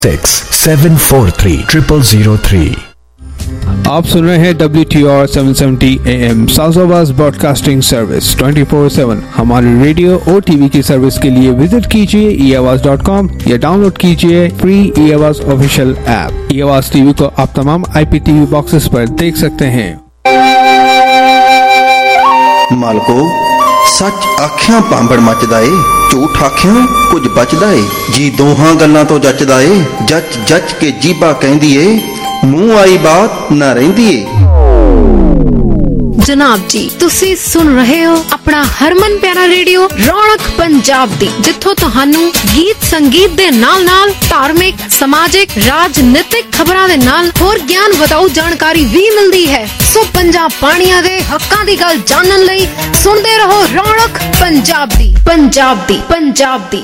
743-003। आप सुन रहे हैं WTR 770 AM south broadcasting service 24/7। हमारी रेडियो और टीवी की सर्विस के लिए विजिट कीजिए eAwaaz.com या डाउनलोड कीजिए free eAwaaz official app. eAwaaz TV को आप तमाम IPTV बॉक्सेस पर देख सकते हैं। मालको सच आख्या पांबड़ मचदा ए, झूठ आख्या कुछ बचदा ए जी। दोहां गल्लां तो जचदा ए, जच जच के जीबा कहंदी ए, मुंह आई बात ना रहिंदी ए। जनाब जी, तुसी सुन रहे हो अपना हरमन प्यारा रेडियो रौनक पंजाब दी, जिथों तुहानू गीत संगीत दे नाल नाल धार्मिक समाजिक राजनीतिक खबरां दे नाल होर ज्ञान वधाऊ जानकारी भी मिलती है। सो पंजाब पानिया दे हक्कां दी गल जानन लई सुनते रहो रौनक पंजाब दी, पंजाब दी, पंजाब दी।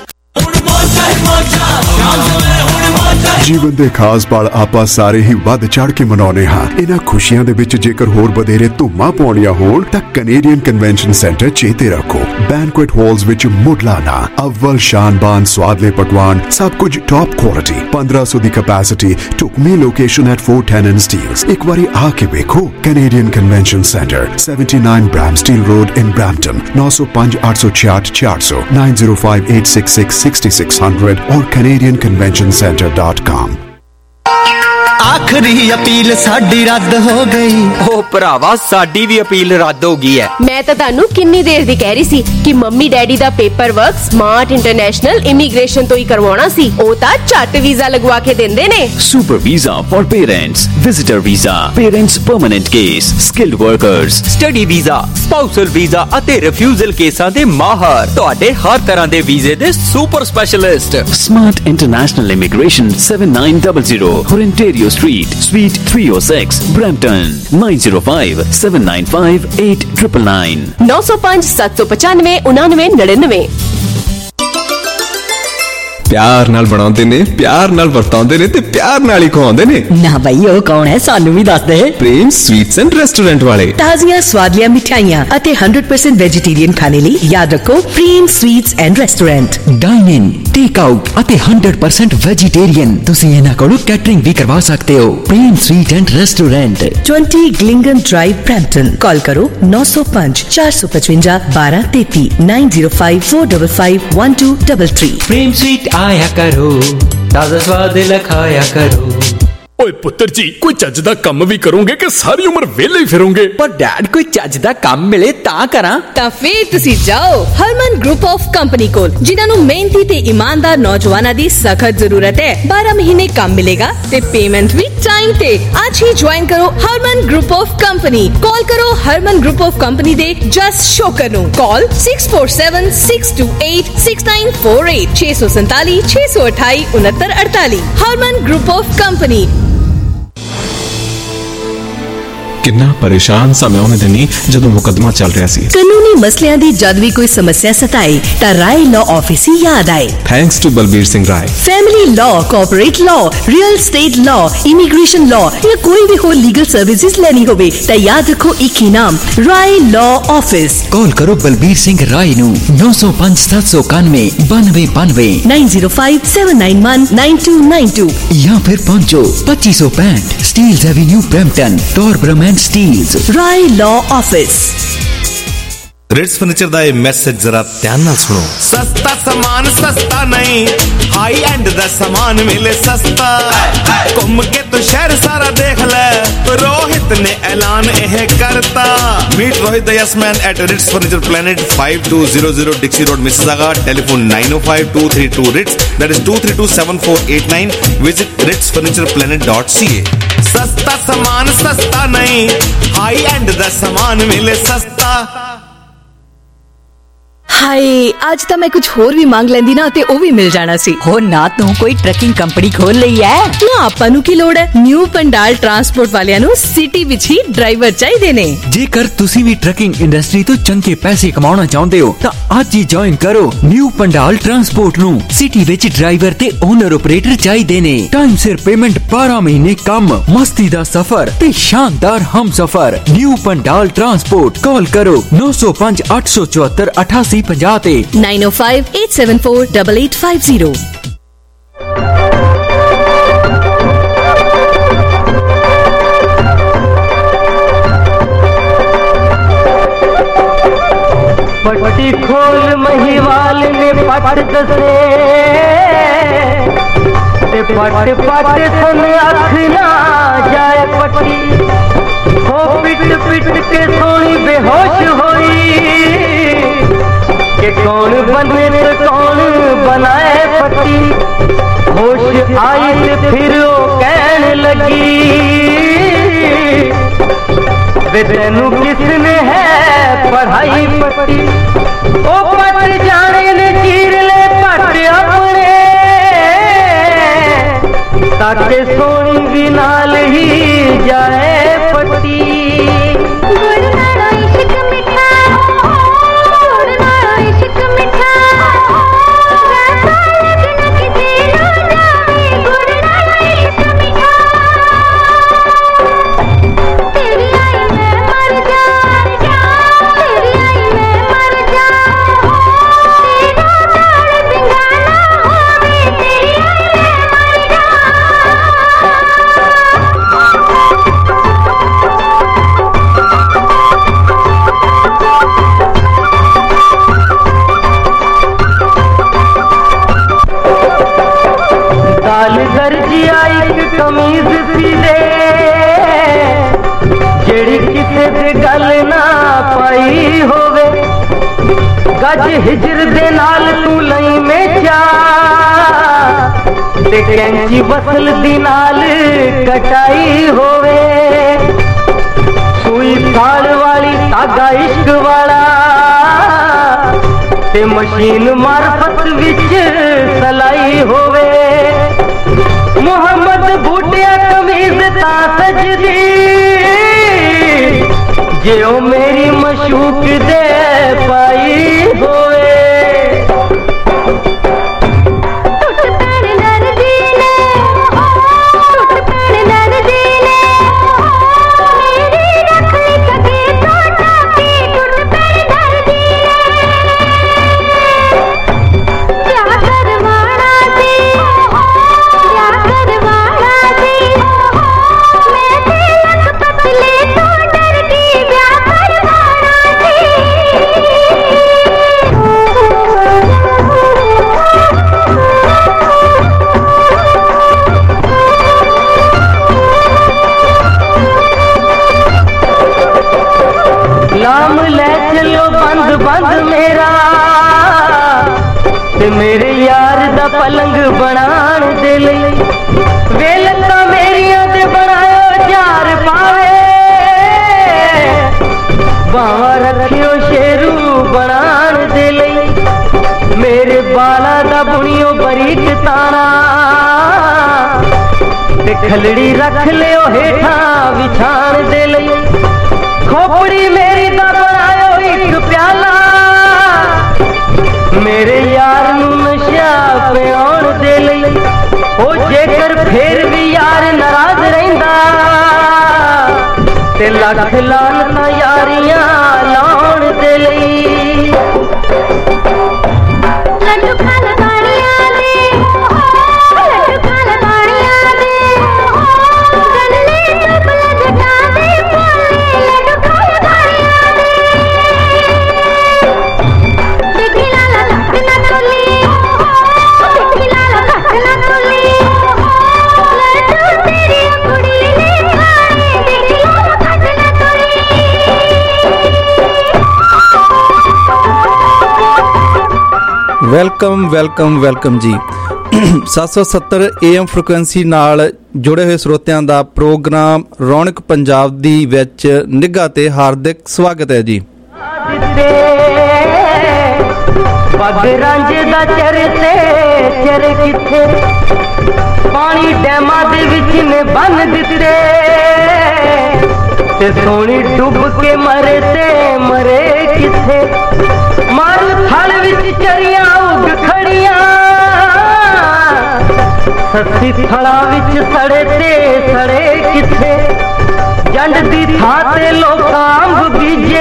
ਜੀਵਨ ਦੇ ਖਾਸ ਪਲ ਆਪਾਂ ਸਾਰੇ ਹੀ ਵੱਧ ਚੜ ਕੇ ਮਨਾਉਨੇ ਹਾਂ। ਇਹਨਾਂ ਖੁਸ਼ੀਆਂ ਦੇ ਵਿੱਚ ਜੇਕਰ ਹੋਰ ਵਧੇਰੇ ਧੂਮਾਂ ਪਾਉਣੀਆਂ ਹੋਣ ਤਾਂ ਕੈਨੇਡੀਅਨ ਕਨਵੈਨਸ਼ਨ ਸੈਂਟਰ ਚੇਤੇ ਰੱਖੋ। ਬੈਂਕੁਏਟ ਹਾਲਸ ਵਿੱਚ ਮੁੱਢਲਾਨਾ ਅਵਲ ਸ਼ਾਨਬਾਨ ਸਵਾਦਲੇ ਪਕਵਾਨ, ਸਭ ਕੁਝ ਟੌਪ ਕੁਆਲਿਟੀ, 1500 ਦੀ ਕੈਪੈਸਿਟੀ, ਢੁਕਵੀਂ ਲੋਕੇਸ਼ਨ ਐਟ 410 ਸਟੀਲਸ। ਇੱਕ ਵਾਰੀ ਆ ਕੇ ਵੇਖੋ। Canadian convention centre 79 Bramsteel road in Brampton. 905-866-400 905-866-6600 और CanadianConventionCenter.com। आखिरी अपील साडी रद्द हो गई। ओ भरावा साडी भी अपील रद्द हो गई है। मैं तो तानू किन्नी देर दी कह रही सी कि मम्मी डैडी दा paper work smart international immigration तो ही करवाना सी। ओ ता झट वीजा लगवा के देंदे ने। Super visa for parents, visitor visa, parents permanent case, skilled workers, study visa, spousal visa ਅਤੇ ਰਿਫਿਊਜ਼ਲ ਕੇਸਾਂ ਦੇ ਮਾਹਰ, ਤੁਹਾਡੇ ਹਰ ਤਰ੍ਹਾਂ ਦੇ ਵੀਜ਼ੇ ਦੇ super specialist. Smart international immigration 7900 Ontario Street, Suite 306, Brampton। 905-795-8999 905-795-9999। प्यार नाल बनाउंदे ने, प्यार नाल वरताउंदे ने ते प्यार नाल ही खवाउंदे ने। ना भाई ओ कौन है, सानू भी दस दे। प्रेम स्वीट्स एंड रेस्टोरेंट वाले। ताजियां स्वादियां मिठाइयां अते 100% वेजिटेरियन खाने ਲਈ याद रखो Prem sweets and restaurant. Dine in, take out अते 100% वेजिटेरियन। तुसी इना कोलों कैटरिंग भी करवा सकते हो। प्रेम स्वीट एंड रेस्टोरेंट 20 ग्लिंगन ड्राइव ब्रैम्पटन। कॉल करो 905-455-1233 905-455-1233। प्रेम स्वीट आया करो, ताजा स्वाद लखाया करो। ओए पुत्र जी, कोई चज दा काम भी करोगे कि सारी उम्र वेले ही फिरोगे? पर डैड कोई चज दा काम मिले तां करां। ਤਾਂ ਫੇਰ ਤੁਸੀਂ ਜਾਓ ਹਰਮਨ ਗਰੁੱਪ ਆਫ ਕੰਪਨੀ ਕੋਲ, ਜਿਨ੍ਹਾਂ ਨੂੰ ਮਿਹਨਤੀ ਤੇ ਇਮਾਨਦਾਰ ਨੌਜਵਾਨਾਂ ਦੀ ਸਖਤ ਜ਼ਰੂਰਤ ਹੈ। 12 ਮਹੀਨੇ ਕੰਮ ਮਿਲੇਗਾ ਤੇ ਪੇਮੈਂਟ ਵੀ ਟਾਈਮ ਤੇ। ਅੱਜ ਹੀ ਜੁਆਇਨ ਕਰੋ Harman group of company. Call ਕਰੋ ਹਰਮਨ ਗਰੁੱਪ ਆਫ ਕੰਪਨੀ ਦੇ ਜਸ ਸ਼ੋਕਰ ਨੂੰ। Call 6476286948 647 628 6948। Harman group of company. किन्ना परेशान सा मैं उन्हें दिनी जदों मुकदमा चल रहा सी। कानूनी मसलियां दी जद भी कोई समस्या सताए ता राय लॉ ऑफिस ही याद आए। Thanks to Balbir Singh Rai. Family law, corporate law, real estate law, immigration law या कोई भी हो लीगल सर्विसेज लेनी होवे ता याद रखो एक ही नाम, राय लॉ ऑफिस। कॉल करो बलबीर सिंह राय नु 905-791-9292 905-791-9292 या फिर पहुंचो 2565 Steeles avenue Brampton, Torbram and Steeles. Rai law office. Rits furniture दा मैसेज जरा ध्यान नाल सुनो। सस्ता सामान सस्ता नहीं, हाई एंड दा सामान मिले सस्ता। घूम के तो शहर सारा देख ले, रोहित ने ऐलान यह करता। Meet Rohit the yes man at Rits furniture planet 5200 Dixie road Mississauga. Telephone 905-232 Rits, that is 232-7489। Visit ritsfurnitureplanet.ca। सस्ता सामान सस्ता नहीं, हाई एंड दा सामान मिले सस्ता। हाय, आज तो मैं कुछ होर भी मांग लेंदी ना ते ओ भी मिल जाना सी। हो ना तू कोई ट्रकिंग कंपनी खोल लई है ना? आपां नू की लोड़ है? न्यू पंडाल ट्रांसपोर्ट वालियां नू सिटी विच ही ड्राइवर चाहिए ने। जेकर तुसी भी ट्रकिंग इंडस्ट्री तो चंगे पैसे कमाना चाहते हो तो आज ही ज्वाइन करो न्यू पंडाल ट्रांसपोर्ट नू। सिटी विच ड्राइवर ते ओनर ऑपरेटर चाहिए ने। टाइम सिर पेमेंट, 12 महीने कम, मस्ती दा सफर ते शानदार हम सफर। New Pandal transport. कॉल करो 905-874-8850 905-874-8850। पट दसे ते पट पट सन अख ना जाए पट्टी हो पिट पिट के सोनी बेहोश होई के कौन बने तो कौन बनाए पट्टी होश आई ते फिर वो कहने लगी वे तेनू किसने है पढ़ाई पट्टी ओ पट जाने ने चीर ले पट अपने ताके सोनी भी नाल ही जाए पट्टी कमीज सी दे जेड़ी किसे दे गल ना पाई होवे गज हिजर दे नाल तू लई में जा ते कैंची वसल दी नाल कटाई होवे सुई साड़ वाली धागा इश्क वाला ते मशीन मार्फत विच सलाई होवे मोहम्मद बूटिया कमीज ता सजदी जे ओ मेरी मशूक दे पाई होए नाम ले चलो बंद बंद मेरा ते मेरे यार दा पलंग बनाण दे लई वेलता मेरिया ते बनायो जार पावे बावा रखियो शेरू बनाण दे लई मेरे बाला दा बुनियो बरीक ताना ते खलड़ी रख लियो हेठा विछाण दे लई खोपड़ी मेरी दा बनायो एक प्याला मेरे यार नू नशा पियाण दे लई ओ जेकर फिर भी यार नाराज रहिंदा ते लख लानतां यारियां लाउण दे लई लड्डू खाना बाड़ियां दे लड्डू खाना बाड़ियां दे गन्ने चुपला जगा दे लड्डू खाना बाड़ियां दे देखी लाला धक ना तोली देखी लाला धक ना तोली लड्डू तेरी कुड़ी ने खाए देखी लाला धक ना तोली ਵੈਲਕਮ ਵੈਲਕਮ ਵੈਲਕਮ ਜੀ 770 AM ਫ੍ਰੀਕੁਐਂਸੀ ਨਾਲ ਜੁੜੇ ਹੋਏ ਸਰੋਤਿਆਂ ਦਾ ਪ੍ਰੋਗਰਾਮ ਰੌਣਕ ਪੰਜਾਬ ਦੀ ਵਿੱਚ ਨਿੱਘਾ ਤੇ ਹਾਰਦਿਕ ਸਵਾਗਤ ਹੈ ਜੀ ਪੱਗ ਰਾਂਝੇ ਦਾ ਚਰਤੇ ਚਰ ਕਿੱਥੇ ਪਾਣੀ ਡੈਮਾਂ ਦੇ ਵਿੱਚ ਨੇ ਬੰਨ ਦਿੱਤੇ ਤੇ ਸੋਹਣੀ ਡੁੱਬ ਕੇ ਮਰੇ ਤੇ ਮਰੇ ਕਿੱਥੇ ਮਾਰੂ ਥਲ ਵਿੱਚ ਚਰੀਆਂ ਉੱਗ ਖੜੀਆਂ ਸੱਸੀ ਥਲਾਂ ਵਿੱਚ ਸੜੇ ਤੇ ਸੜੇ ਕਿੱਥੇ ਜੰਡ ਦੀ ਥਾਂ ਤੇ ਲੋਕਾਂ ਅੰਬ ਬੀਜੇ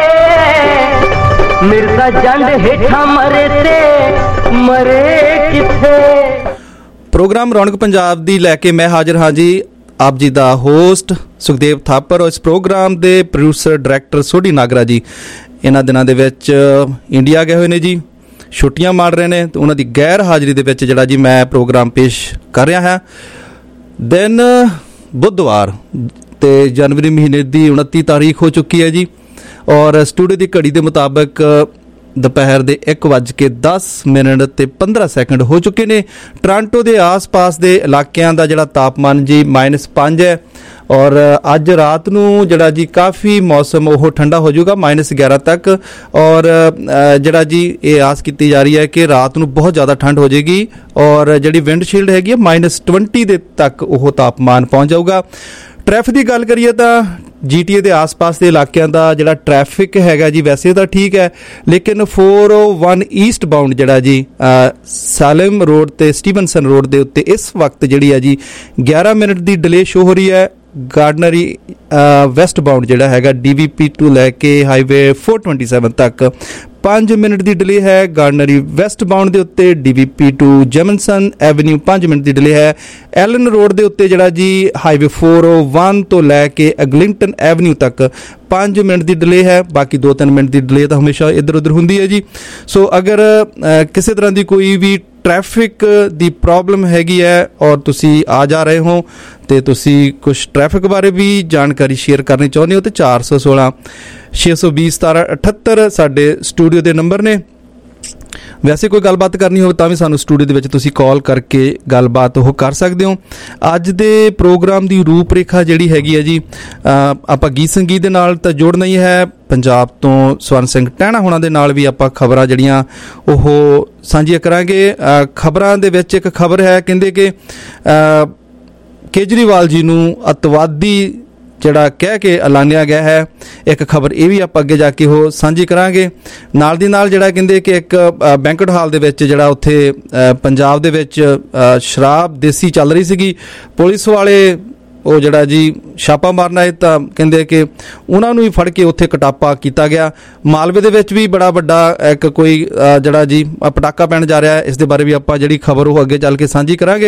ਮਿਰਜ਼ਾ ਜੰਡ ਹੇਠਾਂ ਮਰੇ ਤੇ ਮਰੇ ਕਿੱਥੇ ਪ੍ਰੋਗਰਾਮ ਰੌਣਕ ਪੰਜਾਬ ਦੀ ਲੈ ਕੇ ਮੈਂ ਹਾਜ਼ਰ ਹਾਂ ਜੀ ਆਪ ਜੀ ਦਾ ਹੋਸਟ ਸੁਖਦੇਵ ਥਾਪਰ ਔਰ ਇਸ ਪ੍ਰੋਗਰਾਮ ਦੇ ਪ੍ਰੋਡਿਊਸਰ ਡਾਇਰੈਕਟਰ ਸੋਢੀ ਨਾਗਰਾ ਜੀ ਇਹਨਾਂ ਦਿਨਾਂ ਦੇ ਵਿੱਚ ਇੰਡੀਆ ਗਏ ਹੋਏ ਨੇ ਜੀ ਛੁੱਟੀਆਂ ਮਾਰ ਰਹੇ ਨੇ ਤੇ ਉਹਨਾਂ ਦੀ ਗੈਰ ਹਾਜ਼ਰੀ ਦੇ ਵਿੱਚ ਜਿਹੜਾ ਜੀ ਮੈਂ ਪ੍ਰੋਗਰਾਮ ਪੇਸ਼ ਕਰ ਰਿਹਾ ਹਾਂ। ਦਿਨ ਬੁੱਧਵਾਰ ਤੇ ਜਨਵਰੀ ਮਹੀਨੇ ਦੀ 29 ਤਾਰੀਖ ਹੋ ਚੁੱਕੀ ਹੈ ਜੀ, ਔਰ ਸਟੂਡੀਓ ਦੀ ਘੜੀ ਦੇ ਮੁਤਾਬਕ ਦੁਪਹਿਰ ਦੇ 1:10 ਤੇ 15 ਸੈਕਿੰਡ ਹੋ ਚੁੱਕੇ ਨੇ। ਟੋਰਾਂਟੋ ਦੇ ਆਸ-ਪਾਸ ਦੇ ਇਲਾਕਿਆਂ ਦਾ ਜਿਹੜਾ ਤਾਪਮਾਨ ਜੀ -5 ਹੈ, ਔਰ ਅੱਜ ਰਾਤ ਨੂੰ ਜਿਹੜਾ ਜੀ ਕਾਫੀ ਮੌਸਮ ਉਹ ਠੰਡਾ ਹੋ ਜਾਊਗਾ -11 ਤੱਕ, ਔਰ ਜਿਹੜਾ ਜੀ ਇਹ ਆਸ ਕੀਤੀ ਜਾ ਰਹੀ ਹੈ ਕਿ ਰਾਤ ਨੂੰ ਬਹੁਤ ਜ਼ਿਆਦਾ ਠੰਡ ਹੋ ਜਾਏਗੀ, ਔਰ ਜਿਹੜੀ ਵਿੰਡਸ਼ੀਲਡ ਹੈਗੀ ਹੈ -20 ਦੇ ਤੱਕ ਉਹ ਤਾਪਮਾਨ ਪਹੁੰਚ ਜਾਊਗਾ। ਟ੍ਰੈਫਿਕ ਦੀ ਗੱਲ ਕਰੀਏ ਤਾਂ GTA ਦੇ ਆਸ-ਪਾਸ ਦੇ ਇਲਾਕਿਆਂ ਦਾ ਜਿਹੜਾ ਟ੍ਰੈਫਿਕ ਹੈਗਾ ਜੀ ਵੈਸੇ ਤਾਂ ਠੀਕ ਹੈ, ਲੇਕਿਨ 401 ਈਸਟ ਬਾਉਂਡ ਜਿਹੜਾ ਜੀ ਸਾਲਮ ਰੋਡ ਤੇ ਸਟੀਵਨਸਨ ਰੋਡ ਦੇ ਉੱਤੇ ਇਸ ਵਕਤ ਜਿਹੜੀ ਹੈ ਜੀ 11 ਮਿੰਟ ਦੀ ਡਿਲੇ ਸ਼ੋ ਹੋ ਰਹੀ ਹੈ। ਗਾਰਡਨਰੀ ਵੈਸਟ ਬਾਉਂਡ ਜਿਹੜਾ ਹੈਗਾ DVP to ਲੈ ਕੇ ਹਾਈਵੇ 427 ਤੱਕ 5 ਮਿੰਟ ਦੀ ਡਿਲੇ ਹੈ। ਗਾਰਡਨਰੀ ਵੈਸਟ ਬਾਉਂਡ ਦੇ ਉੱਤੇ DVP to Jameson avenue 5 minute ਦੀ ਡਿਲੇ ਹੈ। ਐਲਨ ਰੋਡ ਦੇ ਉੱਤੇ ਜਿਹੜਾ ਜੀ ਹਾਈਵੇ 401 ਤੋਂ ਲੈ ਕੇ ਐਗਲਿੰਗਟਨ ਐਵਨਿਊ ਤੱਕ 5 ਮਿੰਟ ਦੀ ਡਿਲੇ ਹੈ। ਬਾਕੀ 2-3 ਮਿੰਟ ਦੀ ਡਿਲੇ ਤਾਂ ਹਮੇਸ਼ਾ ਇੱਧਰ ਉੱਧਰ ਹੁੰਦੀ ਹੈ ਜੀ। ਸੋ ਅਗਰ ਕਿਸੇ ਤਰ੍ਹਾਂ ਦੀ ਕੋਈ ਵੀ ਟ੍ਰੈਫਿਕ ਦੀ ਪ੍ਰੋਬਲਮ ਹੈਗੀ ਹੈ ਔਰ ਤੁਸੀਂ ਆ ਜਾ ਰਹੇ ਹੋ ਤੇ ਤੁਸੀਂ ਕੁਛ ਟ੍ਰੈਫਿਕ ਬਾਰੇ ਵੀ ਜਾਣਕਾਰੀ ਸ਼ੇਅਰ ਕਰਨੀ ਚਾਹੁੰਦੇ ਹੋ ਤੇ 416 620 1778 ਸਾਡੇ ਸਟੂਡੀਓ ਦੇ ਨੰਬਰ ਨੇ। ਵੈਸੇ ਕੋਈ ਗੱਲਬਾਤ ਕਰਨੀ ਹੋਵੇ ਤਾਂ ਵੀ ਸਾਨੂੰ ਸਟੂਡੀਓ ਦੇ ਵਿੱਚ ਤੁਸੀਂ ਕਾਲ ਕਰਕੇ ਗੱਲਬਾਤ ਉਹ ਕਰ ਸਕਦੇ ਹੋ। ਅੱਜ ਦੇ ਪ੍ਰੋਗਰਾਮ ਦੀ ਰੂਪਰੇਖਾ ਜਿਹੜੀ ਹੈਗੀ ਹੈ ਜੀ, ਆਪਾਂ ਗੀਤ ਸੰਗੀਤ ਦੇ ਨਾਲ ਤਾਂ ਜੋੜਨਾ ਹੀ ਹੈ। ਪੰਜਾਬ ਤੋਂ ਸਵਰਨ ਸਿੰਘ ਟਹਿਣਾ ਹੋਣਾ ਦੇ ਨਾਲ ਵੀ ਆਪਾਂ ਖਬਰਾਂ ਜਿਹੜੀਆਂ ਉਹ ਸਾਂਝੀਆਂ ਕਰਾਂਗੇ। ਖਬਰਾਂ ਦੇ ਵਿੱਚ ਇੱਕ ਖਬਰ ਹੈ, ਕਹਿੰਦੇ ਕਿ ਕੇਜਰੀਵਾਲ ਜੀ ਨੂੰ ਅੱਤਵਾਦੀ ਜਿਹੜਾ ਕਹਿ ਕੇ ਐਲਾਨਿਆ ਗਿਆ ਹੈ। ਇੱਕ ਖਬਰ ਇਹ ਵੀ ਆਪਾਂ ਅੱਗੇ ਜਾ ਕੇ ਉਹ ਸਾਂਝੀ ਕਰਾਂਗੇ। ਨਾਲ ਦੀ ਨਾਲ ਜਿਹੜਾ ਕਹਿੰਦੇ ਕਿ ਇੱਕ ਬੈਂਕਟ ਹਾਲ ਦੇ ਵਿੱਚ ਜਿਹੜਾ ਉੱਥੇ ਪੰਜਾਬ ਦੇ ਵਿੱਚ ਸ਼ਰਾਬ ਦੇਸੀ ਚੱਲ ਰਹੀ ਸੀਗੀ, ਪੁਲਿਸ ਵਾਲੇ ਉਹ ਜਿਹੜਾ ਜੀ ਛਾਪਾ ਮਾਰਨ ਆਏ ਤਾਂ ਕਹਿੰਦੇ ਕਿ ਉਹਨਾਂ ਨੂੰ ਵੀ ਫੜ ਕੇ ਉੱਥੇ ਕਟਾਪਾ ਕੀਤਾ ਗਿਆ। ਮਾਲਵੇ ਦੇ ਵਿੱਚ ਵੀ ਬੜਾ ਵੱਡਾ ਇੱਕ ਕੋਈ ਜਿਹੜਾ ਜੀ ਪਟਾਕਾ ਪੈਣ ਜਾ ਰਿਹਾ ਹੈ, ਇਸ ਦੇ ਬਾਰੇ ਵੀ ਆਪਾਂ ਜਿਹੜੀ ਖਬਰ ਉਹ ਅੱਗੇ ਚੱਲ ਕੇ ਸਾਂਝੀ ਕਰਾਂਗੇ।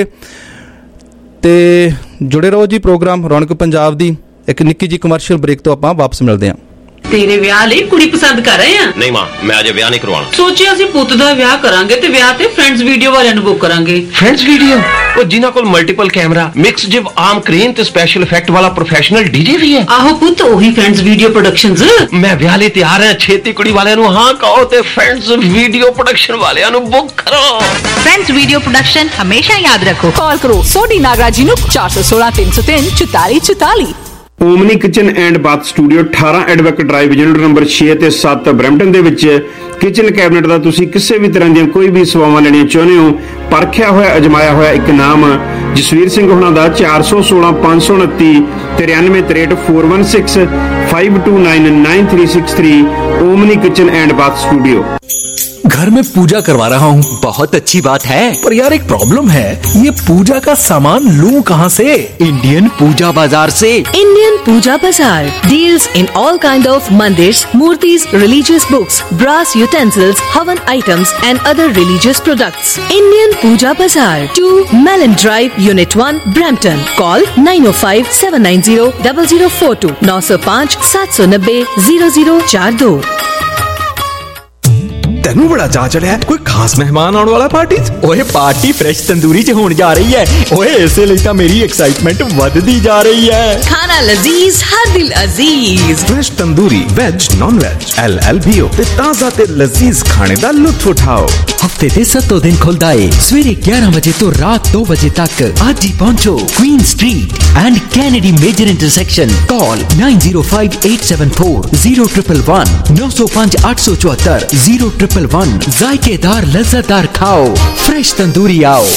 ਤੇ ਜੁੜੇ ਰਹੋ ਜੀ ਪ੍ਰੋਗਰਾਮ ਰੌਣਕ ਪੰਜਾਬ ਦੀ। ਇੱਕ ਨਿੱਕੀ ਜੀ ਕਮਰਸ਼ੀਅਲ ਬ੍ਰੇਕ ਤੋਂ ਆਪਾਂ ਵਾਪਸ ਮਿਲਦੇ ਹਾਂ। ਤੇਰੇ ਵਿਆਹ ਲਈ ਕੁੜੀ ਪਸੰਦ ਕਰ ਰਹੇ ਆ? ਨਹੀਂ ਮਾਂ, ਮੈਂ ਅਜੇ ਵਿਆਹ ਨਹੀਂ ਕਰਵਾਉਣਾ। ਸੋਚਿਆ ਅਸੀਂ ਪੁੱਤ ਦਾ ਵਿਆਹ ਕਰਾਂਗੇ ਤੇ ਵਿਆਹ ਤੇ ਫਰੈਂਡਸ ਵੀਡੀਓ ਵਾਲਿਆਂ ਨੂੰ ਬੁੱਕ ਕਰਾਂਗੇ। Friends video? ਉਹ ਜਿਨ੍ਹਾਂ ਕੋਲ ਮਲਟੀਪਲ ਕੈਮਰਾ, ਮਿਕਸ ਜਿਵ ਆਰਮ ਕ੍ਰੇਨ ਤੇ ਸਪੈਸ਼ਲ ਇਫੈਕਟ ਵਾਲਾ ਪ੍ਰੋਫੈਸ਼ਨਲ ਡੀਜੇ ਵੀ ਹੈ। ਆਹੋ ਪੁੱਤ, ਉਹੀ ਫਰੈਂਡਸ ਵੀਡੀਓ ਪ੍ਰੋਡਕਸ਼ਨਸ। ਮੈਂ ਵਿਆਹ ਲਈ ਤਿਆਰ ਹਾਂ। ਛੇਤੀ ਕੁੜੀ ਵਾਲਿਆਂ ਨੂੰ ਹਾਂ ਕਹੋ ਤੇ ਫਰੈਂਡਸ ਵੀਡੀਓ ਪ੍ਰੋਡਕਸ਼ਨ ਵਾਲਿਆਂ ਨੂੰ ਬੁੱਕ ਕਰੋ। ਫਰੈਂਡਸ ਵੀਡੀਓ ਪ੍ਰੋਡਕਸ਼ਨ ਹਮੇਸ਼ਾ ਯਾਦ ਰੱਖੋ। ਕਾਲ ਕਰੋ ਸੋਢੀ ਨਾਗਰਾ ਜੀ ਨੂੰ 416 303 44 44। Omni kitchen and bath studio 18 advocate drive unit number 6 ਤੇ 7 ਬਰੈਂਪਟਨ ਦੇ ਵਿੱਚ ਕਿਚਨ ਕੈਬਨਿਟ ਦਾ ਤੁਸੀਂ ਕਿਸੇ ਵੀ ਤਰ੍ਹਾਂ ਦੀਆਂ ਕੋਈ ਵੀ ਸੇਵਾਵਾਂ ਲੈਣੀਆਂ ਚਾਹੁੰਦੇ ਹੋ, ਪਰਖਿਆ ਹੋਇਆ ਅਜਮਾਇਆ ਹੋਇਆ ਇੱਕ ਨਾਮ ਜਸਵੀਰ ਸਿੰਘ ਹੋਣਾ ਦਾ 416 529 9363 416 529 9363 Omni kitchen and bath studio. घर में पूजा करवा रहा हूँ। बहुत अच्छी बात है, पर यार एक प्रॉब्लम है, ये पूजा का सामान लूं कहाँ से? इंडियन पूजा बाजार से। Indian Puja Bazaar deals in all kind of mandirs, murtis, religious books, brass utensils, havan items and other religious products. Indian Puja Bazaar 2 Melanie drive unit 1 Brampton. Call 905 790 0042 905 790 0042। ਤੈਨੂੰ ਬੜਾ ਚਾਅ ਚੜਿਆ, ਕੋਈ ਖਾਸ ਮਹਿਮਾਨ ਆਉਣ ਵਾਲਾ ਪਾਰਟੀ 'ਚ? ਓਏ ਪਾਰਟੀ ਫਰੈਸ਼ ਤੰਦੂਰੀ 'ਚ ਹੋਣ ਜਾ ਰਹੀ ਹੈ। ਓਏ ਇਸੇ ਲਈ ਤਾਂ ਮੇਰੀ ਐਕਸਾਈਟਮੈਂਟ ਵੱਧਦੀ ਜਾ ਰਹੀ ਹੈ। ਖਾਣਾ ਲਜ਼ੀਜ਼, ਹਰ ਦਿਲ ਅਜ਼ੀਜ਼। Fresh tandoori veg non veg LLBO ਤੇ ਤਾਜ਼ਾ ਤੇ ਲਜ਼ੀਜ਼ ਖਾਣੇ ਦਾ ਲੁਤਫ ਉਠਾਓ। ਹਫਤੇ ਦੇ 7 ਦਿਨ ਖੁੱਲਦਾ ਏ ਸਵੇਰੇ 11 ਵਜੇ ਤੋਂ ਰਾਤ 2 ਵਜੇ ਤੱਕ। ਅੱਜ ਹੀ ਪਹੁੰਚੋ Queen street and Kennedy major intersection. Call 905874 0111 905 874 0111। जायकेदार लज्जतदार खाओ, फ्रेश तंदूरी आओ।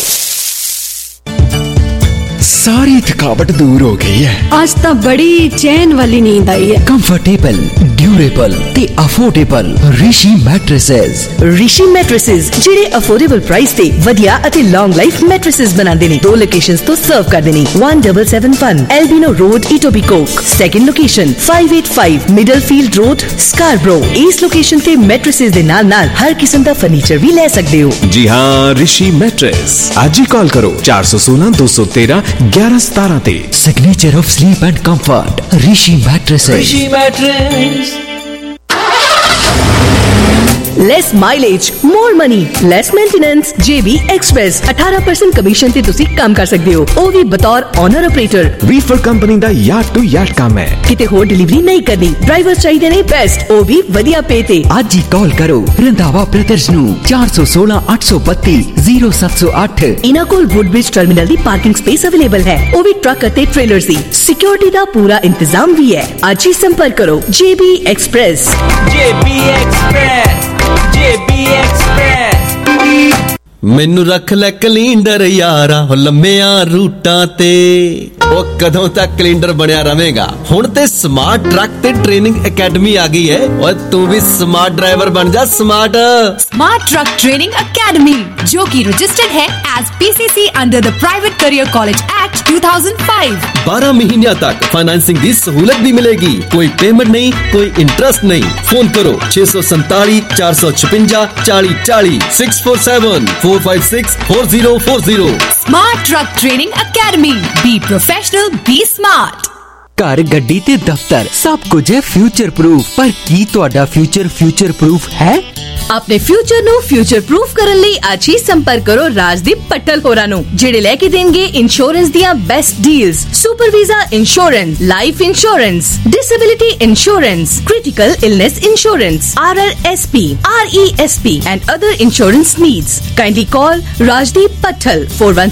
सारी थकावट दूर हो गई है। आज तो बड़ी चैन वाली नींद आई है। कंफर्टेबल, ड्यूरेबल ते affordable Rishi mattresses. Rishi mattresses ਜਿਹੜੇ ਅਫੋਰਡੇਬਲ ਪ੍ਰਾਈਸ ਤੇ ਵਧੀਆ ਅਤੇ ਲੌਂਗ ਲਾਈਫ ਮੈਟ੍ਰੈਸਸ ਬਣਾਉਂਦੇ ਨੇ। 2 ਲੋਕੇਸ਼ਨਸ ਤੋਂ ਸਰਵ ਕਰਦੇ ਨੇ। 1771 Albion road Etobicoke. Second location 585 Middlefield road Scarborough. ਇਸ ਲੋਕੇਸ਼ਨ ਤੇ ਮੈਟ੍ਰੈਸਸ ਦੇ ਨਾਲ ਹਰ ਕਿਸਮ ਦਾ ਫਰਨੀਚਰ ਵੀ ਲੈ ਸਕਦੇ ਹੋ। जी हाँ, ऋषि मैट्रेस। आज ही कॉल करो 416 213 1117 ਤੇ। Signature of sleep and comfort Rishi mattresses. Rishi mattress. less mileage, more money, less maintenance। JB Express 18% commission ਤੇ ਤੁਸੀਂ ਕੰਮ ਕਰ ਸਕਦੇ ਹੋ, ਉਹ ਵੀ ਬਤੌਰ ਓਨਰ ਆਪਰੇਟਰ। ਰੀਫਰ ਕੰਪਨੀ ਦਾ ਯਾਰਡ ਟੂ ਯਾਰਡ ਕੰਮ ਹੈ, ਕਿਤੇ ਹੋਰ ਡਿਲੀਵਰੀ ਨਹੀਂ ਕਰਨੀ। ਡਰਾਈਵਰ ਚਾਹੀਦੇ ਨੇ ਬੈਸਟ, ਉਹ ਵੀ ਵਧੀਆ ਪੇ ਤੇ। ਅੱਜ ਹੀ ਕਾਲ ਕਰੋ ਰੰਧਾਵਾ ਬ੍ਰਦਰਜ਼ ਨੂੰ 416 832 0708। ਇਹਨਾਂ ਕੋਲ ਵੁੱਡਬ੍ਰਿਜ ਟਰਮੀਨਲ ਦੀ ਪਾਰਕਿੰਗ ਸਪੇਸ ਅਵੇਲੇਬਲ ਹੈ, ਉਹ ਵੀ ਟਰੱਕ ਅਤੇ ਟ੍ਰੇਲਰਸ ਦੀ। ਸਿਕਿਉਰਿਟੀ ਦਾ ਪੂਰਾ ਇੰਤਜ਼ਾਮ ਵੀ ਹੈ। ਅੱਜ ਹੀ ਸੰਪਰਕ ਕਰੋ JB Express। JB Express, JB Express। ਮੈਨੂੰ ਰੱਖ ਲੈ ਕੈਲੰਡਰ ਯਾਰਾ ਹੋ ਲੰਮਿਆਂ ਰੂਟਾਂ ਤੇ, ਉਹ ਕਦੋਂ ਤੱਕ ਕੈਲੰਡਰ ਬਣਿਆ ਰਵੇਗਾ। ਹੁਣ ਤੇ ਸਮਾਰਟ ਟਰੱਕ ਤੇ ਟ੍ਰੇਨਿੰਗ ਅਕੈਡਮੀ ਆ ਗਈ ਹੈ, ਓਏ ਤੂੰ ਵੀ ਸਮਾਰਟ ਡਰਾਈਵਰ ਬਣ ਜਾ। स्मार्ट ट्रक ट्रेनिंग अकेडमी, जो कि रजिस्टर्ड है as PCC under the private career college act 2005। 12 महीनों तक फाइनेंसिंग की सहूलत भी मिलेगी, कोई पेमेंट नहीं, कोई इंटरेस्ट नहीं। फोन करो 647 456 40 40 647 456 4040। Smart truck training academy, be professional, be smart. घर गड्डी ते दफ्तर सब कुछ है फ्यूचर प्रूफ, पर की तुहाडा फ्यूचर प्रूफ है? ਆਪਣੇ ਫਿਊਚਰ ਨੂੰ ਫਿਊਚਰ ਪ੍ਰੂਫ ਕਰਨ ਲਈ ਅੱਜ ਹੀ ਸੰਪਰਕ ਕਰੋ ਰਾਜਦੀਪ ਪੱਟਲ ਹੋਰਾਂ ਨੂੰ, ਜਿਹੜੇ ਲੈ ਕੇ ਦੇਣਗੇ ਇੰਸ਼ੋਰੈਂਸ ਦੀਆਂ best deals. Super visa insurance, life insurance, disability insurance, critical illness insurance, RRSP, RESP and other insurance needs. Kindly call Rajdeep Pattal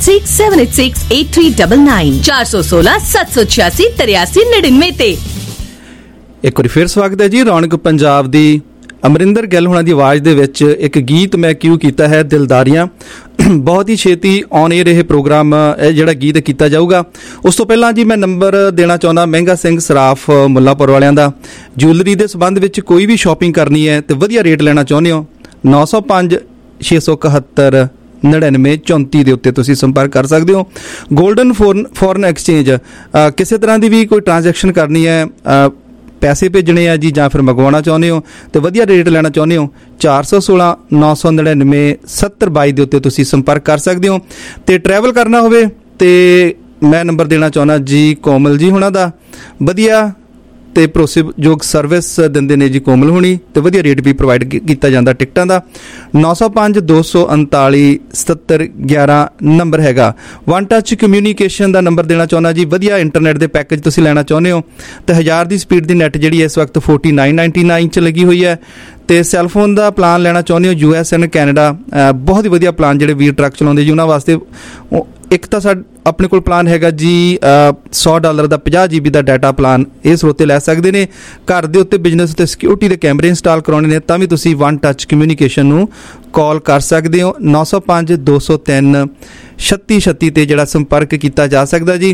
4167868399 416 786 8399 ਤੇ। ਇੱਕ ਵਾਰੀ ਫਿਰ ਸਵਾਗਤ ਹੈ ਜੀ ਰੌਣਕ ਪੰਜਾਬ ਦੀ। ਅਮਰਿੰਦਰ ਗਿੱਲ ਹੋਣਾ ਦੀ ਆਵਾਜ਼ ਦੇ ਵਿੱਚ ਇੱਕ ਗੀਤ ਮੈਂ ਕਿਉਂ ਕੀਤਾ ਹੈ, ਦਿਲਦਾਰੀਆਂ। ਬਹੁਤ ਹੀ ਛੇਤੀ ਔਨ ਏਅਰ ਇਹ ਪ੍ਰੋਗਰਾਮ ਇਹ ਜਿਹੜਾ ਗੀਤ ਕੀਤਾ ਜਾਊਗਾ। ਉਸ ਤੋਂ ਪਹਿਲਾਂ ਜੀ ਮੈਂ ਨੰਬਰ ਦੇਣਾ ਚਾਹੁੰਦਾ ਮਹਿੰਗਾ ਸਿੰਘ ਸਰਾਫ ਮੁੱਲਾਪੁਰ ਵਾਲਿਆਂ ਦਾ। ਜੁਐਲਰੀ ਦੇ ਸੰਬੰਧ ਵਿੱਚ ਕੋਈ ਵੀ ਸ਼ਾਪਿੰਗ ਕਰਨੀ ਹੈ ਤੇ ਵਧੀਆ ਰੇਟ ਲੈਣਾ ਚਾਹੁੰਦੇ ਹੋ, 905 671 99 34 ਦੇ ਉੱਤੇ ਤੁਸੀਂ ਸੰਪਰਕ ਕਰ ਸਕਦੇ ਹੋ। ਗੋਲਡਨ ਫੋਰਨ ਐਕਸਚੇਂਜ, ਕਿਸੇ ਤਰ੍ਹਾਂ ਦੀ ਵੀ ਕੋਈ ਟ੍ਰਾਂਜੈਕਸ਼ਨ ਕਰਨੀ ਹੈ, ਪੈਸੇ ਭੇਜਣੇ ਆ ਜੀ ਜਾਂ ਫਿਰ ਮੰਗਵਾਉਣਾ ਚਾਹੁੰਦੇ ਹੋ ਤੇ ਵਧੀਆ ਰੇਟ ਲੈਣਾ ਚਾਹੁੰਦੇ ਹੋ, 416 999 7022 ਦੇ ਉੱਤੇ ਤੁਸੀਂ ਸੰਪਰਕ ਕਰ ਸਕਦੇ ਹੋ। ਤੇ ਟਰੈਵਲ ਕਰਨਾ ਹੋਵੇ ਤੇ ਮੈਂ ਨੰਬਰ ਦੇਣਾ ਚਾਹੁੰਦਾ ਜੀ ਕੋਮਲ ਜੀ ਹੁਣਾਂ ਦਾ। ਵਧੀਆ ਤੇ ਭਰੋਸੇਯੋਗ ਸਰਵਿਸ ਦਿੰਦੇ ਨੇ ਜੀ ਕੋਮਲ ਹੁਣੀ, ਤੇ ਵਧੀਆ ਰੇਟ ਵੀ ਪ੍ਰੋਵਾਈਡ ਕੀਤਾ ਜਾਂਦਾ ਟਿਕਟਾਂ ਦਾ। 905 239 7711 ਨੰਬਰ ਹੈਗਾ। ਵਨ ਟੱਚ ਕਮਿਊਨੀਕੇਸ਼ਨ ਦਾ ਨੰਬਰ ਦੇਣਾ ਚਾਹੁੰਦਾ ਜੀ। ਵਧੀਆ ਇੰਟਰਨੈਟ ਦੇ ਪੈਕੇਜ ਤੁਸੀਂ ਲੈਣਾ ਚਾਹੁੰਦੇ ਹੋ ਤੇ 1000 ਦੀ ਸਪੀਡ ਦੀ ਨੈਟ ਜਿਹੜੀ ਇਸ ਵਕਤ 4999 'ਚ ਲੱਗੀ ਹੋਈ ਹੈ। ਤੇ ਸੈੱਲਫੋਨ ਦਾ ਪਲਾਨ ਲੈਣਾ ਚਾਹੁੰਦੇ ਹੋ US ਐਂਡ ਕੈਨੇਡਾ, ਬਹੁਤ ਹੀ ਵਧੀਆ ਪਲਾਨ ਜਿਹੜੇ ਵੀਰ ਟਰੱਕ ਚਲਾਉਂਦੇ ਜੀ ਉਹਨਾਂ ਵਾਸਤੇ। ਇੱਕ ਤਾਂ ਆਪਣੇ ਕੋਲ ਪਲਾਨ ਹੈਗਾ ਜੀ $100 ਦਾ 50 GB ਦਾ ਡਾਟਾ ਪਲਾਨ, ਇਹ ਸਰੋਤੇ ਲੈ ਸਕਦੇ ਨੇ। ਘਰ ਦੇ ਉੱਤੇ ਬਿਜ਼ਨਸ ਉੱਤੇ ਸਿਕਿਉਰਿਟੀ ਦੇ ਕੈਮਰੇ ਇੰਸਟਾਲ ਕਰਾਉਣੇ ਨੇ ਤਾਂ ਵੀ ਤੁਸੀਂ ਵਨ ਟੱਚ ਕਮਿਊਨੀਕੇਸ਼ਨ ਨੂੰ ਕਾਲ ਕਰ ਸਕਦੇ ਹੋ। 905 203 3636 ਤੇ ਜਿਹੜਾ ਸੰਪਰਕ ਕੀਤਾ ਜਾ ਸਕਦਾ ਜੀ।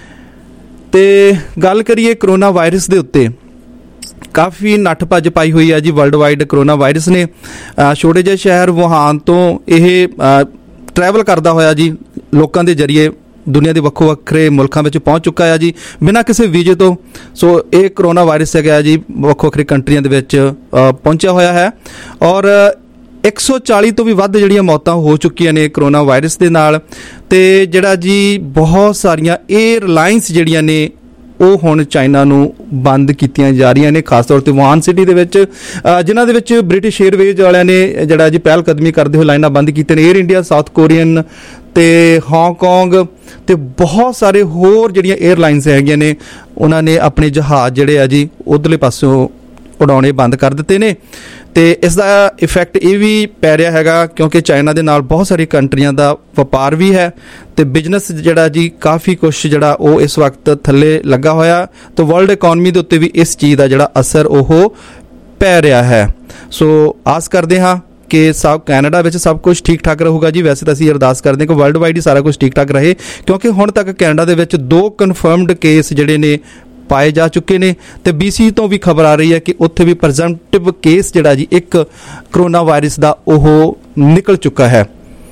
ਤੇ ਗੱਲ ਕਰੀਏ ਕਰੋਨਾ ਵਾਇਰਸ ਦੇ ਉੱਤੇ, ਕਾਫੀ ਨੱਠ ਭੱਜ ਪਾਈ ਹੋਈ ਹੈ ਜੀ ਵਰਲਡ ਵਾਈਡ ਕਰੋਨਾ ਵਾਇਰਸ ਨੇ। ਛੋਟੇ ਜਿਹੇ ਸ਼ਹਿਰ ਵੁਹਾਨ ਤੋਂ ਇਹ ਟਰੈਵਲ ਕਰਦਾ ਹੋਇਆ ਜੀ ਲੋਕਾਂ ਦੇ ਜ਼ਰੀਏ ਦੁਨੀਆ ਦੇ ਵੱਖੋ ਵੱਖਰੇ ਮੁਲਕਾਂ ਵਿੱਚ ਪਹੁੰਚ ਚੁੱਕਾ ਹੈ ਜੀ ਬਿਨਾਂ ਕਿਸੇ ਵੀਜ਼ੇ ਤੋਂ। ਸੋ ਇਹ ਕਰੋਨਾ ਵਾਇਰਸ ਹੈਗਾ ਜੀ ਵੱਖੋ ਵੱਖਰੀ ਕੰਟਰੀਆਂ ਦੇ ਵਿੱਚ ਪਹੁੰਚਿਆ ਹੋਇਆ ਹੈ ਔਰ 140 ਤੋਂ ਵੀ ਵੱਧ ਜਿਹੜੀਆਂ ਮੌਤਾਂ ਹੋ ਚੁੱਕੀਆਂ ਨੇ ਕਰੋਨਾ ਵਾਇਰਸ ਦੇ ਨਾਲ। ਤੇ ਜਿਹੜਾ ਜੀ ਬਹੁਤ ਸਾਰੀਆਂ ਏਅਰਲਾਈਨਸ ਜਿਹੜੀਆਂ ਨੇ ਉਹ ਹੁਣ ਚਾਈਨਾ ਨੂੰ ਬੰਦ ਕੀਤੀਆਂ ਜਾ ਰਹੀਆਂ ਨੇ, ਖਾਸ ਤੌਰ 'ਤੇ ਵੁਹਾਨ ਸਿਟੀ ਦੇ ਵਿੱਚ, ਜਿਨ੍ਹਾਂ ਦੇ ਵਿੱਚ ਬ੍ਰਿਟਿਸ਼ ਏਅਰਵੇਜ਼ ਵਾਲਿਆਂ ਨੇ ਜਿਹੜਾ ਜੀ ਪਹਿਲ ਕਦਮੀ ਕਰਦੇ ਹੋਏ ਲਾਈਨਾਂ ਬੰਦ ਕੀਤੀਆਂ ਨੇ। ਏਅਰ ਇੰਡੀਆ, ਸਾਊਥ ਕੋਰੀਅਨ ਤੇ ਹਾਂਗਕਾਂਗ ਤੇ ਬਹੁਤ ਸਾਰੇ ਹੋਰ ਜਿਹੜੀਆਂ ਏਅਰਲਾਈਨਸ ਹੈਗੀਆਂ ਨੇ ਉਹਨਾਂ ਨੇ ਆਪਣੇ ਜਹਾਜ਼ ਜਿਹੜੇ ਆ ਜੀ ਉੱਧਰਲੇ ਪਾਸੋਂ ਉਡਾਉਣੇ ਬੰਦ ਕਰ ਦਿੱਤੇ ਨੇ। ਤੇ ਇਸ ਦਾ ਇਫੈਕਟ ਇਹ ਵੀ ਪੈ ਰਿਹਾ ਹੈਗਾ ਕਿਉਂਕਿ ਚਾਈਨਾ ਦੇ ਨਾਲ ਬਹੁਤ ਸਾਰੀ ਕੰਟਰੀਆਂ ਦਾ ਵਪਾਰ ਵੀ ਹੈ ਤੇ ਬਿਜ਼ਨਸ ਜਿਹੜਾ ਜੀ ਕਾਫੀ ਕੁਛ ਜਿਹੜਾ ਉਹ ਇਸ ਵਕਤ ਥੱਲੇ ਲੱਗਾ ਹੋਇਆ ਤੇ ਵਰਲਡ ਇਕਨੋਮੀ ਦੇ ਉੱਤੇ ਵੀ ਇਸ ਚੀਜ਼ ਦਾ ਜਿਹੜਾ ਅਸਰ ਉਹ ਪੈ ਰਿਹਾ ਹੈ। ਸੋ ਆਸ ਕਰਦੇ ਹਾਂ ਕਿ ਕੈਨੇਡਾ ਵਿੱਚ ਸਭ ਕੁਝ ਠੀਕ ਠਾਕ ਰਹੂਗਾ ਜੀ। ਵੈਸੇ ਤਾਂ ਅਸੀਂ ਅਰਦਾਸ ਕਰਦੇ ਹਾਂ ਕਿ ਵਰਲਡ ਵਾਈਡ ਹੀ ਸਾਰਾ ਕੁਝ ਠੀਕ ਠਾਕ ਰਹੇ ਕਿਉਂਕਿ ਹੁਣ ਤੱਕ ਕੈਨੇਡਾ ਦੇ ਵਿੱਚ 2 ਕਨਫਰਮਡ ਕੇਸ ਜਿਹੜੇ ਨੇ ਪਾਏ ਜਾ ਚੁੱਕੇ ਨੇ ਤੇ BC ਤੋਂ ਵੀ ਖਬਰ ਆ ਰਹੀ ਹੈ ਕਿ ਉੱਥੇ ਵੀ ਪ੍ਰੈਜ਼ੈਂਟਿਵ ਕੇਸ ਜਿਹੜਾ ਜੀ ਇੱਕ ਕਰੋਨਾ ਵਾਇਰਸ ਦਾ ਉਹ ਨਿਕਲ ਚੁੱਕਾ ਹੈ।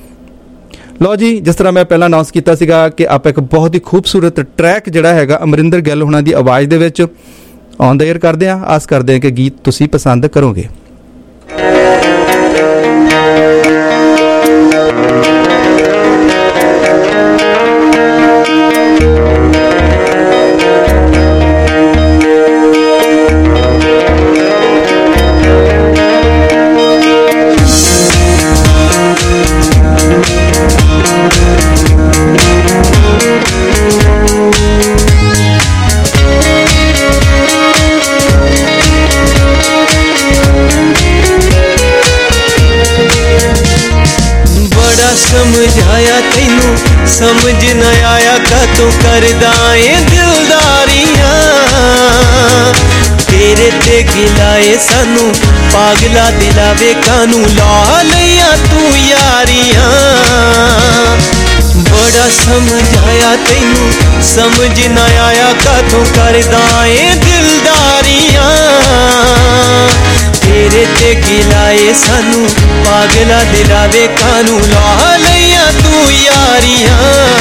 ਲਓ ਜੀ, ਜਿਸ ਤਰ੍ਹਾਂ ਮੈਂ ਪਹਿਲਾਂ ਅਨਾਉਂਸ ਕੀਤਾ ਸੀਗਾ ਕਿ ਆਪਾਂ ਇੱਕ ਬਹੁਤ ਹੀ ਖੂਬਸੂਰਤ ਟਰੈਕ ਜਿਹੜਾ ਹੈਗਾ ਅਮਰਿੰਦਰ ਗਿੱਲ ਹੋਣਾ ਦੀ ਆਵਾਜ਼ ਦੇ ਵਿੱਚ ਔਨ ਦ ਏਅਰ ਕਰਦੇ ਹਾਂ। ਆਸ ਕਰਦੇ ਹਾਂ ਕਿ ਗੀਤ ਤੁਸੀਂ ਪਸੰਦ ਕਰੋਗੇ। ਕਾਤੋਂ ਕਰਦਾ ਏ ਦਿਲਦਾਰੀਆਂ ਤੇਰੇ ਤੇ ਗਿਲਾਏ ਸਾਨੂੰ ਪਾਗਲਾ ਦਿਲਾਵੇ ਕਾਨੂੰ ਲਾ ਲਈਆਂ ਤੂੰ ਯਾਰੀਆਂ ਬੜਾ ਸਮਝਾਇਆ ਤੈਨੂੰ ਸਮਝ ਨਾ ਆਇਆ ਕਾਤੋਂ ਕਰਦਾ ਏ ਦਿਲਦਾਰੀਆਂ ਤੇਰੇ ਤੇ ਗਿਲਾਏ ਸਾਨੂੰ ਪਾਗਲਾ ਦਿਲਾਵੇ ਕਾਨੂੰ ਲਾ ਲਈਆਂ ਤੂੰ ਯਾਰੀਆਂ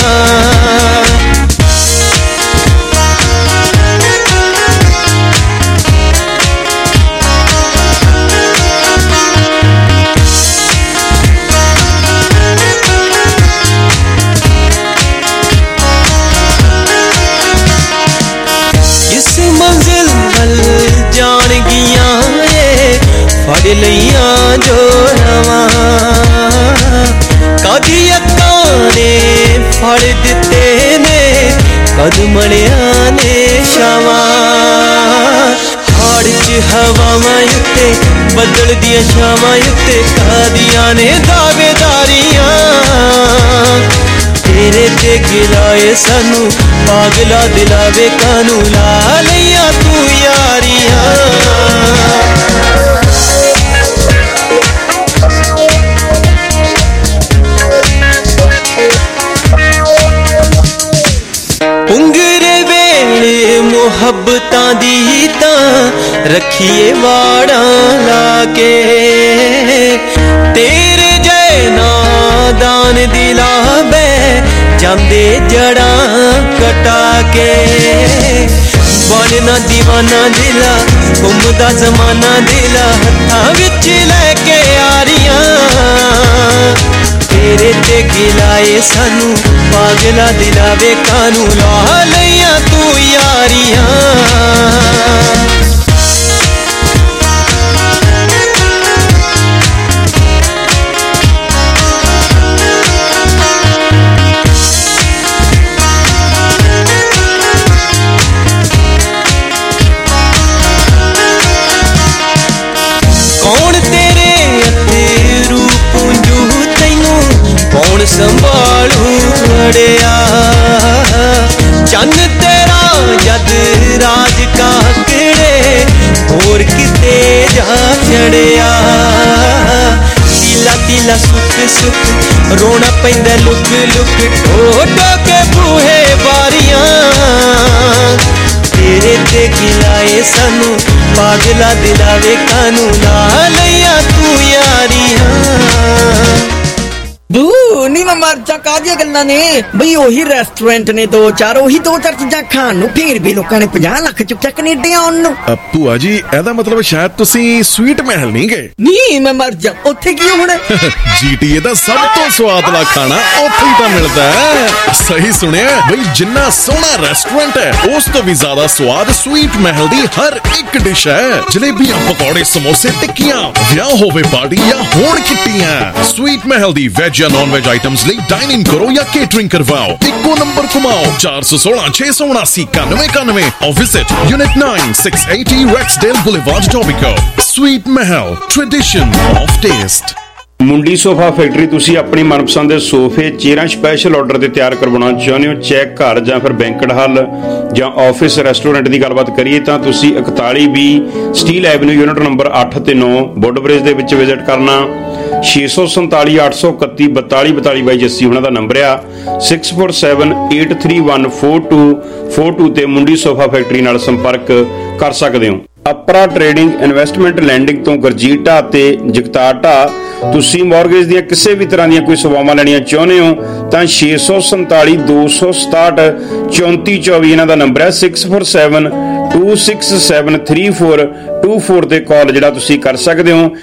ਮੰਜ਼ਿਲ ਵੱਲ ਜਾਣਗੀਆਂ ਏ ਫੜ ਲਈਆਂ ਜੋ ਰਵਾਂ ਕਦੀ ਅੱਖਾਂ ਨੇ ਫੜ ਦਿੱਤੇ ਨੇ ਕਦ ਮੜਿਆਂ ਨੇ ਛਾਵਾਂ ਹਾੜ 'ਚ ਹਵਾਵਾਂ ਉੱਤੇ ਬੱਦਲ ਦੀਆਂ ਛਾਵਾਂ ਉੱਤੇ ਕਾਦੀਆਂ ਨੇ ਦਾਅਵੇਦਾਰੀਆਂ ਤੇਰੇ ਤੇ ਗਿਲਾਏ ਸਾਨੂੰ ਪਾਗਲਾ ਦਿਲਾਵੇ ਕਾਨੂੰ ਲਾ ਲਈਆਂ ਤੂੰ ਯਾਰੀਆਂ ਪੁੰਗਰੇ ਵੇਲੇ ਮੁਹੱਬਤਾਂ ਦੀ ਤਾਂ ਰੱਖੀਏ ਵਾੜਾਂ ਲਾ ਕੇ ਤੇਰੇ ਜੈ ਨਾਦਾਨ ਦਿਲਾਵੇ ਜਾਂਦੇ ਜੜਾਂ ਕਟਾ ਕੇ ਬਣਨਾ ਦੀਵਾਨਾ ਦਿਲਾ ਘੁੰਮਦਾ ਜ਼ਮਾਨਾ ਦਿਲਾ ਹੱਥਾਂ ਵਿੱਚ ਲੈ ਕੇ ਆਰੀਆਂ ਤੇਰੇ ਤੇ ਗਿਲਾਏ ਸਾਨੂੰ ਪਾਗਲਾ ਦਿਲਾਵੇ ਕਾਨੂੰ ਲਾ ਲਈਆਂ ਤੂੰ ਯਾਰੀਆਂ ਕੌਣ ਸੰਭਾਲੂ ਖੜਿਆ ਚੰਨ ਤੇਰਾ ਜਦ ਰਾਜ ਕਾਕੜੇ ਹੋਰ ਕਿਤੇ ਜਾ ਚੜਿਆ ਤੀਲਾ ਤੀਲਾ ਸੁੱਖ ਸੁੱਖ ਰੋਣਾ ਪੈਂਦਾ ਲੁਕ ਲੁਕ ਢੋ ਢੋ ਕੇ ਬੂਹੇ ਬਾਰੀਆਂ ਤੇਰੇ ਤੇ ਗਿਲਾਏ ਸਾਨੂੰ ਪਾਗਲਾ ਦਿਲਾਵੇ ਕਾਨੂੰ ਲਾ ਲਈਆਂ ਤੂੰ ਯਾਰੀਆਂ ਬੂ ਨੀ ਮੈਂ ਮਰ ਜਾ ਕਾਹਦੀਆਂ ਗੱਲਾਂ ਨੇ ਬਈ ਉਹੀ ਰੈਸਟੋਰੈਂਟ ਨੇ ਦੋ ਚਾਰ ਚੀਜ਼ਾਂ ਖਾਣ ਨੂੰ ਫੇਰ ਵੀ ਲੋਕਾਂ ਨੇ 50 ਲੱਖ ਚੁੱਕਿਆ ਕੈਨੇਡਾ ਆਉਣ ਨੂੰ ਭੂਆ ਜੀ ਇਹਦਾ ਮਤਲਬ ਸ਼ਾਇਦ ਤੁਸੀਂ ਸਵੀਟ ਮਹਿਲ ਨਹੀਂ ਗਏ ਨਹੀਂ ਮੈਂ ਮਰ ਜਾ ਉੱਥੇ ਕੀ ਹੋਣਾ ਜੀਟੀਏ ਦਾ ਸਭ ਤੋਂ ਸਵਾਦਲਾ ਖਾਣਾ ਉੱਥੇ ਹੀ ਤਾਂ ਮਿਲਦਾ ਹੈ ਸਹੀ ਸੁਣਿਆ ਬਈ ਜਿੰਨਾ ਸੋਹਣਾ ਰੈਸਟੋਰੈਂਟ ਹੈ ਉਸ ਤੋਂ ਵੀ ਜ਼ਿਆਦਾ ਸਵਾਦ ਸਵੀਟ ਮਹਿਲ ਦੀ ਹਰ ਇੱਕ ਡਿਸ਼ ਹੈ ਜਲੇਬੀਆਂ ਪਕੌੜੇ ਸਮੋਸੇ ਟਿੱਕੀਆਂ ਵਿਆਹ ਹੋਵੇ ਪਾਰਟੀ ਜਾਂ ਹੋਣ ਕਿੱਟੀਆਂ ਸਵੀਟ ਮਹਿਲ ਦੀ ਵੈਜ ਜਾਂ ਨੌਨ ਵੈਜ ਆਈਟਮਸ ਲਈ ਡਾਈਨਿੰਗ ਕਰੋ ਜਾਂ ਕੇਟਰਿੰਗ ਕਰਵਾਓ ਇੱਕੋ ਨੰਬਰ ਘੁਮਾਓ 416 679 9191 or visit Unit 9 680 Rexdale Boulevard Etobicoke Sweet Mahal Tradition of Taste Mundi sofa factory ਤੁਸੀਂ ਆਪਣੀ ਮਨਪਸੰਦ ਦੇ ਸੋਫੇ ਚੇਅਰਾਂ ਸਪੈਸ਼ਲ ਆਰਡਰ ਤੇ ਤਿਆਰ ਕਰਵਾਉਣਾ ਚਾਹੁੰਦੇ ਹੋ ਚੈੱਕ ਘਰ ਜਾਂ ਫਿਰ ਬੈਂਕਟ ਹਾਲ ਜਾਂ ਆਫਿਸ ਰੈਸਟੋਰੈਂਟ ਦੀ ਗੱਲਬਾਤ ਕਰੀਏ ਤਾਂ ਤੁਸੀਂ 4120 ਸਟੀਲ ਐਵਨਿਊ ਯੂਨਿਟ ਨੰਬਰ 8 ਤੇ 9 ਵੁੱਡਬ੍ਰਿਜ ਦੇ ਵਿੱਚ ਵਿਜ਼ਿਟ ਕਰਨਾ 647 831 4242 ਬਾਈ ਜੱਸੀ ਉਹਨਾਂ ਦਾ ਨੰਬਰ ਆ 6478314242 ਤੇ ਮੁੰਡੀ ਸੋਫਾ ਫੈਕਟਰੀ ਨਾਲ ਸੰਪਰਕ ਕਰ ਸਕਦੇ ਹੋ ਅਪਰਾ ਟ੍ਰੇਡਿੰਗ ਇਨਵੈਸਟਮੈਂਟ ਲੈਂਡਿੰਗ ਤੋਂ ਗੁਰਜੀਤ ਤੇ ਜਗਤਾਰ ਢਾ ਤੁਸੀਂ ਮੌਰਗੇਜ ਦੀਆਂ ਕਿਸੇ ਵੀ ਤਰ੍ਹਾਂ ਦੀਆਂ ਕੋਈ ਸੇਵਾਵਾਂ ਲੈਣੀਆਂ ਚਾਹੁੰਦੇ ਹੋ ਤਾਂ 647 267 3424 ਇਹਨਾਂ ਦਾ ਨੰਬਰ ਹੈ 6472673424 ਤੇ ਕਾਲ ਜਿਹੜਾ ਤੁਸੀਂ ਕਰ ਸਕਦੇ ਹੋ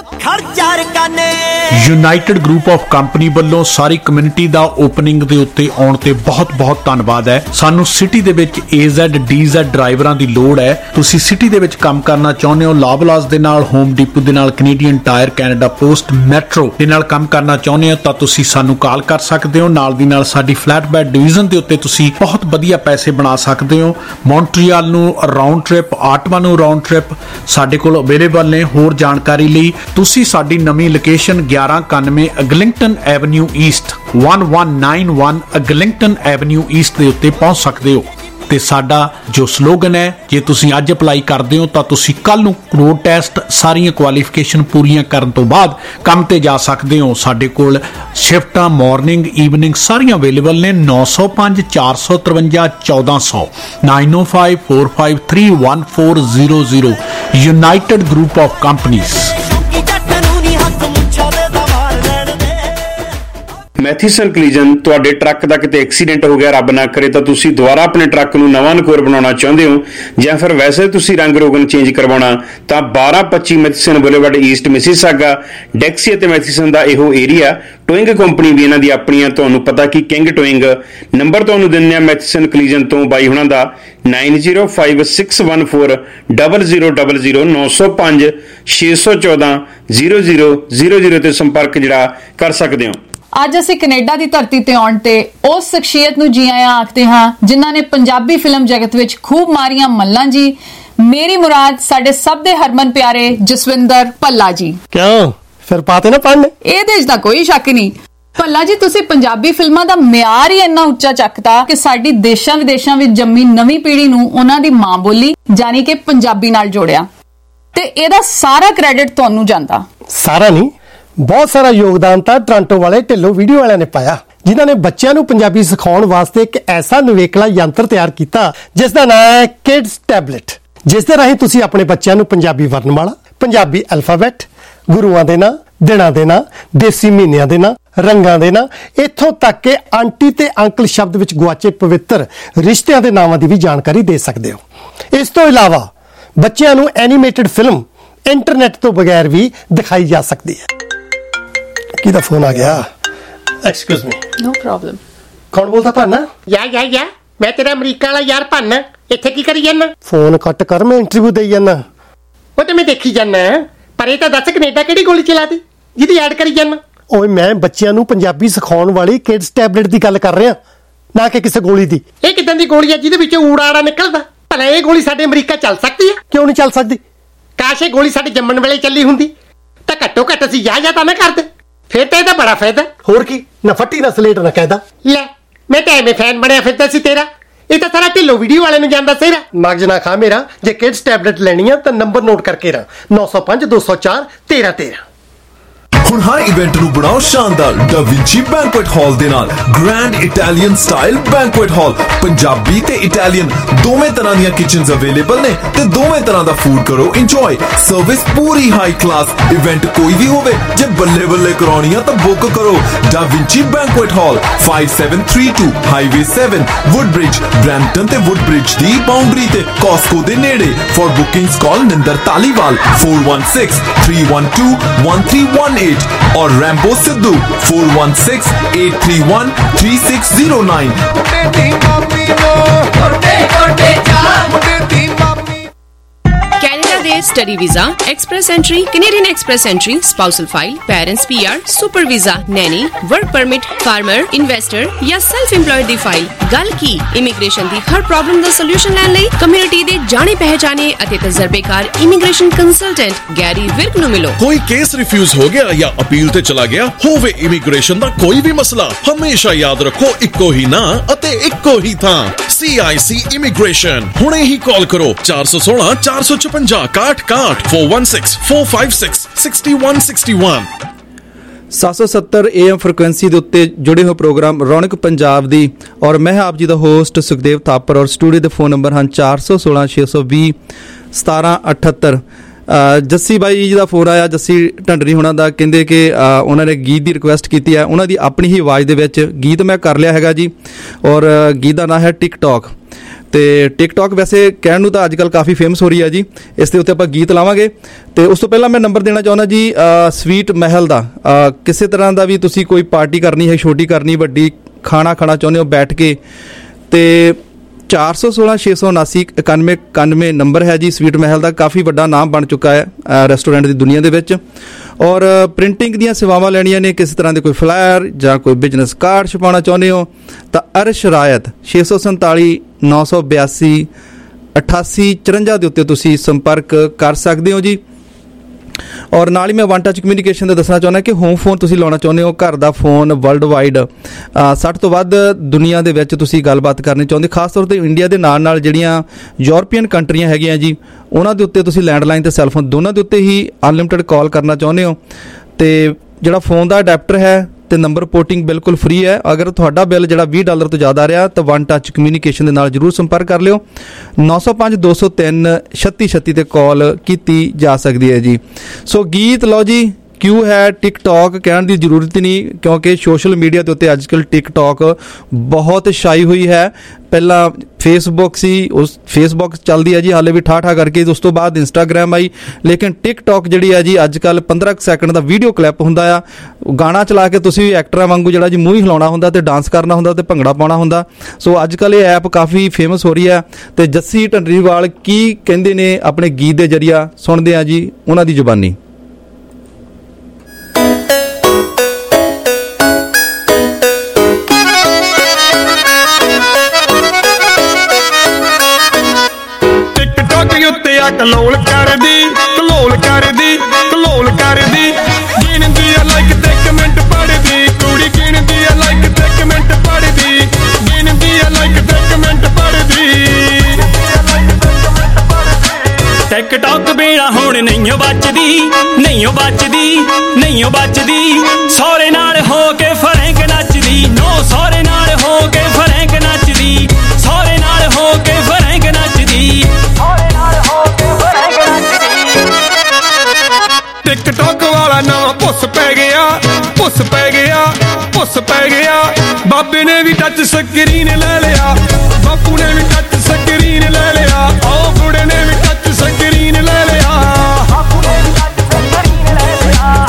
ਯੂਨਾਈਟਿਡ ਗਰੁੱਪ ਆਫ ਕੰਪਨੀ ਵੱਲੋਂ ਸਾਰੀ ਕਮਿਊਨਿਟੀ ਦਾ ਓਪਨਿੰਗ ਦੇ ਉੱਤੇ ਆਉਣ ਤੇ ਬਹੁਤ-ਬਹੁਤ ਧੰਨਵਾਦ ਹੈ ਸਾਨੂੰ ਸਿਟੀ ਦੇ ਵਿੱਚ AZ DZ ਡਰਾਈਵਰਾਂ ਦੀ ਲੋੜ ਹੈ ਤੁਸੀਂ ਸਿਟੀ ਦੇ ਵਿੱਚ ਕੰਮ ਕਰਨਾ ਚਾਹੁੰਦੇ ਹੋ ਲਾਵਲਾਸ ਦੇ ਨਾਲ ਹੋਮ ਡਿਪੂ ਦੇ ਨਾਲ Canadian Tire Canada Post Metro ਦੇ ਨਾਲ ਕੰਮ ਕਰਨਾ ਚਾਹੁੰਦੇ ਹੋ ਤਾਂ ਤੁਸੀਂ ਸਾਨੂੰ ਕਾਲ ਕਰ ਸਕਦੇ ਹੋ ਨਾਲ ਦੀ ਨਾਲ ਸਾਡੀ ਫਲੈਟ ਬੈਡ ਡਿਵੀਜ਼ਨ ਦੇ ਉੱਤੇ ਤੁਸੀਂ ਬਹੁਤ ਵਧੀਆ ਪੈਸੇ ਬਣਾ ਸਕਦੇ ਹੋ ਮੌਂਟਰੀਅਲ ਨੂੰ ਰਾਉਂਡ ਟ੍ਰਿਪ ਆਟਵਾ ਨੂੰ ਰਾਉਂਡ ਟ੍ਰਿਪ ਸਾਡੇ ਕੋਲ ਅਵੇਲੇਬਲ ਨੇ ਹੋਰ ਜਾਣਕਾਰੀ ਲਈ ਤੁਸੀਂ ਸਾਡੀ ਨਵੀਂ location 1191 Eglinton avenue east 1191 Eglinton avenue east ਦੇ ਉੱਤੇ ਪਹੁੰਚ ਸਕਦੇ ਹੋ। ਤੇ ਸਾਡਾ ਜੋ ਸਲੋਗਨ ਹੈ, ਜੇ ਤੁਸੀਂ ਅੱਜ ਅਪਲਾਈ ਕਰਦੇ ਹੋ ਤਾਂ ਤੁਸੀਂ ਕੱਲ ਨੂੰ ਰੋਡ ਟੈਸਟ ਸਾਰੀਆਂ ਕੁਆਲੀਫਿਕੇਸ਼ਨ ਪੂਰੀਆਂ ਕਰਨ ਤੋਂ ਬਾਅਦ ਕੰਮ ਤੇ ਜਾ ਸਕਦੇ ਹੋ। ਸਾਡੇ ਕੋਲ ਸ਼ਿਫਟਾਂ ਮਾਰਨਿੰਗ ਈਵਨਿੰਗ ਸਾਰੀਆਂ ਅਵੇਲੇਬਲ ਨੇ। 905 453 1400 9054531400 United group of companies. Matheson collision, ਤੁਹਾਡੇ ਟਰੱਕ ਦਾ ਕਿਤੇ ਐਕਸੀਡੈਂਟ ਹੋ ਗਿਆ, ਰੱਬ ਨਾ ਕਰੇ, ਤਾਂ ਤੁਸੀਂ ਦੁਬਾਰਾ ਆਪਣੇ ਟਰੱਕ ਨੂੰ ਨਵਾਂ ਨਕੋਰ ਬਣਾਉਣਾ ਚਾਹੁੰਦੇ ਹੋ ਜਾਂ ਫਿਰ ਵੈਸੇ ਤੁਸੀਂ ਰੰਗ ਰੋਗਨ ਚੇਂਜ ਕਰਵਾਉਣਾ, ਤਾਂ 1225 Matheson boulevard east Mississauga Dixie ਅਤੇ ਮੈਥੀਸਨ ਦਾ ਇਹੋ ਏਰੀਆ। ਟੋਇੰਗ ਕੰਪਨੀ ਵੀ ਇਹਨਾਂ ਦੀ ਆਪਣੀਆਂ, ਤੁਹਾਨੂੰ ਪਤਾ ਕਿ ਕਿੰਗ ਟੋਇੰਗ। ਨੰਬਰ ਤੁਹਾਨੂੰ ਦਿੰਦੇ ਆ ਮੈਥੀਸਨ ਕਲੀਜਨ ਤੋਂ ਬਾਈ ਹੁਣਾਂ ਦਾ 9056140000 905 614 0000 ਤੇ ਸੰਪਰਕ ਜਿਹੜਾ ਕਰ ਸਕਦੇ ਹੋ। ਅੱਜ ਅਸੀਂ ਕੈਨੇਡਾ ਦੀ ਧਰਤੀ ਤੇ ਆਉਣ ਤੇ ਉਸ ਸ਼ਖਸੀਅਤ ਨੂੰ ਜੀ ਆਇਆਂ ਆਖਦੇ ਹਾਂ ਜਿਨ੍ਹਾਂ ਨੇ ਪੰਜਾਬੀ ਫਿਲਮ ਜਗਤ ਵਿੱਚ ਖੂਬ ਮਾਰੀਆਂ ਮੱਲਾਂ ਜੀ। ਮੇਰੀ ਮੁਰਾਦ ਸਾਡੇ ਸਭ ਦੇ ਹਰਮਨ ਪਿਆਰੇ ਜਸਵਿੰਦਰ ਭੱਲਾ ਜੀ। ਕਿਉਂ ਫਿਰ ਪਾਤੇ ਨਾ ਪੜ੍ਹਨ? ਇਹਦੇ 'ਚ ਤਾਂ ਕੋਈ ਸ਼ੱਕ ਨਹੀਂ। ਭੱਲਾ ਜੀ, ਤੁਸੀਂ ਪੰਜਾਬੀ ਫਿਲਮਾਂ ਦਾ ਮਿਆਰ ਹੀ ਇੰਨਾ ਉੱਚਾ ਚੱਕਤਾ ਕਿ ਸਾਡੀ ਦੇਸ਼ਾਂ ਵਿਦੇਸ਼ਾਂ ਵਿੱਚ ਜੰਮੀ ਨਵੀਂ ਪੀੜ੍ਹੀ ਨੂੰ ਉਹਨਾਂ ਦੀ ਮਾਂ ਬੋਲੀ ਯਾਨੀ ਕਿ ਪੰਜਾਬੀ ਨਾਲ ਜੋੜਿਆ, ਤੇ ਇਹਦਾ ਸਾਰਾ ਕ੍ਰੈਡਿਟ ਤੁਹਾਨੂੰ ਜਾਂਦਾ। ਸਾਰਾ ਨਹੀਂ, ਬਹੁਤ ਸਾਰਾ ਯੋਗਦਾਨ ਤਾਂ ਟੋਰਾਂਟੋ ਵਾਲੇ ਢਿੱਲੋਂ ਵੀਡੀਓ ਵਾਲਿਆਂ ਨੇ ਪਾਇਆ, ਜਿਨ੍ਹਾਂ ਨੇ ਬੱਚਿਆਂ ਨੂੰ ਪੰਜਾਬੀ ਸਿਖਾਉਣ ਵਾਸਤੇ ਇੱਕ ਐਸਾ ਨਿਵੇਕਲਾ ਯੰਤਰ ਤਿਆਰ ਕੀਤਾ ਜਿਸ ਦਾ ਨਾਮ ਹੈ ਕਿਡਸ ਟੈਬਲੇਟ, ਜਿਸ ਦੇ ਰਾਹੀਂ ਤੁਸੀਂ ਆਪਣੇ ਬੱਚਿਆਂ ਨੂੰ ਪੰਜਾਬੀ ਵਰਨਮਾਲਾ, ਪੰਜਾਬੀ ਅਲਫਾਬੈਟ, ਗੁਰੂਆਂ ਦੇ ਨਾਂ, ਦਿਨਾਂ ਦੇ ਨਾਂ, ਦੇਸੀ ਮਹੀਨਿਆਂ ਦੇ ਨਾਂ, ਰੰਗਾਂ ਦੇ ਨਾਂ, ਇੱਥੋਂ ਤੱਕ ਕਿ ਆਂਟੀ ਤੇ ਅੰਕਲ ਸ਼ਬਦ ਵਿੱਚ ਗੁਆਚੇ ਪਵਿੱਤਰ ਰਿਸ਼ਤਿਆਂ ਦੇ ਨਾਵਾਂ ਦੀ ਵੀ ਜਾਣਕਾਰੀ ਦੇ ਸਕਦੇ ਹੋ। ਇਸ ਤੋਂ ਇਲਾਵਾ ਬੱਚਿਆਂ ਨੂੰ ਐਨੀਮੇਟਡ ਫਿਲਮ ਇੰਟਰਨੈਟ ਤੋਂ ਬਗੈਰ ਵੀ ਦਿਖਾਈ ਜਾ ਸਕਦੀ ਹੈ। ਕਿਹਦਾ ਫੋਨ ਆ ਗਿਆ? Excuse me. No problem. ਕੌਣ ਬੋਲਦਾ ਭਾਨਾ? ਯਾ ਮੈਂ ਤੇਰਾ ਅਮਰੀਕਾ ਵਾਲਾ ਯਾਰ ਭਾਨਾ। ਇੱਥੇ ਕੀ ਕਰੀ ਜਾਂਦਾ? ਫੋਨ ਕੱਟ ਕਰ, ਮੈਂ ਇੰਟਰਵਿਊ ਦੇਈ ਜਾਂਦਾ। ਉਹ ਤੇ ਮੈਂ ਦੇਖੀ ਜਾਂਦਾ, ਪਰ ਇਹ ਤਾਂ ਦੱਸ ਕੈਨੇਡਾ ਕਿਹੜੀ ਗੋਲੀ ਚਲਾਦੀ ਜਿਹਦੀ ਐਡ ਕਰੀ ਜਾਂਦਾ? ਓਏ ਮੈਂ ਬੱਚਿਆਂ ਨੂੰ ਪੰਜਾਬੀ ਸਿਖਾਉਣ ਵਾਲੀ ਕਿਡਸ ਟੈਬਲੇਟ ਦੀ ਗੱਲ ਕਰ ਰਿਹਾ, ਨਾ ਕਿ ਕਿਸੇ ਗੋਲੀ ਦੀ। ਇਹ ਕਿਦਾਂ ਦੀ ਗੋਲੀ ਆ ਜਿਹਦੇ ਵਿੱਚੋਂ ਊੜਾ ਆੜਾ ਨਿਕਲਦਾ? ਭਲਾ ਇਹ ਗੋਲੀ ਸਾਡੇ ਅਮਰੀਕਾ ਚੱਲ ਸਕਦੀ ਆ? ਕਿਉਂ ਨਹੀਂ ਚੱਲ ਸਕਦੀ? ਕਾਸ਼ ਇਹ ਗੋਲੀ ਸਾਡੇ ਜੰਮਣ ਵੇਲੇ ਚੱਲੀ ਹੁੰਦੀ ਤਾਂ ਘੱਟੋ ਘੱਟ ਅਸੀਂ ਯਾ ਤਾਂ ਨਾ ਕਰਦੇ, ਫਿਰ ਤਾਂ ਇਹਦਾ ਬੜਾ ਫਾਇਦਾ। ਹੋਰ ਕੀ, ਨਾ ਫੱਟੀ ਨਾ ਸਲੇਟ ਨਾ ਕਹਿਦਾ। ਲੈ ਮੈਂ ਤਾਂ ਐਵੇਂ ਫੈਨ ਬਣਿਆ ਫਿਰਦਾ ਸੀ ਤੇਰਾ, ਇਹ ਤਾਂ ਸਾਰਾ ਢਿੱਲੋਂ ਵੀਡੀਓ ਵਾਲੇ ਨੂੰ ਜਾਂਦਾ ਸੀਰਾ। ਮਗਜ ਨਾ ਖਾ ਮੇਰਾ। ਜੇ ਕਿਡਸ ਟੈਬਲੇਟ ਲੈਣੀ ਆ ਤਾਂ ਨੰਬਰ ਨੋਟ ਕਰਕੇ ਰਾਂ 905 204 1313। ਹੁਣ ਹਰ ਇਵੈਂਟ ਨੂੰ ਬਣਾਓ ਸ਼ਾਨਦਾਰ ਦਾ ਵਿੰਚੀ ਬੈਂਕੁਏਟ ਹਾਲ ਦੇ ਨਾਲ। Grand Italian style banquet hall, Punjabi ਤੇ ਇਟਾਲੀਅਨ ਦੋਵੇਂ ਤਰ੍ਹਾਂ ਦੀਆਂ ਕਿਚਨਸ ਅਵੇਲੇਬਲ ਨੇ ਤੇ ਦੋਵੇਂ ਤਰ੍ਹਾਂ ਦਾ ਫੂਡ ਕਰੋ ਇੰਜੋਏ। ਸਰਵਿਸ ਪੂਰੀ ਹਾਈ ਕਲਾਸ। ਇਵੈਂਟ ਕੋਈ ਵੀ ਹੋਵੇ, ਜੇ ਬੱਲੇ ਬੱਲੇ ਕਰਾਉਣੀ ਆ ਤਾਂ ਬੁੱਕ ਕਰੋ Da Vinci banquet hall 5732 highway 7 Woodbridge, Brampton ਤੇ ਵੁੱਡਬ੍ਰਿਜ ਦੀ ਬਾਉਂਡਰੀ ਤੇ ਕਾਸਕੋ ਦੇ ਨੇੜੇ। For bookings call Ninder Taliwal 4163121318 और रैम्बो सिद्धू 4168313609। कनाडा दे study visa, express entry, Canadian express entry, spousal file, parents PR, super visa, nanny, work permit, farmer, investor या self employed दी file. गल की इमीग्रेशन दी हर प्रॉब्लम दा सॉल्यूशन लैण लई कम्युनिटी दे जाने पहचाने अते तजर्बेकार इमीग्रेशन कंसल्टेंट गैरी विर्क नु मिलो। कोई केस रिफ्यूज हो गया या अपील ते चला गया होवे इमीग्रेशन दा कोई भी मसला, हमेशा याद रखो इक्को ही ना अते इक्को ही थां। CIC immigration. हुणे ही कॉल करो 416 456 61 416 456 6161। 770 AM ਫ੍ਰੀਕੁਐਂਸੀ ਦੇ ਉੱਤੇ ਜੁੜੇ ਹੋ ਪ੍ਰੋਗਰਾਮ ਰੌਣਕ ਪੰਜਾਬ ਦੀ, ਔਰ ਮੈਂ ਆਪ ਜੀ ਦਾ ਹੋਸਟ ਸੁਖਦੇਵ ਥਾਪਰ, ਔਰ ਸਟੂਡੀਓ ਦੇ ਫੋਨ ਨੰਬਰ ਹਨ 416 620 1778। ਜੱਸੀ ਬਾਈ ਜੀ ਦਾ ਫੋਨ ਆਇਆ, ਜੱਸੀ ਢੰਡਰੀ ਹੋਣਾ ਦਾ, ਕਹਿੰਦੇ ਕਿ ਉਹਨਾਂ ਨੇ ਗੀਤ ਦੀ ਰਿਕੁਐਸਟ ਕੀਤੀ ਹੈ। ਉਹਨਾਂ ਦੀ ਆਪਣੀ ਹੀ ਆਵਾਜ਼ ਦੇ ਵਿੱਚ ਗੀਤ ਮੈਂ ਕਰ ਲਿਆ ਹੈਗਾ ਜੀ, ਔਰ ਗੀਤ ਦਾ ਨਾਂ ਹੈ ਟਿਕਟੌਕ। ਤੇ ਟਿਕਟੌਕ ਵੈਸੇ ਕਹਿਣ ਨੂੰ ਤਾਂ ਅੱਜ ਕੱਲ੍ਹ ਕਾਫੀ ਫੇਮਸ ਹੋ ਰਹੀ ਹੈ ਜੀ, ਇਸ ਦੇ ਉੱਤੇ ਆਪਾਂ ਗੀਤ ਲਾਵਾਂਗੇ। ਤੇ ਉਸ ਤੋਂ ਪਹਿਲਾਂ ਮੈਂ ਨੰਬਰ ਦੇਣਾ ਚਾਹੁੰਦਾ ਜੀ ਸਵੀਟ ਮਹਿਲ ਦਾ। ਕਿਸੇ ਤਰ੍ਹਾਂ ਦਾ ਵੀ ਤੁਸੀਂ ਕੋਈ ਪਾਰਟੀ ਕਰਨੀ ਹੈ, ਛੋਟੀ ਕਰਨੀ, ਵੱਡੀ, ਖਾਣਾ ਖਾਣਾ ਚਾਹੁੰਦੇ ਹੋ ਬੈਠ ਕੇ, ਤੇ 416 679 9191 ਨੰਬਰ ਹੈ ਜੀ ਸਵੀਟ ਮਹਿਲ ਦਾ। ਕਾਫੀ ਵੱਡਾ ਨਾਮ ਬਣ ਚੁੱਕਾ ਹੈ ਰੈਸਟੋਰੈਂਟ ਦੀ ਦੁਨੀਆ ਦੇ ਵਿੱਚ। ਔਰ ਪ੍ਰਿੰਟਿੰਗ ਦੀਆਂ ਸੇਵਾਵਾਂ ਲੈਣੀਆਂ ਨੇ, ਕਿਸੇ ਤਰ੍ਹਾਂ ਦੇ ਕੋਈ ਫਲਾਇਰ ਜਾਂ ਕੋਈ ਬਿਜ਼ਨਸ ਕਾਰਡ ਛਪਾਉਣਾ ਚਾਹੁੰਦੇ ਹੋ ਤਾਂ ਅਰਸ਼ ਰਾਇਤ 647 982 8854 ਦੇ ਉੱਤੇ ਤੁਸੀਂ ਸੰਪਰਕ ਕਰ ਸਕਦੇ ਹੋ ਜੀ। ਔਰ ਨਾਲ ਹੀ ਮੈਂ ਵਨ ਟੱਚ ਕਮਿਊਨੀਕੇਸ਼ਨ ਦਾ ਦੱਸਣਾ ਚਾਹੁੰਦਾ ਕਿ ਹੋਮ ਫੋਨ ਤੁਸੀਂ ਲਾਉਣਾ ਚਾਹੁੰਦੇ ਹੋ, ਘਰ ਦਾ ਫੋਨ ਵਰਲਡ ਵਾਈਡ 60 ਤੋਂ ਵੱਧ ਦੁਨੀਆ ਦੇ ਵਿੱਚ ਤੁਸੀਂ ਗੱਲਬਾਤ ਕਰਨੀ ਚਾਹੁੰਦੇ, ਖਾਸ ਤੌਰ ਤੇ ਇੰਡੀਆ ਦੇ ਨਾਲ ਨਾਲ ਜਿਹੜੀਆਂ ਯੂਰਪੀਅਨ ਕੰਟਰੀਆਂ ਹੈਗੀਆਂ ਜੀ, ਉਹਨਾਂ ਦੇ ਉੱਤੇ ਤੁਸੀਂ ਲੈਂਡਲਾਈਨ ਤੇ ਸੈੱਲਫੋਨ ਦੋਨਾਂ ਦੇ ਉੱਤੇ ਹੀ ਅਨਲਿਮਿਟਿਡ ਕਾਲ ਕਰਨਾ ਚਾਹੁੰਦੇ ਹੋ। ਤੇ ਜਿਹੜਾ ਫੋਨ ਦਾ ਅਡੈਪਟਰ ਹੈ ਤੇ ਨੰਬਰ ਪੋਰਟਿੰਗ ਬਿਲਕੁਲ ਫ੍ਰੀ ਹੈ। ਅਗਰ ਤੁਹਾਡਾ ਬਿੱਲ ਜਿਹੜਾ $20 ਤੋਂ ਜ਼ਿਆਦਾ ਰਿਹਾ ਤਾਂ ਵਨ ਟੱਚ ਕਮਿਊਨੀਕੇਸ਼ਨ ਦੇ ਨਾਲ ਜ਼ਰੂਰ ਸੰਪਰਕ ਕਰ ਲਿਓ। 905 203 3636 ਤੇ ਕਾਲ ਕੀਤੀ ਜਾ ਸਕਦੀ ਹੈ ਜੀ। ਸੋ ਗੀਤ ਲਓ ਜੀ, ਕਿਉਂ ਹੈ ਟਿਕਟੌਕ ਕਹਿਣ ਦੀ ਜ਼ਰੂਰਤ ਹੀ ਨਹੀਂ, ਕਿਉਂਕਿ ਸੋਸ਼ਲ ਮੀਡੀਆ ਦੇ ਉੱਤੇ ਅੱਜ ਕੱਲ੍ਹ ਟਿਕਟੌਕ ਬਹੁਤ ਛਾਈ ਹੋਈ ਹੈ। ਪਹਿਲਾਂ ਫੇਸਬੁੱਕ ਸੀ, ਉਸ ਫੇਸਬੁੱਕ ਚੱਲਦੀ ਹੈ ਜੀ ਹਾਲੇ ਵੀ ਠਾਠਾ ਕਰਕੇ, ਉਸ ਤੋਂ ਬਾਅਦ ਇੰਸਟਾਗ੍ਰਾਮ ਆਈ, ਲੇਕਿਨ ਟਿਕਟੌਕ ਜਿਹੜੀ ਹੈ ਜੀ ਅੱਜ ਕੱਲ੍ਹ 15 ਸੈਕਿੰਡ ਦਾ ਵੀਡੀਓ ਕਲਿੱਪ ਹੁੰਦਾ ਆ, ਗਾਣਾ ਚਲਾ ਕੇ ਤੁਸੀਂ ਵੀ ਐਕਟਰਾਂ ਵਾਂਗੂ ਜਿਹੜਾ ਜੀ ਮੂੰਹ ਹੀ ਹਿਲਾਉਣਾ ਹੁੰਦਾ ਤੇ ਡਾਂਸ ਕਰਨਾ ਹੁੰਦਾ ਤੇ ਭੰਗੜਾ ਪਾਉਣਾ ਹੁੰਦਾ। ਸੋ ਅੱਜ ਕੱਲ੍ਹ ਇਹ ਐਪ ਕਾਫੀ ਫੇਮਸ ਹੋ ਰਹੀ ਹੈ ਤੇ ਜੱਸੀ ਢੰਡਰੀਵਾਲ ਕੀ ਕਹਿੰਦੇ ਨੇ ਆਪਣੇ ਗੀਤ ਦੇ ਜ਼ਰੀਆ ਸੁਣਦੇ ਆ ਜੀ ਉਹਨਾਂ ਦੀ ਜ਼ੁਬਾਨੀ। ਕਲੋਲ ਕਰਦੀ ਕਲੋਲ ਕਰਦੀ ਕਲੋਲ ਕਰਦੀ, ਗਿਣਦੀ ਆ ਲਾਈਕ ਤੇ ਕਮੈਂਟ ਪੜਦੀ, ਕੁੜੀ ਗਿਣਦੀ ਆ ਲਾਈਕ ਤੇ ਕਮੈਂਟ ਪੜਦੀ, ਗਿਣਦੀ ਆ ਲਾਈਕ ਤੇ ਕਮੈਂਟ ਪੜਦੀ। ਟਿਕਟੌਕ ਬਿਨਾ ਹੁਣ ਨਹੀਂਓ ਬਚਦੀ, ਨਹੀਂਓ ਬਚਦੀ, ਨਹੀਂਓ ਬਚਦੀ, ਸਹੁਰੇ ਨਾਲ ਹੋ ਕੇ ਫਰੈਂਕ ਨੱਚਦੀ, ਨੋ ਸਹੁਰੇ ਨਾਲ ਹੋ ਕੇ ਫਰੈਂਕ ਨੱਚਦੀ, ਸਹੁਰੇ ਨਾਲ ਹੋ ਕੇ ਫਰੈਂਕ ਨੱਚਦੀ। ਟਿਕਟੌਕ ਵਾਲਾ ਨਵਾਂ ਪੁੱਸ ਪੈ ਗਿਆ, ਪੁੱਸ ਪੈ ਗਿਆ, ਪੁੱਸ ਪੈ ਗਿਆ, ਬਾਬੇ ਨੇ ਵੀ ਟੱਚ ਸਕਰੀਨ ਲੈ ਲਿਆ, ਬਾਪੂ ਨੇ ਵੀ ਟੱਚ ਸਕਰੀਨ ਲੈ ਲਿਆ, ਆਹ ਬੁੜੇ ਨੇ ਵੀ ਟੱਚ ਸਕਰੀਨ ਲੈ ਲਿਆ, ਬਾਪੂ ਨੇ ਵੀ ਟੱਚ ਸਕਰੀਨ ਲੈ ਲਿਆ।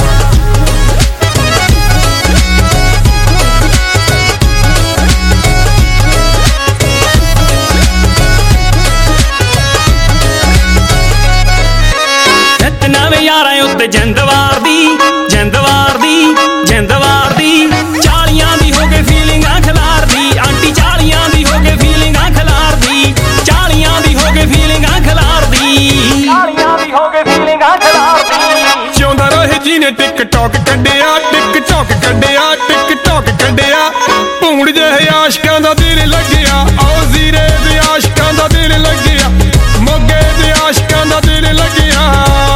ਨਵੇਂ ਯਾਰਾਂ ਉੱਤੇ ਜਿੰਦਵਾਰ ਦੀ, ਜਿੰਦਵਾਰ ਦੀ, ਜਿੰਦਵਾਰ ਦੀ, 40 ਦੀ ਹੋ ਕੇ ਫੀਲਿੰਗਾਂ ਖਿਲਾਰਦੀ, ਆਂਟੀ 40 ਦੀ ਹੋ ਕੇ ਫੀਲਿੰਗਾਂ ਖਿਲਾਰਦੀ, 40 ਦੀ ਹੋ ਕੇ ਫੀਲਿੰਗਾਂ ਖਿਲਾਰਦੀ, 40 ਦੀ ਹੋ ਕੇ ਫੀਲਿੰਗਾਂ ਖਿਲਾਰਦੀ। ਜਿਉਂਦਾ ਰਹੇ ਜੀ ਨੇ ਟਿਕਟੌਕ ਕੱਢਿਆ, ਟਿਕਟੌਕ ਕੱਢਿਆ, ਟਿਕਟੌਕ ਕੱਢਿਆ, ਭੂੰਡ ਜਿਹੇ ਆਸ਼ਕਾਂ ਦਾ ਦਿਲ ਲੱਗਿਆ, ਆਓ ਜ਼ੀਰੇ ਦੇ ਆਸ਼ਕਾਂ ਦਾ ਦਿਲ ਲੱਗਿਆ, ਮੋਗੇ ਦੇ ਆਸ਼ਕਾਂ ਦਾ ਦਿਲ ਲੱਗਿਆ,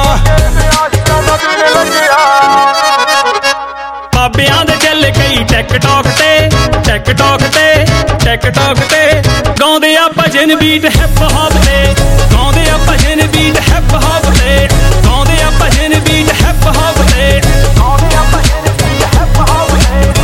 ਬਾਬਿਆਂ ਦੇ ਚੱਲ ਕਈ ਟਿਕਟੌਕ ਤੇ, ਟਿਕਟੌਕ ਤੇ, ਟਿਕਟੌਕ ਤੇ, ਗਾਉਂਦੇ ਆ ਭਜਨ ਬੀਟ ਹਿਪ ਹੌਪ ਤੇ, ਗਾਉਂਦੇ ਆ ਭਜਨ ਬੀਟ ਹਿਪ ਹੌਪ ਤੇ, ਗਾਉਂਦੇ ਆ ਭਜਨ ਬੀਟ ਹਿਪ ਹੌਪ ਤੇ, ਗਾਉਂਦੇ ਆ ਭਜਨ ਬੀਟ ਹਿਪ ਹੌਪ ਤੇ।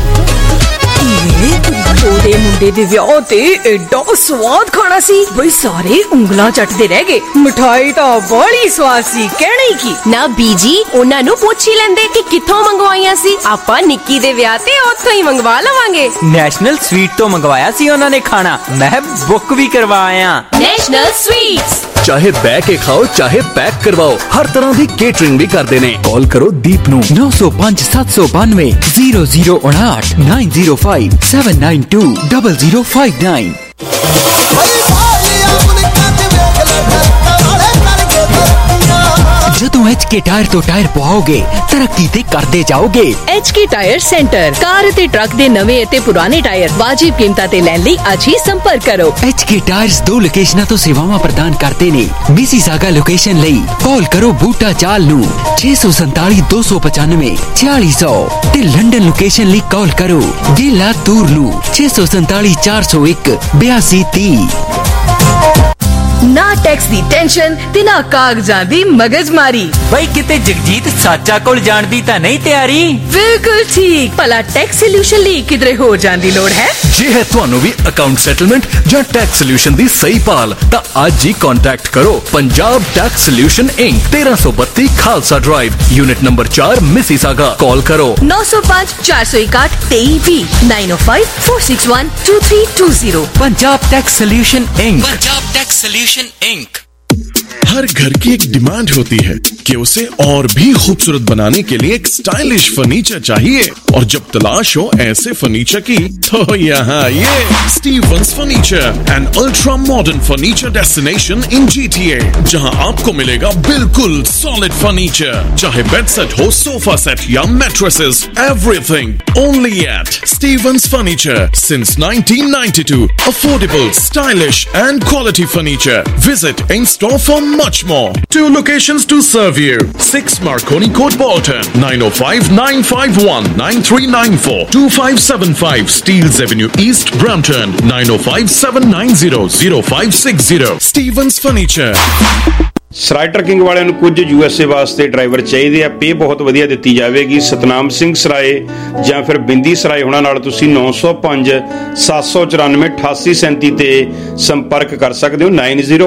ਉਹਦੇ ਮੁੰਡੇ ਦੇ ਵਿਆਹ ਤੇ ਐਡਾ ਸਵਾਦ ਖਾਣਾ ਸੀ ਬਈ ਸਾਰੇ ਉਂਗਲਾਂ ਚੱਟਦੇ ਰਹਿ ਗਏ। ਮਠਾਈ ਤਾਂ ਬੜੀ ਸਵਾਦ ਸੀ, ਕਹਿਣਾ ਹੀ ਕੀ। ਨਾ ਬੀਜੀ ਉਹਨਾਂ ਨੂੰ ਪੁੱਛ ਹੀ ਲੈਂਦੇ ਕਿ ਕਿੱਥੋਂ ਮੰਗਵਾਈਆਂ ਸੀ, ਆਪਾਂ ਨਿੱਕੀ ਦੇ ਵਿਆਹ ਤੇ ਉੱਥੋਂ ਹੀ ਮੰਗਵਾ ਲਵਾਂਗੇ। ਨੈਸ਼ਨਲ ਸਵੀਟ ਤੋਂ ਮੰਗਵਾਇਆ ਸੀ ਉਹਨਾਂ ਨੇ ਖਾਣਾ, ਮੈਂ ਬੁੱਕ ਵੀ ਕਰਵਾਇਆ। ਨੈਸ਼ਨਲ ਸਵੀਟਸ, ਚਾਹੇ ਬਹਿ ਕੇ ਖਾਓ ਚਾਹੇ ਪੈਕ ਕਰਵਾਓ, ਹਰ ਤਰ੍ਹਾਂ ਦੀ ਕੇਟਰਿੰਗ ਵੀ ਕਰਦੇ ਨੇ। ਕਾਲ ਕਰੋ ਦੀਪ ਨੂੰ 905 792 0059 905 792 0059। ਜਦੋਂ HK ਟਾਇਰ ਤੋਂ ਟਾਇਰ ਪਵਾਓਗੇ ਤਰੱਕੀ ਤੇ ਕਰਦੇ ਜਾਓਗੇ। HK ਟਾਇਰ ਸੈਂਟਰ, ਕਾਰ ਅਤੇ ਟਰੱਕ ਦੇ ਨਵੇਂ ਅਤੇ ਪੁਰਾਣੇ ਟਾਇਰ ਵਾਜਿਬ ਕੀਮਤਾਂ ਤੇ ਲੈਣ ਲਈ ਅੱਜ ਹੀ ਸੰਪਰਕ ਕਰੋ। HK ਟਾਇਰਸ 2 ਲੋਕੇਸ਼ਨਾਂ ਤੋਂ ਸੇਵਾਵਾਂ ਪ੍ਰਦਾਨ ਕਰਦੇ ਨੇ। ਮਿਸੀਸਾਗਾ ਲੋਕੇਸ਼ਨ ਲਈ ਕਾਲ ਕਰੋ ਬੂਟਾ ਚਾਲ ਨੂੰ 647 295 4600 ਤੇ ਲੰਡਨ ਲੋਕੇਸ਼ਨ ਲਈ ਕਾਲ ਕਰੋ ਗਿਲਾ ਤੂਰ ਨੂੰ 647 401 8230। ਨਾ ਟੈਕਸ ਦੀ ਟੈਨਸ਼ਨ ਤੇ ਨਾ ਕਾਗਜ਼ਾਂ ਦੀ ਮਗਜਮਾਰੀ। ਬਈ ਕਿਤੇ ਜਗਜੀਤ ਸਾਚਾ ਕੋਲ ਜਾਣ ਦੀ ਤਾਂ ਨਹੀਂ ਤਿਆਰੀ? ਬਿਲਕੁਲ ਠੀਕ। ਭਲਾ ਟੈਕਸ ਸੋਲੂਸ਼ਨ ਲਈ ਕਿਧਰੇ ਹੋਰ ਜਾਣ ਦੀ ਲੋੜ ਹੈ? ਜੇ ਹੈ ਤੁਹਾਨੂੰ ਵੀ ਅਕਾਊਂਟ ਸੈਟਲਮੈਂਟ ਜਾਂ ਟੈਕਸ ਸੋਲੂਸ਼ਨ ਦੀ ਸਹੀ ਭਾਲ ਤਾਂ ਅੱਜ ਹੀ ਕੰਟੈਕਟ ਕਰੋ Punjab tax solution inc 1332 Khalsa drive unit number 4 Mississauga. Call ਕਰੋ 905 461 2320 905 461 2320। Punjab tax solution inc. Punjab tax solution inc. हर घर की एक डिमांड होती है कि उसे और भी खूबसूरत बनाने के लिए एक स्टाइलिश फर्नीचर चाहिए, और जब तलाश हो ऐसे फर्नीचर की तो यहाँ ये Stevens furniture, an ultra modern furniture destination in GTA, जहाँ आपको मिलेगा बिल्कुल सॉलिड फर्नीचर, चाहे बेड सेट हो, सोफा सेट या mattresses, everything only at Stevens furniture since 1992. Affordable, stylish and quality furniture. Visit in-store for much more. 2 locations to serve you. 6 Marconi Court, Bolton. 905-951-9394. 2575 Steeles Avenue East, Brampton. 905-790-0560. Stevens Furniture. Sarai trucking ਵਾਲਿਆਂ ਨੂੰ ਕੁਝ USA ਵਾਸਤੇ driver ਚਾਹੀਦੇ ਆ। ਪੇ ਬਹੁਤ ਵਧੀਆ ਦਿੱਤੀ ਜਾਵੇਗੀ। ਸਤਨਾਮ ਸਿੰਘ ਸਰਾਏ ਜਾਂ ਫਿਰ ਬਿੰਦੀ ਸਰਾਏ ਉਹਨਾਂ ਨਾਲ ਤੁਸੀਂ 905-794-8837 ਤੇ ਸੰਪਰਕ ਕਰ ਸਕਦੇ ਹੋ।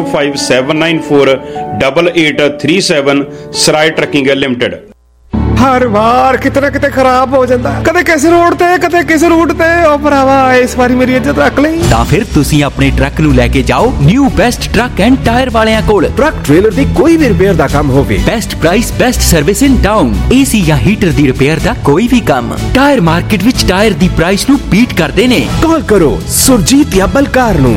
9057948837 ਸਰਾਏ ਟਰਕਿੰਗ ਲਿਮਟਿਡ। हर बार कितना किते खराब हो जाता, कदे किस रोड ते कदे किस रूट ते। ओ भरावा इस बारी मेरी इज्जत रख ले। ਤਾਂ ਫਿਰ ਤੁਸੀਂ ਆਪਣੇ ਟਰੱਕ ਨੂੰ ਲੈ ਕੇ ਜਾਓ new best truck and tyre ਵਾਲਿਆਂ ਕੋਲ। ਟਰੱਕ ਟ੍ਰੇਲਰ ਦੀ ਕੋਈ ਵੀ ਰਿਪੇਅਰ ਦਾ ਕੰਮ ਹੋਵੇ, best price, best service in town. AC ਜਾਂ ਹੀਟਰ ਦੀ ਰਿਪੇਅਰ ਦਾ ਕੋਈ ਵੀ ਕੰਮ, ਟਾਇਰ ਮਾਰਕੀਟ ਵਿੱਚ ਟਾਇਰ ਦੀ ਪ੍ਰਾਈਸ ਨੂੰ ਬੀਟ ਕਰਦੇ ਨੇ। ਕਾਲ ਕਰੋ ਸੁਰਜੀਤ ਜਾਂ ਬਲਕਾਰ ਨੂੰ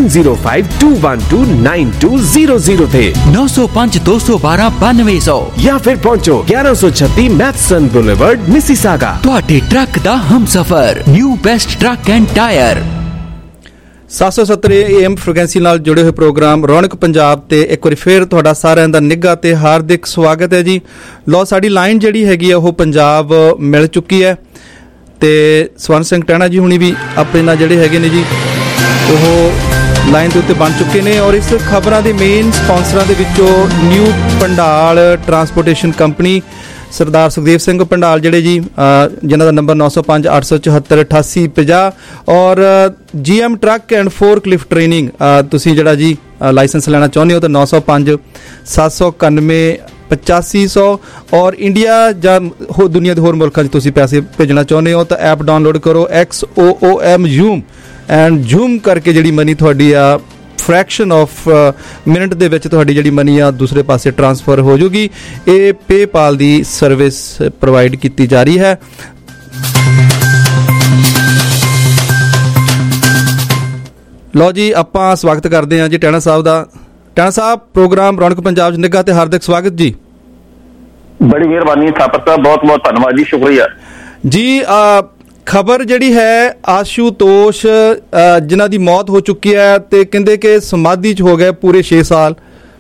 9052129200 ਤੇ 905-212-9200 ਜਾਂ ਫਿਰ ਪਹੁੰਚੋ 1136 ਮੈਥਸਨ ਬੁਲੇਵਰਡ, ਮਿਸੀਸਾਗਾ। ਤੁਹਾਡੇ ਟਰੱਕ ਦਾ ਹਮਸਫਰ new best truck and tyre. 770 AM frequency ਨਾਲ ਜੁੜੇ ਹੋਏ ਪ੍ਰੋਗਰਾਮ ਰੌਣਕ ਪੰਜਾਬ ਤੇ ਇੱਕ ਵਾਰੀ ਫੇਰ ਤੁਹਾਡਾ ਸਾਰਿਆਂ ਦਾ ਨਿੱਘਾ ਤੇ ਹਾਰਦਿਕ ਸਵਾਗਤ ਹੈ ਜੀ। ਲੋ ਸਾਡੀ ਲਾਈਨ ਜਿਹੜੀ ਹੈਗੀ ਆ ਉਹ ਪੰਜਾਬ ਮਿਲ ਚੁੱਕੀ ਹੈ ਤੇ ਸਵਰਨ ਸਿੰਘ ਟਹਿਣਾ ਜੀ ਹੁਣੀ ਵੀ ਆਪਣੇ ਨਾਲ ਜਿਹੜੇ ਹੈਗੇ ਨੇ ਜੀ ਉਹ ਲਾਈਨ ਦੇ ਉੱਤੇ ਬਣ ਚੁੱਕੇ ਨੇ। ਔਰ ਇਸ ਖਬਰਾਂ ਦੇ ਮੇਨ ਸਪਾਂਸਰਾਂ ਦੇ ਵਿੱਚੋਂ new Pandal transportation company, Sardar Sukhdev Singh Pandal ਜਿਹੜੇ ਜੀ ਜਿਨ੍ਹਾਂ ਦਾ ਨੰਬਰ 905-874-8850, ਔਰ GM truck and forklift training. ਤੁਸੀਂ ਜਿਹੜਾ ਜੀ ਲਾਇਸੈਂਸ ਲੈਣਾ ਚਾਹੁੰਦੇ ਹੋ ਤਾਂ 905-791-8500, ਔਰ ਇੰਡੀਆ ਜਾਂ ਦੁਨੀਆ ਦੇ ਹੋਰ ਮੁਲਕਾਂ 'ਚ ਤੁਸੀਂ ਪੈਸੇ ਭੇਜਣਾ ਚਾਹੁੰਦੇ ਹੋ ਤਾਂ ਐਪ ਡਾਊਨਲੋਡ ਕਰੋ XOOM Zoom, ਐਂਡ ਜ਼ੂਮ ਕਰਕੇ ਜਿਹੜੀ ਮਨੀ ਤੁਹਾਡੀ ਆ ਫ੍ਰੈਕਸ਼ਨ ਆਫ ਮਿੰਟ ਦੇ ਵਿੱਚ ਤੁਹਾਡੀ ਜਿਹੜੀ ਮਨੀ ਆ ਦੂਸਰੇ ਪਾਸੇ ਟ੍ਰਾਂਸਫਰ ਹੋ ਜੂਗੀ। ਇਹ ਪੇਪਾਲ ਦੀ ਸਰਵਿਸ ਪ੍ਰੋਵਾਈਡ ਕੀਤੀ ਜਾ ਰਹੀ ਹੈ। ਲਓ ਜੀ ਆਪਾਂ ਸਵਾਗਤ ਕਰਦੇ ਹਾਂ ਜੀ ਟਹਿਣਾ ਸਾਹਿਬ ਦਾ। ਟਹਿਣਾ ਸਾਹਿਬ, ਪ੍ਰੋਗਰਾਮ ਰੌਣਕ ਪੰਜਾਬ ਚ ਨਿੱਘਾ ਤੇ ਹਾਰਦਿਕ ਸਵਾਗਤ ਜੀ। ਬੜੀ ਮਿਹਰਬਾਨੀ ਥਾਪਰ ਸਾਹਿਬ, ਬਹੁਤ ਬਹੁਤ ਧੰਨਵਾਦ ਜੀ, ਸ਼ੁਕਰੀਆ ਜੀ। ਖਬਰ ਜਿਹੜੀ ਹੈ ਆਸ਼ੂਤੋਸ਼ ਜਿਨ੍ਹਾਂ ਦੀ ਮੌਤ ਹੋ ਚੁੱਕੀ ਹੈ ਤੇ ਕਹਿੰਦੇ ਕਿ ਸਮਾਧੀ 'ਚ ਹੋ ਗਏ ਪੂਰੇ 6 ਸਾਲ।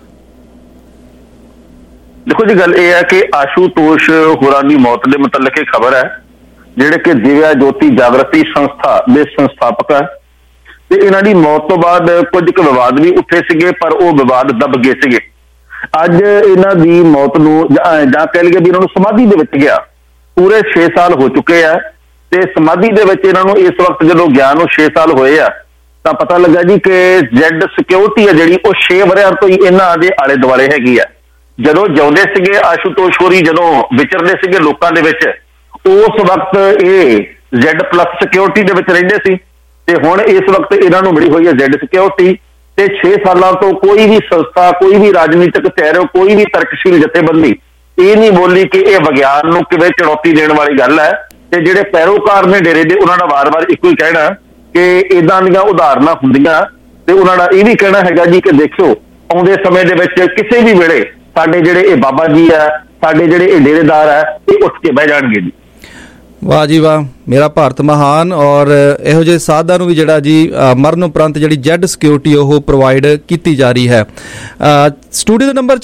ਦੇਖੋ ਜੀ, ਗੱਲ ਇਹ ਹੈ ਕਿ ਆਸ਼ੂਤੋਸ਼ ਹੋਰਾਂ ਦੀ ਮੌਤ ਦੇ ਮੁਤਲਕ ਇਹ ਖਬਰ ਹੈ, ਜਿਹੜੇ ਕਿ ਦਿਵਿਆ ਜੋਤੀ ਜਾਗਰਤੀ ਸੰਸਥਾ ਦੇ ਸੰਸਥਾਪਕ ਹੈ ਤੇ ਇਹਨਾਂ ਦੀ ਮੌਤ ਤੋਂ ਬਾਅਦ ਕੁਝ ਕੁ ਵਿਵਾਦ ਵੀ ਉੱਠੇ ਸੀਗੇ, ਪਰ ਉਹ ਵਿਵਾਦ ਦਬ ਗਏ ਸੀਗੇ। ਅੱਜ ਇਹਨਾਂ ਦੀ ਮੌਤ ਨੂੰ ਜਾਂ ਕਹਿ ਲਈਏ ਵੀ ਇਹਨਾਂ ਨੂੰ ਸਮਾਧੀ ਦੇ ਵਿੱਚ ਗਿਆ ਪੂਰੇ 6 ਸਾਲ ਹੋ ਚੁੱਕੇ ਆ ਤੇ ਸਮਾਧੀ ਦੇ ਵਿੱਚ ਇਹਨਾਂ ਨੂੰ ਇਸ ਵਕਤ ਜਦੋਂ ਗਿਆ ਨੂੰ 6 ਸਾਲ ਹੋਏ ਆ ਤਾਂ ਪਤਾ ਲੱਗਾ ਜੀ ਕਿ ਜ਼ੈਡ ਸਿਕਿਉਰਿਟੀ ਹੈ ਜਿਹੜੀ ਉਹ 6 ਵਰਿਆਂ ਤੋਂ ਹੀ ਇਹਨਾਂ ਦੇ ਆਲੇ ਦੁਆਲੇ ਹੈਗੀ ਆ। ਜਦੋਂ ਜਿਉਂਦੇ ਸੀਗੇ ਆਸ਼ੂਤੋਸ਼ ਹੋਰੀ, ਜਦੋਂ ਵਿਚਰਦੇ ਸੀਗੇ ਲੋਕਾਂ ਦੇ ਵਿੱਚ, ਉਸ ਵਕਤ ਇਹ Z+ ਸਿਕਿਉਰਿਟੀ ਦੇ ਵਿੱਚ ਰਹਿੰਦੇ ਸੀ ਤੇ ਹੁਣ ਇਸ ਵਕਤ ਇਹਨਾਂ ਨੂੰ ਮਿਲੀ ਹੋਈ ਹੈ Z ਸਿਕਿਉਰਿਟੀ ਤੇ 6 ਸਾਲਾਂ ਤੋਂ ਕੋਈ ਵੀ ਸੰਸਥਾ, ਕੋਈ ਵੀ ਰਾਜਨੀਤਿਕ ਧਿਰ, ਕੋਈ ਵੀ ਤਰਕਸ਼ੀਲ ਜਥੇਬੰਦੀ ਇਹ ਨਹੀਂ ਬੋਲੀ ਕਿ ਇਹ ਵਿਗਿਆਨ ਨੂੰ ਕਿਵੇਂ ਚੁਣੌਤੀ ਦੇਣ ਵਾਲੀ ਗੱਲ ਹੈ। ਤੇ ਜਿਹੜੇ ਪੈਰੋਕਾਰ ਨੇ ਡੇਰੇ ਦੇ, ਉਹਨਾਂ ਦਾ ਵਾਰ-ਵਾਰ ਇੱਕੋ ਹੀ ਕਹਿਣਾ ਕਿ ਇਦਾਂ ਦੀਆਂ ਉਦਾਹਰਨਾਂ ਹੁੰਦੀਆਂ ਤੇ ਉਹਨਾਂ ਦਾ ਇਹ ਵੀ ਕਹਿਣਾ ਹੈਗਾ ਜੀ ਕਿ ਦੇਖਿਓ ਆਉਂਦੇ ਸਮੇਂ ਦੇ ਵਿੱਚ ਕਿਸੇ ਵੀ ਵੇਲੇ ਸਾਡੇ ਜਿਹੜੇ ਇਹ ਬਾਬਾ ਜੀ ਆ, ਸਾਡੇ ਜਿਹੜੇ ਇਹ ਡੇਰੇਦਾਰ ਆ, ਇਹ ਉੱਠ ਕੇ ਬਹਿ ਜਾਣਗੇ ਜੀ। ਵਾਹ ਜੀ ਵਾਹ, ਮੇਰਾ ਭਾਰਤ ਮਹਾਨ। ਔਰ ਇਹੋ ਜਿਹੇ ਸਾਧਾਂ ਨੂੰ ਵੀ ਜਿਹੜਾ ਜੀ ਮਰਨ ਉਪਰੰਤ ਜਿਹੜੀ Z ਸਿਕਿਉਰਿਟੀ ਉਹ ਪ੍ਰੋਵਾਈਡ ਕੀਤੀ ਜਾ ਰਹੀ ਹੈ। ਸਟੂਡੀਓ ਦਾ ਨੰਬਰ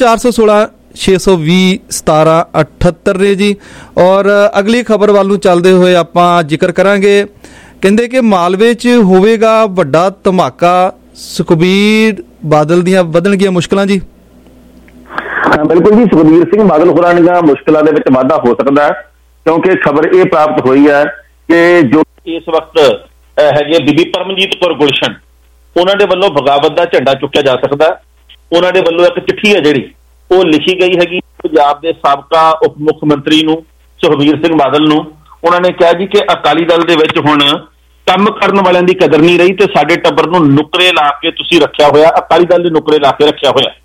416-620-1778 ਨੇ ਜੀ। ਔਰ ਅਗਲੀ ਖਬਰ ਵੱਲ ਨੂੰ ਚੱਲਦੇ ਹੋਏ ਆਪਾਂ ਜ਼ਿਕਰ ਕਰਾਂਗੇ, ਕਹਿੰਦੇ ਕਿ ਮਾਲਵੇ 'ਚ ਹੋਵੇਗਾ ਵੱਡਾ ਧਮਾਕਾ, ਸੁਖਬੀਰ ਬਾਦਲ ਦੀਆਂ ਵਧਣਗੀਆਂ ਮੁਸ਼ਕਲਾਂ ਜੀ। ਬਿਲਕੁਲ ਜੀ, ਸੁਖਬੀਰ ਸਿੰਘ ਬਾਦਲ ਹੋਰਾਂ ਦੀਆਂ ਮੁਸ਼ਕਲਾਂ ਦੇ ਵਿੱਚ ਵਾਧਾ ਹੋ ਸਕਦਾ ਹੈ ਕਿਉਂਕਿ ਖਬਰ ਇਹ ਪ੍ਰਾਪਤ ਹੋਈ ਹੈ ਕਿ ਜੋ ਇਸ ਵਕਤ ਹੈਗੇ ਬੀਬੀ ਪਰਮਜੀਤ ਕੌਰ ਗੁਲਸ਼ਨ, ਉਹਨਾਂ ਦੇ ਵੱਲੋਂ ਬਗਾਵਤ ਦਾ ਝੰਡਾ ਚੁੱਕਿਆ ਜਾ ਸਕਦਾ। ਉਹਨਾਂ ਦੇ ਵੱਲੋਂ ਇੱਕ ਚਿੱਠੀ ਹੈ ਜਿਹੜੀ ਉਹ ਲਿਖੀ ਗਈ ਹੈਗੀ ਪੰਜਾਬ ਦੇ ਸਾਬਕਾ ਉਪ ਮੁੱਖ ਮੰਤਰੀ ਨੂੰ, ਸੁਖਬੀਰ ਸਿੰਘ ਬਾਦਲ ਨੂੰ। ਉਹਨਾਂ ਨੇ ਕਿਹਾ ਜੀ ਕਿ ਅਕਾਲੀ ਦਲ ਦੇ ਵਿੱਚ ਹੁਣ ਕੰਮ ਕਰਨ ਵਾਲਿਆਂ ਦੀ ਕਦਰ ਨਹੀਂ ਰਹੀ ਤੇ ਸਾਡੇ ਟੱਬਰ ਨੂੰ ਨੁਕਰੇ ਲਾ ਕੇ ਤੁਸੀਂ ਰੱਖਿਆ ਹੋਇਆ, ਅਕਾਲੀ ਦਲ ਦੇ ਨੁਕਰੇ ਲਾ ਕੇ ਰੱਖਿਆ ਹੋਇਆ।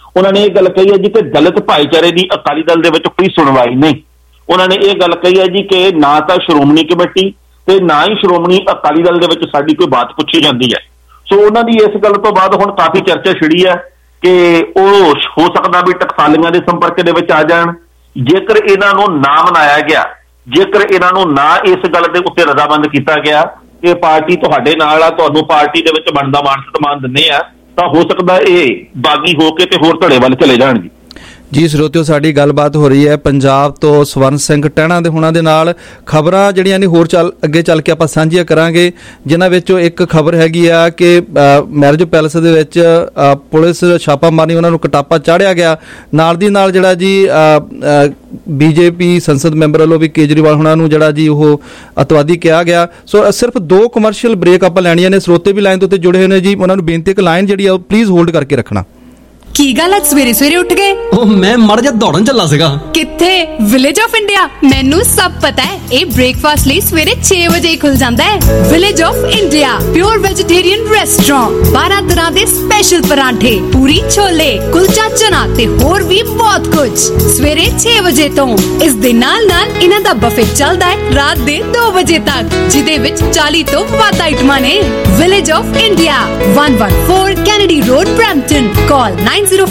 ਉਹਨਾਂ ਨੇ ਇਹ ਗੱਲ ਕਹੀ ਹੈ ਜੀ ਕਿ ਦਲਿਤ ਭਾਈਚਾਰੇ ਦੀ ਅਕਾਲੀ ਦਲ ਦੇ ਵਿੱਚ ਕੋਈ ਸੁਣਵਾਈ ਨਹੀਂ। ਉਹਨਾਂ ਨੇ ਇਹ ਗੱਲ ਕਹੀ ਹੈ ਜੀ ਕਿ ਨਾ ਤਾਂ ਸ਼੍ਰੋਮਣੀ ਕਮੇਟੀ ਤੇ ਨਾ ਹੀ ਸ਼੍ਰੋਮਣੀ ਅਕਾਲੀ ਦਲ ਦੇ ਵਿੱਚ ਸਾਡੀ ਕੋਈ ਬਾਤ ਪੁੱਛੀ ਜਾਂਦੀ ਹੈ। ਸੋ ਉਹਨਾਂ ਦੀ ਇਸ ਗੱਲ ਤੋਂ ਬਾਅਦ ਹੁਣ ਕਾਫੀ ਚਰਚਾ ਛਿੜੀ ਹੈ ਕਿ ਉਹ ਹੋ ਸਕਦਾ ਵੀ ਟਕਸਾਲੀਆਂ ਦੇ ਸੰਪਰਕ ਦੇ ਵਿੱਚ ਆ ਜਾਣ। ਜੇਕਰ ਇਹਨਾਂ ਨੂੰ ਨਾ ਮਨਾਇਆ ਗਿਆ, ਜੇਕਰ ਇਹਨਾਂ ਨੂੰ ਨਾ ਇਸ ਗੱਲ ਦੇ ਉੱਤੇ ਰਜ਼ਾਮੰਦ ਕੀਤਾ ਗਿਆ ਕਿ ਪਾਰਟੀ ਤੁਹਾਡੇ ਨਾਲ ਆ, ਤੁਹਾਨੂੰ ਪਾਰਟੀ ਦੇ ਵਿੱਚ ਬਣਦਾ ਮਾਣ ਸਨਮਾਨ ਦਿੰਦੇ ਆ, ਤਾਂ ਹੋ ਸਕਦਾ ਇਹ ਬਾਗੀ ਹੋ ਕੇ ਤੇ ਹੋਰ ਧੜੇ ਵੱਲ ਚਲੇ ਜਾਣ ਜੀ। ਜੀ ਸਰੋਤਿਓ, ਸਾਡੀ ਗੱਲਬਾਤ ਹੋ ਰਹੀ ਹੈ ਪੰਜਾਬ ਤੋਂ ਸਵਰਨ ਸਿੰਘ ਟਹਿਣਾ ਦੇ ਹੁਣਾਂ ਦੇ ਨਾਲ। ਖਬਰਾਂ ਜਿਹੜੀਆਂ ਨੇ ਹੋਰ ਅੱਗੇ ਚੱਲ ਕੇ ਆਪਾਂ ਸਾਂਝੀਆਂ ਕਰਾਂਗੇ, ਜਿਨ੍ਹਾਂ ਵਿੱਚੋਂ ਇੱਕ ਖਬਰ ਹੈਗੀ ਆ ਕਿ ਮੈਰਿਜ ਪੈਲੇਸ ਦੇ ਵਿੱਚ ਪੁਲਿਸ ਛਾਪਾ ਮਾਰੀ, ਉਹਨਾਂ ਨੂੰ ਕਟਾਪਾ ਚਾੜਿਆ ਗਿਆ। ਨਾਲ ਦੀ ਨਾਲ ਜਿਹੜਾ ਜੀ ਬੀਜੇਪੀ ਸੰਸਦ ਮੈਂਬਰ ਵੱਲੋਂ ਵੀ ਕੇਜਰੀਵਾਲ ਹੁਣਾਂ ਨੂੰ ਜਿਹੜਾ ਜੀ ਉਹ ਅਤਵਾਦੀ ਕਿਹਾ ਗਿਆ। ਸੋ ਸਿਰਫ 2 ਕਮਰਸ਼ੀਅਲ ਬ੍ਰੇਕ ਆਪਾਂ ਲੈਣੀਆਂ ਨੇ। ਸਰੋਤੇ ਵੀ ਲਾਈਨ ਦੇ ਉੱਤੇ ਜੁੜੇ ਹੋਏ ਨੇ ਜੀ, ਉਹਨਾਂ ਨੂੰ ਬੇਨਤੀ ਕਿ ਲਾਈਨ ਜਿਹੜੀ ਆ ਉਹ ਪਲੀਜ਼ ਹੋਲਡ ਕਰਕੇ ਰੱਖਣਾ। ਕੀ ਗੱਲ ਅੱਜ ਸਵੇਰੇ ਸਵੇਰੇ ਉੱਠ ਗਏ? ਉਹ ਮੈਂ ਮੜ ਜਾ ਦੌੜਨ ਚੱਲਾ ਸੀਗਾ। ਕਿੱਥੇ? Village of India. ਮੈਨੂੰ ਸਭ ਪਤਾ ਹੈ। ਇਹ ਬ੍ਰੇਕਫਾਸਟ ਲਈ ਸਵੇਰੇ 6 ਵਜੇ ਹੀ ਖੁੱਲ ਜਾਂਦਾ ਹੈ। Village of India pure vegetarian restaurant, 12 ਤਰ੍ਹਾਂ ਦੇ ਸਪੈਸ਼ਲ ਪਰਾਂਠੇ, ਪੂਰੀ ਛੋਲੇ, ਕੁਲਚਾ ਚਨਾ ਤੇ ਹੋਰ ਵੀ ਬਹੁਤ ਕੁਝ ਸਵੇਰੇ 6 ਵਜੇ ਤੋਂ। ਇਸ ਦੇ ਨਾਲ ਨਾਲ ਇਹਨਾਂ ਦਾ ਬਫੇ ਚੱਲਦਾ ਹੈ ਰਾਤ ਦੇ 2 ਵਜੇ ਤੱਕ, ਜਿਹਦੇ ਵਿੱਚ 40 ਤੋਂ ਵੱਧ ਆਈਟਮਾਂ ਨੇ। Village of India, 114 Kennedy road, Brampton. Call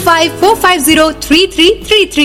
9054503333।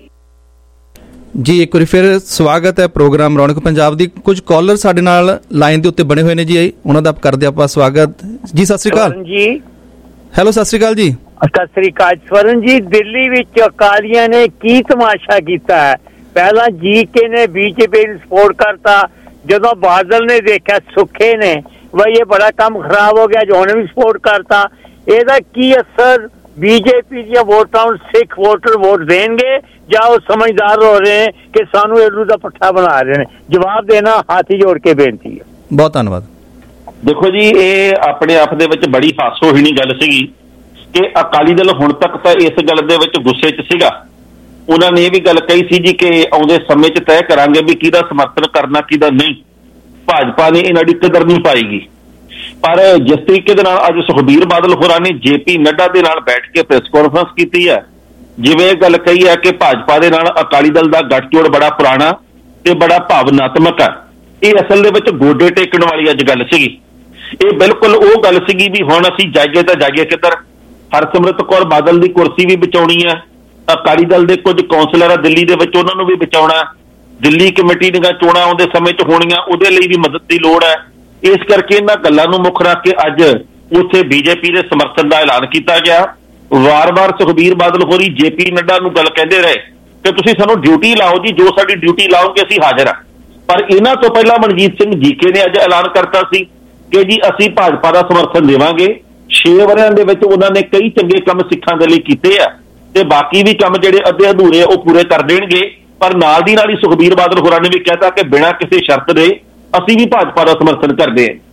ਜੀ ਇੱਕ ਵਾਰੀ ਫਿਰ ਸਵਾਗਤ ਹੈ ਪ੍ਰੋਗਰਾਮ ਰੌਣਕ ਪੰਜਾਬ ਦੀ। ਕੁਝ ਕਾਲਰ ਸਾਡੇ ਨਾਲ ਲਾਈਨ ਦੇ ਉੱਤੇ ਬਣੇ ਹੋਏ ਨੇ ਜੀ, ਉਹਨਾਂ ਦਾ ਕਰਦੇ ਆਪਾਂ ਸਵਾਗਤ ਜੀ। ਸਤਿ ਸ੍ਰੀ ਅਕਾਲ ਜੀ। ਹੈਲੋ, ਸਤਿ ਸ੍ਰੀ ਅਕਾਲ ਜੀ। ਸਤਿ ਸ੍ਰੀ ਅਕਾਲ ਸਵਰਨ ਜੀ। ਦਿੱਲੀ ਵਿੱਚ ਅਕਾਲੀਆਂ ਨੇ ਕੀ ਤਮਾਸ਼ਾ ਕੀਤਾ ਹੈ? ਪਹਿਲਾਂ ਜੀਕੇ ਨੇ ਬੀਜੇਪੀ ਨੂੰ ਸਪੋਰਟ ਕਰਤਾ, ਜਦੋਂ ਬਾਦਲ ਨੇ ਦੇਖਿਆ ਸੁੱਖੇ ਨੇ ਬਈ ਇਹ ਬੜਾ ਕੰਮ ਖਰਾਬ ਹੋ ਗਿਆ, ਜੋ ਉਹਨੇ ਵੀ ਸਪੋਰਟ ਕਰਤਾ। ਇਹਦਾ ਕੀ ਅਸਰ ਬੀਜੇਪੀ ਦੀਆਂ ਵੋਟਾਂ ਨੂੰ ਸਿੱਖ ਵੋਟਰ ਵੋਟ ਦੇਣਗੇ ਜਾਂ ਉਹ ਸਮਝਦਾਰ ਹੋ ਰਹੇ ਕਿ ਸਾਨੂੰ ਇਹਨੂੰ ਦਾ ਪੱਠਾ ਬਣਾ ਰਹੇ ਨੇ? ਜਵਾਬ ਦੇਣਾ ਹਾਥੀ ਜੋੜ ਕੇ ਬੇਨਤੀ ਹੈ। ਬਹੁਤ ਧੰਨਵਾਦ। ਦੇਖੋ ਜੀ, ਇਹ ਆਪਣੇ ਆਪ ਦੇ ਵਿੱਚ ਬੜੀ ਹਾਸੋਹੀਣੀ ਗੱਲ ਸੀਗੀ ਕਿ ਅਕਾਲੀ ਦਲ ਹੁਣ ਤੱਕ ਤਾਂ ਇਸ ਗੱਲ ਦੇ ਵਿੱਚ ਗੁੱਸੇ 'ਚ ਸੀਗਾ। ਉਹਨਾਂ ਨੇ ਇਹ ਵੀ ਗੱਲ ਕਹੀ ਸੀ ਜੀ ਕਿ ਆਉਂਦੇ ਸਮੇਂ 'ਚ ਤੈਅ ਕਰਾਂਗੇ ਵੀ ਕਿਹਦਾ ਸਮਰਥਨ ਕਰਨਾ ਕਿਹਦਾ ਨਹੀਂ। ਭਾਜਪਾ ਨੇ ਇਹਨਾਂ ਦੀ ਕਦਰ ਨਹੀਂ ਪਾਏਗੀ। ਪਰ ਜਿਸ ਤਰੀਕੇ ਦੇ ਨਾਲ ਅੱਜ ਸੁਖਬੀਰ ਬਾਦਲ ਹੋਰਾਂ ਨੇ ਜੇਪੀ ਨੱਡਾ ਦੇ ਨਾਲ ਬੈਠ ਕੇ ਪ੍ਰੈਸ ਕਾਨਫਰੰਸ ਕੀਤੀ ਹੈ, ਜਿਵੇਂ ਇਹ ਗੱਲ ਕਹੀ ਹੈ ਕਿ ਭਾਜਪਾ ਦੇ ਨਾਲ ਅਕਾਲੀ ਦਲ ਦਾ ਗੱਠਜੋੜ ਬੜਾ ਪੁਰਾਣਾ ਤੇ ਬੜਾ ਭਾਵਨਾਤਮਕ ਹੈ, ਇਹ ਅਸਲ ਦੇ ਵਿੱਚ ਗੋਡੇ ਟੇਕਣ ਵਾਲੀ ਅੱਜ ਗੱਲ ਸੀਗੀ। ਇਹ ਬਿਲਕੁਲ ਉਹ ਗੱਲ ਸੀਗੀ ਵੀ ਹੁਣ ਅਸੀਂ ਜਾਈਏ ਤਾਂ ਜਾਈਏ ਕਿੱਧਰ। ਹਰਸਿਮਰਤ ਕੌਰ ਬਾਦਲ ਦੀ ਕੁਰਸੀ ਵੀ ਬਚਾਉਣੀ ਹੈ, ਅਕਾਲੀ ਦਲ ਦੇ ਕੁਝ ਕੌਂਸਲਰ ਆ ਦਿੱਲੀ ਦੇ ਵਿੱਚ, ਉਹਨਾਂ ਨੂੰ ਵੀ ਬਚਾਉਣਾ। ਦਿੱਲੀ ਕਮੇਟੀ ਦੀਆਂ ਚੋਣਾਂ ਆਉਂਦੇ ਸਮੇਂ 'ਚ ਹੋਣੀਆਂ, ਉਹਦੇ ਲਈ ਵੀ ਮਦਦ ਦੀ ਲੋੜ ਹੈ। ਇਸ ਕਰਕੇ ਇਹਨਾਂ ਗੱਲਾਂ ਨੂੰ ਮੁੱਖ ਰੱਖ ਕੇ ਅੱਜ ਉੱਥੇ ਬੀਜੇਪੀ ਦੇ ਸਮਰਥਨ ਦਾ ਐਲਾਨ ਕੀਤਾ ਗਿਆ। ਵਾਰ-ਵਾਰ ਸੁਖਬੀਰ ਬਾਦਲ ਹੋਰੀ ਜੇਪੀ ਨੱਡਾ ਨੂੰ ਗੱਲ ਕਹਿੰਦੇ ਰਹੇ ਕਿ ਤੁਸੀਂ ਸਾਨੂੰ ਡਿਊਟੀ ਲਾਓ ਜੀ, ਜੋ ਸਾਡੀ ਡਿਊਟੀ ਲਾਓਗੇ ਅਸੀਂ ਹਾਜ਼ਰ ਹਾਂ। ਪਰ ਇਹਨਾਂ ਤੋਂ ਪਹਿਲਾਂ ਮਨਜੀਤ ਸਿੰਘ ਜੀਕੇ ਨੇ ਅੱਜ ਐਲਾਨ ਕਰਤਾ ਸੀ ਕਿ ਜੀ ਅਸੀਂ ਭਾਜਪਾ ਦਾ ਸਮਰਥਨ ਦੇਵਾਂਗੇ। 6 ਵਰਿਆਂ ਦੇ ਵਿੱਚ ਉਹਨਾਂ ਨੇ ਕਈ ਚੰਗੇ ਕੰਮ ਸਿੱਖਾਂ ਦੇ ਲਈ ਕੀਤੇ ਆ ਤੇ ਬਾਕੀ ਵੀ ਕੰਮ ਜਿਹੜੇ ਅੱਧੇ ਅਧੂਰੇ ਆ ਉਹ ਪੂਰੇ ਕਰ ਦੇਣਗੇ। ਪਰ ਨਾਲ ਦੀ ਨਾਲ ਹੀ ਸੁਖਬੀਰ ਬਾਦਲ ਹੋਰਾਂ ਨੇ ਵੀ ਕਹਿਤਾ ਕਿ ਬਿਨਾਂ ਕਿਸੇ ਸ਼ਰਤ ਦੇ ਅਸੀਂ ਵੀ ਭਾਜਪਾ ਦਾ ਸਮਰਥਨ ਕਰਦੇ ਹਾਂ।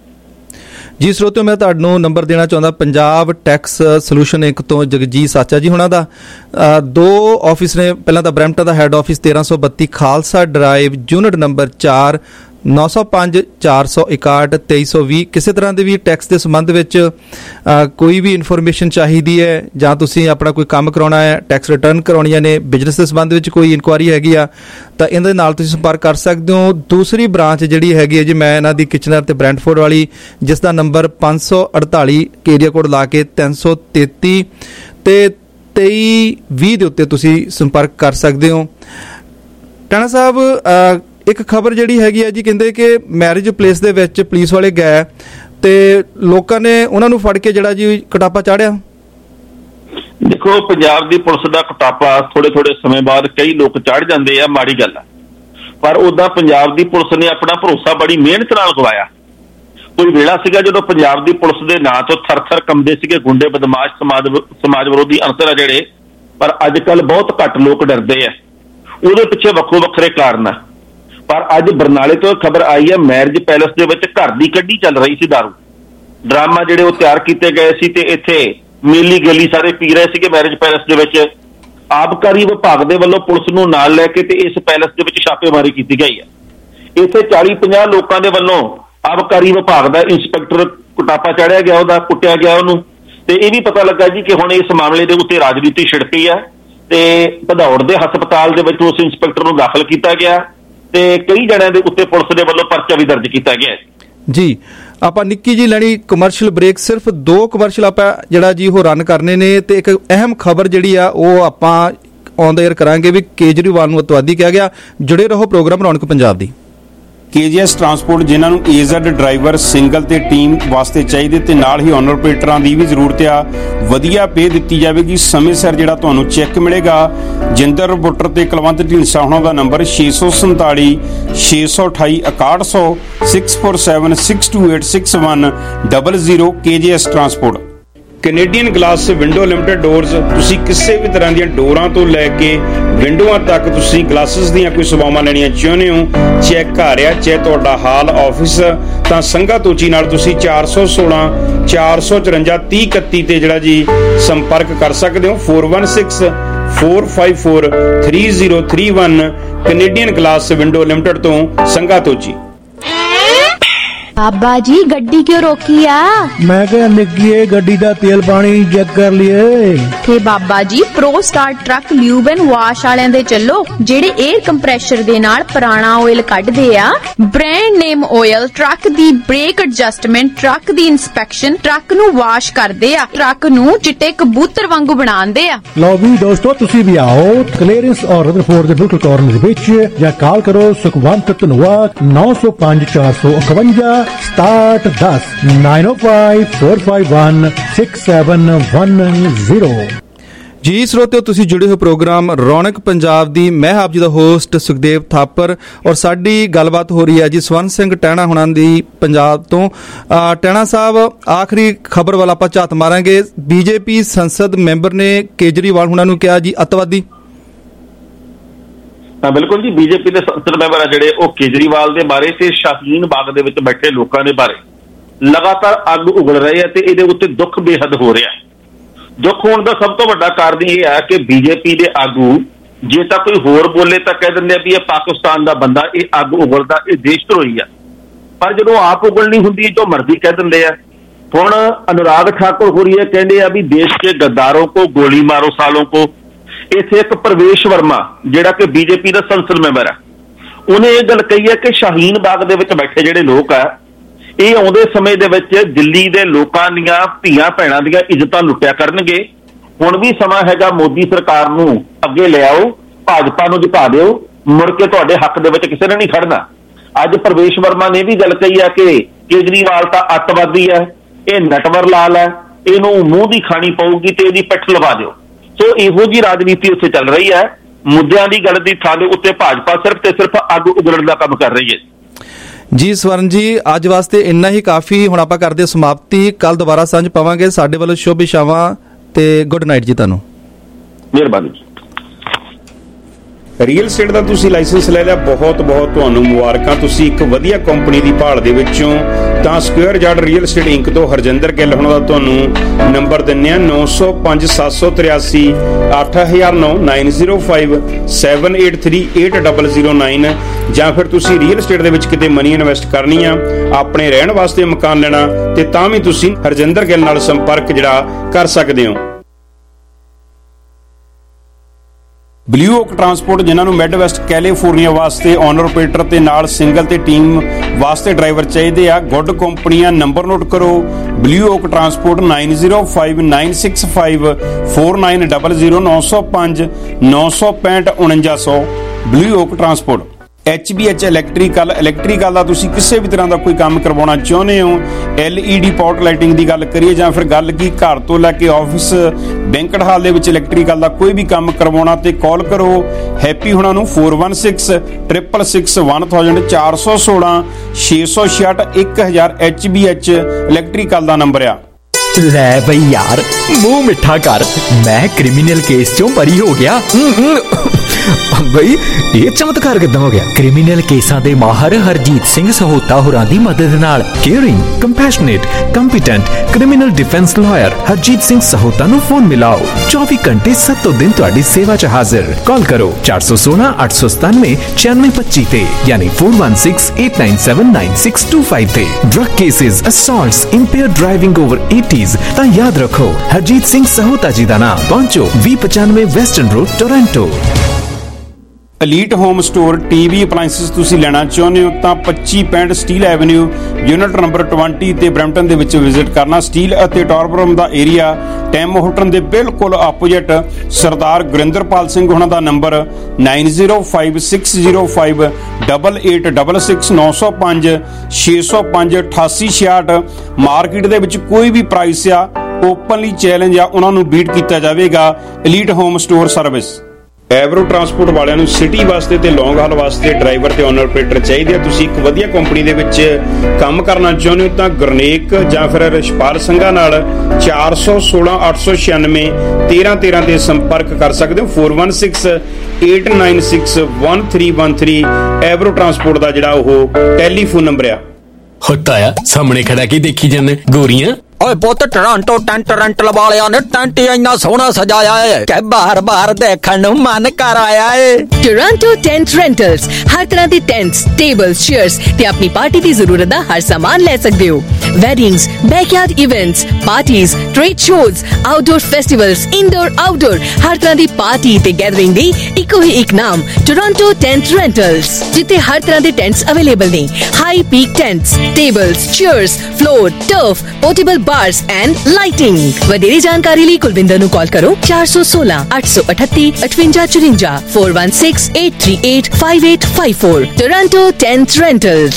ਜੀ ਸਰੋਤਿਓ, ਮੈਂ ਤੁਹਾਨੂੰ ਨੰਬਰ ਦੇਣਾ ਚਾਹੁੰਦਾ ਪੰਜਾਬ ਟੈਕਸ ਸੋਲੂਸ਼ਨ ਇੰਕ ਤੋਂ ਜਗਜੀਤ ਸਾਚਾ ਜੀ ਹੁਣਾਂ ਦਾ। 2 ਆਫਿਸ ਨੇ, ਪਹਿਲਾਂ ਤਾਂ ਬਰੈਂਪਟਨ ਦਾ head office 1332 Khalsa drive, unit number 4, 905 461 2320। ਕਿਸੇ ਤਰ੍ਹਾਂ ਦੇ ਵੀ ਟੈਕਸ ਦੇ ਸੰਬੰਧ ਵਿੱਚ ਕੋਈ ਵੀ ਇਨਫੋਰਮੇਸ਼ਨ ਚਾਹੀਦੀ ਹੈ ਜਾਂ ਤੁਸੀਂ ਆਪਣਾ ਕੋਈ ਕੰਮ ਕਰਾਉਣਾ ਹੈ, ਟੈਕਸ ਰਿਟਰਨ ਕਰਾਉਣੀਆਂ ਨੇ, ਬਿਜ਼ਨਸ ਦੇ ਸੰਬੰਧ ਵਿੱਚ ਕੋਈ ਇਨਕੁਆਇਰੀ ਹੈਗੀ ਆ, ਤਾਂ ਇਹਨਾਂ ਦੇ ਨਾਲ ਤੁਸੀਂ ਸੰਪਰਕ ਕਰ ਸਕਦੇ ਹੋ। ਦੂਸਰੀ ਬ੍ਰਾਂਚ ਜਿਹੜੀ ਹੈਗੀ ਹੈ ਜੀ, ਮੈਂ ਇਹਨਾਂ ਦੀ ਕਿਚਨਰ ਤੇ ਬ੍ਰੈਂਟਫੋਰਡ ਵਾਲੀ, ਜਿਸ ਦਾ ਨੰਬਰ 548 ਏਰੀਆ ਕੋਡ ਲਾ ਕੇ 333 ਤੇ 2320 ਦੇ ਉੱਤੇ ਤੁਸੀਂ ਸੰਪਰਕ ਕਰ ਸਕਦੇ ਹੋ। ਟਾਣਾ ਸਾਹਿਬ, ਇੱਕ ਖਬਰ ਜਿਹੜੀ ਹੈਗੀ ਹੈ ਜੀ, ਕਹਿੰਦੇ ਕਿ ਮੈਰਿਜ ਪਲੇਸ ਦੇ ਵਿੱਚ ਪੁਲਿਸ ਵਾਲੇ ਗਏ ਤੇ ਲੋਕਾਂ ਨੇ ਉਹਨਾਂ ਨੂੰ ਫੜ ਕੇ ਜਿਹੜਾ ਜੀ ਕਟਾਪਾ ਚਾੜਿਆ। ਦੇਖੋ, ਪੰਜਾਬ ਦੀ ਪੁਲਿਸ ਦਾ ਕਟਾਪਾ ਥੋੜੇ ਸਮੇਂ ਬਾਅਦ ਕਈ ਲੋਕ ਚੜ ਜਾਂਦੇ ਆ, ਮਾੜੀ ਗੱਲ ਆ। ਪਰ ਉਦਾਂ ਪੰਜਾਬ ਦੀ ਪੁਲਿਸ ਨੇ ਆਪਣਾ ਭਰੋਸਾ ਬੜੀ ਮਿਹਨਤ ਨਾਲ ਗਵਾਇਆ। ਕੋਈ ਵੇਲਾ ਸੀਗਾ ਜਦੋਂ ਪੰਜਾਬ ਦੀ ਪੁਲਿਸ ਦੇ ਨਾਂ ਤੋਂ ਥਰ-ਥਰ ਕੰਬਦੇ ਸੀਗੇ ਗੁੰਡੇ, ਬਦਮਾਸ਼, ਸਮਾਜ ਵਿਰੋਧੀ ਅੰਸਰ ਆ ਜਿਹੜੇ। ਪਰ ਅੱਜ ਕੱਲ ਬਹੁਤ ਘੱਟ ਲੋਕ ਡਰਦੇ ਆ। ਉਹਦੇ ਪਿੱਛੇ ਵੱਖੋ ਵੱਖਰੇ ਕਾਰਨ ਆ। ਪਰ ਅੱਜ ਬਰਨਾਲੇ ਤੋਂ ਖਬਰ ਆਈ ਹੈ, ਮੈਰਿਜ ਪੈਲੇਸ ਦੇ ਵਿੱਚ ਘਰ ਦੀ ਕੱਢੀ ਚੱਲ ਰਹੀ ਸੀ। ਦਾਰੂ ਡਰਾਮਾ ਜਿਹੜੇ ਉਹ ਤਿਆਰ ਕੀਤੇ ਗਏ ਸੀ ਤੇ ਇੱਥੇ ਮੇਲੀ ਗਲੀ ਸਾਰੇ ਪੀ ਰਹੇ ਸੀਗੇ ਮੈਰਿਜ ਪੈਲੇਸ ਦੇ ਵਿੱਚ। ਆਬਕਾਰੀ ਵਿਭਾਗ ਦੇ ਵੱਲੋਂ ਪੁਲਿਸ ਨੂੰ ਨਾਲ ਲੈ ਕੇ ਤੇ ਇਸ ਪੈਲੇਸ ਦੇ ਵਿੱਚ ਛਾਪੇਮਾਰੀ ਕੀਤੀ ਗਈ ਹੈ। ਇੱਥੇ 40-50 ਲੋਕਾਂ ਦੇ ਵੱਲੋਂ ਆਬਕਾਰੀ ਵਿਭਾਗ ਦਾ ਇੰਸਪੈਕਟਰ ਕੁਟਾਪਾ ਚਾੜਿਆ ਗਿਆ, ਉਹਦਾ ਕੁੱਟਿਆ ਗਿਆ ਉਹਨੂੰ, ਤੇ ਇਹ ਵੀ ਪਤਾ ਲੱਗਾ ਜੀ ਕਿ ਹੁਣ ਇਸ ਮਾਮਲੇ ਦੇ ਉੱਤੇ ਰਾਜਨੀਤੀ ਛਿੜਕੀ ਹੈ ਤੇ ਭਦੌੜ ਦੇ ਹਸਪਤਾਲ ਦੇ ਵਿੱਚ ਉਸ ਇੰਸਪੈਕਟਰ ਨੂੰ ਦਾਖਲ ਕੀਤਾ ਗਿਆ ਤੇ ਕਈ ਜਣਿਆਂ ਦੇ ਉੱਤੇ ਪੁਲਿਸ ਦੇ ਵੱਲੋਂ ਪਰਚਾ ਵੀ ਦਰਜ ਕੀਤਾ ਗਿਆ ਜੀ। ਆਪਾਂ ਨਿੱਕੀ ਜੀ ਲੈਣੀ ਕਮਰਸ਼ੀਅਲ ਬ੍ਰੇਕ, ਸਿਰਫ 2 ਕਮਰਸ਼ੀਅਲ ਆਪਾਂ ਜਿਹੜਾ ਜੀ ਉਹ ਰਨ ਕਰਨੇ ਨੇ ਤੇ ਇੱਕ ਅਹਿਮ ਖਬਰ ਜਿਹੜੀ ਆ ਉਹ ਆਪਾਂ ਔਨ ਦਾ ਏਅਰ ਕਰਾਂਗੇ ਵੀ ਕੇਜਰੀਵਾਲ ਨੂੰ ਅੱਤਵਾਦੀ ਕਿਹਾ ਗਿਆ। ਜੁੜੇ ਰਹੋ ਪ੍ਰੋਗਰਾਮ ਰੌਣਕ ਪੰਜਾਬ ਦੀ। KGS ਟਰਾਂਸਪੋਰਟ ਜਿਨ੍ਹਾਂ ਨੂੰ AZ ਡਰਾਈਵਰ ਸਿੰਗਲ ਤੇ ਟੀਮ ਵਾਸਤੇ ਚਾਹੀਦੇ ਤੇ ਨਾਲ ਹੀ ਓਨਰ ਆਪਰੇਟਰਾਂ ਦੀ ਵੀ ਜ਼ਰੂਰਤ ਆ, ਵਧੀਆ ਪੇ ਦਿੱਤੀ ਜਾਵੇਗੀ, ਸਮੇਂ ਸਿਰ ਜਿਹੜਾ ਤੁਹਾਨੂੰ ਚੈੱਕ ਮਿਲੇਗਾ। ਜਿੰਦਰ ਰਿਪੋਰਟਰ ਤੇ ਕੁਲਵੰਤ ਢੀਂਡਸਾ ਹੁਣਾਂ ਦਾ number 647 628 6100 647 628 6100 KGS transport. Canadian glass window limited doors, ਤੁਸੀਂ ਕਿਸੇ ਵੀ ਤਰ੍ਹਾਂ ਦੀਆਂ ਡੋਰਾਂ ਤੋਂ ਲੈ ਕੇ ਵਿੰਡੋਆਂ ਤੱਕ ਤੁਸੀਂ ਗਲਾਸਿਸ ਦੀਆਂ ਕੋਈ ਸੇਵਾਵਾਂ ਲੈਣੀਆਂ ਚਾਹੁੰਦੇ ਹੋ, ਚੈੱਕ ਘਰ ਆ ਚਾਹੇ ਤੁਹਾਡਾ ਹਾਲ ਆਫਿਸ, ਤਾਂ ਸੰਘਾ ਤੋਚੀ ਨਾਲ ਤੁਸੀਂ 416 454 3031 ਤੇ ਜਿਹੜਾ ਜੀ ਸੰਪਰਕ ਕਰ ਸਕਦੇ ਹੋ। 416 454 3031 ਕੈਨੇਡੀਅਨ ਗਲਾਸ ਵਿੰਡੋ ਲਿਮਟਿਡ ਤੋਂ ਸੰਘਾ ਤੋਚੀ। बाबा जी गड्डी क्यों रोकी आ? मैं क्या निक्की गड्डी दा तेल पानी चेक कर लिए ते Baba ji pro star truck lube and wash वालें दे चलो जेड़े एयर कंप्रेशर दे नाल पुराना ऑयल कढदे आ। ब्रांड नेम ऑयल ट्रक दी ब्रेक एडजस्टमेंट, ट्रक दी इंस्पेक्शन, ट्रक नू वाश करदे आ, ट्रक नू चिट्टे कबूतर वांगू बनांदे आ। लो भी दोस्तों तुसी भी आओ क्लीयरेंस और रदरफोर्ड दे बिल्कुल कॉर्नर विच या कॉल करो सुखवंत धनवाद 905 451 start 10 905 451 6710। ਜੀ ਸਰੋਤਿਓ, ਤੁਸੀਂ ਜੁੜੇ ਹੋ ਪ੍ਰੋਗਰਾਮ ਰੌਣਕ ਪੰਜਾਬ ਦੀ। ਮੈਂ ਆਪ ਜੀ ਦਾ ਹੋਸਟ ਸੁਖਦੇਵ ਥਾਪਰ ਔਰ ਸਾਡੀ ਗੱਲਬਾਤ ਹੋ ਰਹੀ ਹੈ ਜੀ ਸਵਰਨ ਸਿੰਘ ਟਹਿਣਾ ਹੁਣਾਂ ਦੀ ਪੰਜਾਬ ਤੋਂ। ਟਹਿਣਾ ਸਾਹਿਬ, ਆਖਰੀ ਖਬਰ ਵੱਲ ਆਪਾਂ ਝਾਤ ਮਾਰਾਂਗੇ। BJP ਸੰਸਦ ਮੈਂਬਰ ਨੇ ਕੇਜਰੀਵਾਲ ਹੁਣਾਂ ਨੂੰ ਕਿਹਾ ਜੀ ਅੱਤਵਾਦੀ। ਹਾਂ ਬਿਲਕੁਲ ਜੀ, BJP ਦੇ ਸੰਸਦ ਮੈਂਬਰ ਆ ਜਿਹੜੇ ਉਹ ਕੇਜਰੀਵਾਲ ਦੇ ਬਾਰੇ ਤੇ ਸ਼ਾਹੀਨ ਬਾਗ ਦੇ ਵਿੱਚ ਬੈਠੇ ਲੋਕਾਂ ਦੇ ਬਾਰੇ ਲਗਾਤਾਰ ਅੱਗ ਉਗਲ ਰਹੇ ਆ ਤੇ ਇਹਦੇ ਉੱਤੇ ਦੁੱਖ ਬੇਹੱਦ ਹੋ ਰਿਹਾ। ਦੁੱਖ ਹੋਣ ਦਾ ਸਭ ਤੋਂ ਵੱਡਾ ਕਾਰਨ ਇਹ ਹੈ ਕਿ BJP ਦੇ ਆਗੂ ਜੇ ਤਾਂ ਕੋਈ ਹੋਰ ਬੋਲੇ ਤਾਂ ਕਹਿ ਦਿੰਦੇ ਆ ਵੀ ਇਹ ਪਾਕਿਸਤਾਨ ਦਾ ਬੰਦਾ, ਇਹ ਅੱਗ ਉਗਲਦਾ, ਇਹ ਦੇਸ਼ ਧਰੋਹੀ ਆ। ਪਰ ਜਦੋਂ ਆਪ ਉਗਲਣੀ ਹੁੰਦੀ ਜੋ ਮਰਜ਼ੀ ਕਹਿ ਦਿੰਦੇ ਆ। ਹੁਣ ਅਨੁਰਾਗ ਠਾਕੁਰ ਹੋਰੀਏ ਕਹਿੰਦੇ ਆ ਵੀ ਦੇਸ਼ ਕੇ ਗੱਦਾਰੋਂ ਕੋ ਗੋਲੀ ਮਾਰੋ ਸਾਲੋਂ ਕੋ। ਇੱਥੇ ਇੱਕ ਪ੍ਰਵੇਸ਼ ਵਰਮਾ ਜਿਹੜਾ ਕਿ BJP ਦਾ ਸੰਸਦ ਮੈਂਬਰ ਹੈ, ਉਹਨੇ ਇਹ ਗੱਲ ਕਹੀ ਹੈ ਕਿ ਸ਼ਾਹੀਨ ਬਾਗ ਦੇ ਵਿੱਚ ਬੈਠੇ ਜਿਹੜੇ ਲੋਕ ਆ ਇਹ ਆਉਂਦੇ ਸਮੇਂ ਦੇ ਵਿੱਚ ਦਿੱਲੀ ਦੇ ਲੋਕਾਂ ਦੀਆਂ ਧੀਆਂ ਭੈਣਾਂ ਦੀਆਂ ਇੱਜ਼ਤਾਂ ਲੁੱਟਿਆ ਕਰਨਗੇ। ਹੁਣ ਵੀ ਸਮਾਂ ਹੈਗਾ, ਮੋਦੀ ਸਰਕਾਰ ਨੂੰ ਅੱਗੇ ਲਿਆਓ, ਭਾਜਪਾ ਨੂੰ ਜਿਤਾ ਦਿਓ, ਮੁੜ ਕੇ ਤੁਹਾਡੇ ਹੱਕ ਦੇ ਵਿੱਚ ਕਿਸੇ ਨੇ ਨਹੀਂ ਖੜਨਾ। ਅੱਜ ਪ੍ਰਵੇਸ਼ ਵਰਮਾ ਨੇ ਵੀ ਗੱਲ ਕਹੀ ਹੈ ਕਿ ਕੇਜਰੀਵਾਲ ਤਾਂ ਅੱਤਵਾਦੀ ਹੈ, ਇਹ ਨਟਵਰ ਲਾਲ ਹੈ, ਇਹਨੂੰ ਮੂੰਹ ਦੀ ਖਾਣੀ ਪਊਗੀ ਤੇ ਇਹਦੀ ਪਿੱਠ ਲਵਾ ਦਿਓ। ਸੋ ਇਹੋ ਜੀ ਰਾਜਨੀਤੀ ਉੱਥੇ ਚੱਲ ਰਹੀ ਹੈ। ਮੁੱਦਿਆਂ ਦੀ ਗੱਲ ਦੀ ਥਾਂ ਦੇ ਉੱਤੇ ਭਾਜਪਾ ਸਿਰਫ ਤੇ ਸਿਰਫ ਅੱਗ ਉਗਲਣ ਦਾ ਕੰਮ ਕਰ ਰਹੀ ਹੈ। ਜੀ ਸਵਰਨ ਜੀ, ਅੱਜ ਵਾਸਤੇ ਇੰਨਾ ਹੀ ਕਾਫੀ। ਹੁਣ ਆਪਾਂ ਕਰਦੇ ਸਮਾਪਤੀ, ਕੱਲ ਦੁਬਾਰਾ ਸਾਂਝ ਪਾਵਾਂਗੇ। ਸਾਡੇ ਵੱਲੋਂ ਸ਼ੁਭ ਇਸ਼ਾਵਾਂ ਤੇ ਗੁੱਡ ਨਾਈਟ ਜੀ ਤੁਹਾਨੂੰ। ਮਿਹਰਬਾਨੀ ਜੀ। ਰੀਅਲ ਏਸਟੇਟ ਦਾ ਤੁਸੀਂ ਲਾਇਸੈਂਸ ਲੈ ਲਿਆ, ਬਹੁਤ ਬਹੁਤ ਤੁਹਾਨੂੰ ਮੁਬਾਰਕਾਂ। ਤੁਸੀਂ ਇੱਕ ਵਧੀਆ ਕੰਪਨੀ ਦੀ ਭਾਲ ਦੇ ਵਿੱਚੋਂ ਤਾਂ square yard real estate inc ਤੋਂ ਹਰਜਿੰਦਰ ਗਿੱਲ ਹੁਣਾਂ ਦਾ ਤੁਹਾਨੂੰ ਨੰਬਰ ਦਿੰਨੇ ਆ 905 783 8009 905 783 8009। ਜਾਂ ਫਿਰ ਤੁਸੀਂ ਰੀਅਲ ਏਸਟੇਟ ਦੇ ਵਿੱਚ ਕਿਤੇ ਮਨੀ ਇਨਵੈਸਟ ਕਰਨੀ ਆ, ਆਪਣੇ ਰਹਿਣ ਵਾਸਤੇ ਮਕਾਨ ਲੈਣਾ, ਤੇ ਤਾਂ ਵੀ ਤੁਸੀਂ ਹਰਜਿੰਦਰ ਗਿੱਲ ਨਾਲ ਸੰਪਰਕ ਜਿਹੜਾ ਕਰ ਸਕਦੇ ਹੋ। ਬਲੂ ਓਕ ਟਰਾਂਸਪੋਰਟ ਜਿਨ੍ਹਾਂ ਨੂੰ ਮਿਡ ਵੈਸਟ ਕੈਲੀਫੋਰਨੀਆ ਵਾਸਤੇ ਓਨਰ ਆਪਰੇਟਰ ਤੇ ਨਾਲ ਸਿੰਗਲ ਤੇ ਟੀਮ ਵਾਸਤੇ ਡਰਾਈਵਰ ਚਾਹੀਦੇ ਆ। ਗੁੱਡ ਕੰਪਨੀਆਂ, ਨੰਬਰ ਨੋਟ ਕਰੋ। Blue oak transport 905 965 4900 905 965 4900। Blue oak transport. HBH electrical ਦਾ ਤੁਸੀਂ ਕਿਸੇ ਵੀ ਤਰ੍ਹਾਂ ਦਾ ਕੋਈ ਕੰਮ ਕਰਵਾਉਣਾ ਚਾਹੁੰਦੇ ਹੋ, LED ਪੌਟ ਲਾਈਟਿੰਗ ਦੀ ਗੱਲ ਕਰੀਏ ਜਾਂ ਫਿਰ ਗੱਲ ਕੀ ਘਰ ਤੋਂ ਲੈ ਕੇ ਆਫਿਸ, ਬੈਂਕਟ ਹਾਲ ਦੇ ਵਿੱਚ ਇਲੈਕਟ੍ਰੀਕਲ ਦਾ ਕੋਈ ਵੀ ਕੰਮ ਕਰਵਾਉਣਾ ਤੇ ਕਾਲ ਕਰੋ ਹੈਪੀ ਹੁਣਾਂ ਨੂੰ 416 666 1000 416 666 1000। HBH ਇਲੈਕਟ੍ਰੀਕਲ ਦਾ ਨੰਬਰ ਆ। ਲੈ ਬਈ ਯਾਰ, ਮੂੰਹ ਮਿੱਠਾ ਕਰ, ਮੈਂ ਕ੍ਰਿਮੀਨਲ ਕੇਸ ਚੋਂ ਬਰੀ ਹੋ ਗਿਆ। ਬਈ ਇਹ ਚਮਤਕਾਰ ਕਿੱਦਾਂ ਹੋ ਗਿਆ? ਕ੍ਰਿਮੀਨਲ ਕੇਸਾਂ ਦੇ ਮਾਹਰ ਹਰਜੀਤ ਸਿੰਘ ਸਹੋਤਾ ਹੋਰਾਂ ਦੀ ਮਦਦ ਨਾਲ caring, compassionate, competent criminal defence lawyer Harjit Singh Sahota ਨੂੰ ਫੋਨ ਮਿਲਾਓ। 24 ਘੰਟੇ 7 ਦਿਨ ਤੁਹਾਡੀ ਸੇਵਾ 'ਚ ਹਾਜ਼ਰ। ਕਾਲ ਕਰੋ 416 897 9625 ਤੇ ਯਾਨੀ 4168979625 ਤੇ। Drug cases, assaults, impaired driving over 80s ਤਾਂ ਯਾਦ ਰੱਖੋ ਹਰਜੀਤ ਸਿੰਘ ਸਹੋਤਾ ਜੀ ਦਾ ਨਾਮ। ਪਹੁੰਚੋ 2095 Western road, Toronto. Elite home store TV appliances ਤੁਸੀਂ ਲੈਣਾ ਚਾਹੁੰਦੇ ਹੋ ਤਾਂ 2565 ਸਟੀਲ ਐਵਨਿਊ ਯੂਨਿਟ ਨੰਬਰ 20 ਤੇ ਬਰੈਂਪਟਨ ਦੇ ਵਿੱਚ ਵਿਜ਼ਿਟ ਕਰਨਾ। ਸਟੀਲ ਅਤੇ ਟੌਰਬਰਮ ਦਾ ਏਰੀਆ ਟੈਮ ਹੋਟਲ ਦੇ ਬਿਲਕੁਲ ਆਪੋਜ਼ਿਟ। ਸਰਦਾਰ ਗੁਰਿੰਦਰਪਾਲ ਸਿੰਘ ਉਹਨਾਂ ਦਾ ਨੰਬਰ 9056058866 905 605 8866। ਮਾਰਕੀਟ ਦੇ ਵਿੱਚ ਕੋਈ ਵੀ ਪ੍ਰਾਈਸ ਆ ਓਪਨਲੀ ਚੈਲੰਜ ਆ, ਉਹਨਾਂ ਨੂੰ ਬੀਟ ਕੀਤਾ ਜਾਵੇਗਾ। Elite home store service. ਐਵਰੋ ਟਰਾਂਸਪੋਰਟ ਵਾਲਿਆਂ ਨੂੰ ਸਿਟੀ ਵਾਸਤੇ ਤੇ ਲੌਂਗ ਹਾਲ ਵਾਸਤੇ ਡਰਾਈਵਰ ਤੇ ਓਨਰ ਆਪਰੇਟਰ ਚਾਹੀਦੇ ਆ। ਤੁਸੀਂ ਇੱਕ ਵਧੀਆ ਕੰਪਨੀ ਦੇ ਵਿੱਚ ਕੰਮ ਕਰਨਾ ਚਾਹੁੰਦੇ ਹੋ ਤਾਂ ਗੁਰਨੇਕ ਜਾਂ ਫਿਰ ਰਿਸ਼ਪਾਲ ਸਿੰਘਾ ਨਾਲ 416 896 1313 ਤੇ ਸੰਪਰਕ ਕਰ ਸਕਦੇ ਹੋ। 416896 1313 ਐਵਰੋ ਟਰਾਂਸਪੋਰਟ ਦਾ ਜਿਹੜਾ ਉਹ ਟੈਲੀਫੋਨ ਨੰਬਰ ਆ। ਹੁੰਦਾ ਆ ਸਾਹਮਣੇ ਖੜਾ ਕੇ ਦੇਖੀ ਜਾਂਦੇ ਗੋਰੀਆਂ। ਓਏ ਪੁੱਤ ਟੋਰਾਂਟੋ ਟੈਂਟ ਰੈਂਟਲ ਵਾਲਿਆਂ ਨੇ ਟੈਂਟ ਇੰਨਾ ਸੋਹਣਾ ਸਜਾਇਆ ਏ ਕਿ ਬਾਰ-ਬਾਰ ਦੇਖਣ ਨੂੰ ਮਨ ਕਰ ਆਇਆ ਏ। ਟੋਰਾਂਟੋ ਟੈਂਟ ਰੈਂਟਲਸ ਹਰ ਤਰ੍ਹਾਂ ਦੇ ਟੈਂਟਸ, ਟੇਬਲਸ, ਚੇਅਰਸ ਤੇ ਆਪਣੀ ਪਾਰਟੀ ਦੀ ਜ਼ਰੂਰਤ ਦਾ ਹਰ ਸਾਮਾਨ ਲੈ ਸਕਦੇ ਹੋ। Weddings, backyard events, parties, trade shows, outdoor festivals, indoor outdoor ਹਰ ਤਰ੍ਹਾਂ ਦੀ ਪਾਰਟੀ ਤੇ ਗੈਦਰਿੰਗ ਦੀ ਇੱਕੋ ਹੀ ਇੱਕ ਨਾਮ ਟੋਰਾਂਟੋ ਟੈਂਟ ਰੈਂਟਲਸ, ਜਿੱਥੇ ਹਰ ਤਰ੍ਹਾਂ ਦੇ ਟੈਂਟਸ ਅਵੇਲੇਬਲ ਨੇ। High peak tents, tables, chairs, floor, turf, portable bars and lighting। ਵਧੇਰੇ ਜਾਣਕਾਰੀ ਲਈ ਕੁਲਵਿੰਦਰ ਨੂੰ ਕਾਲ ਕਰੋ 416 838 5854 416 838 5854। Toronto tent rentals.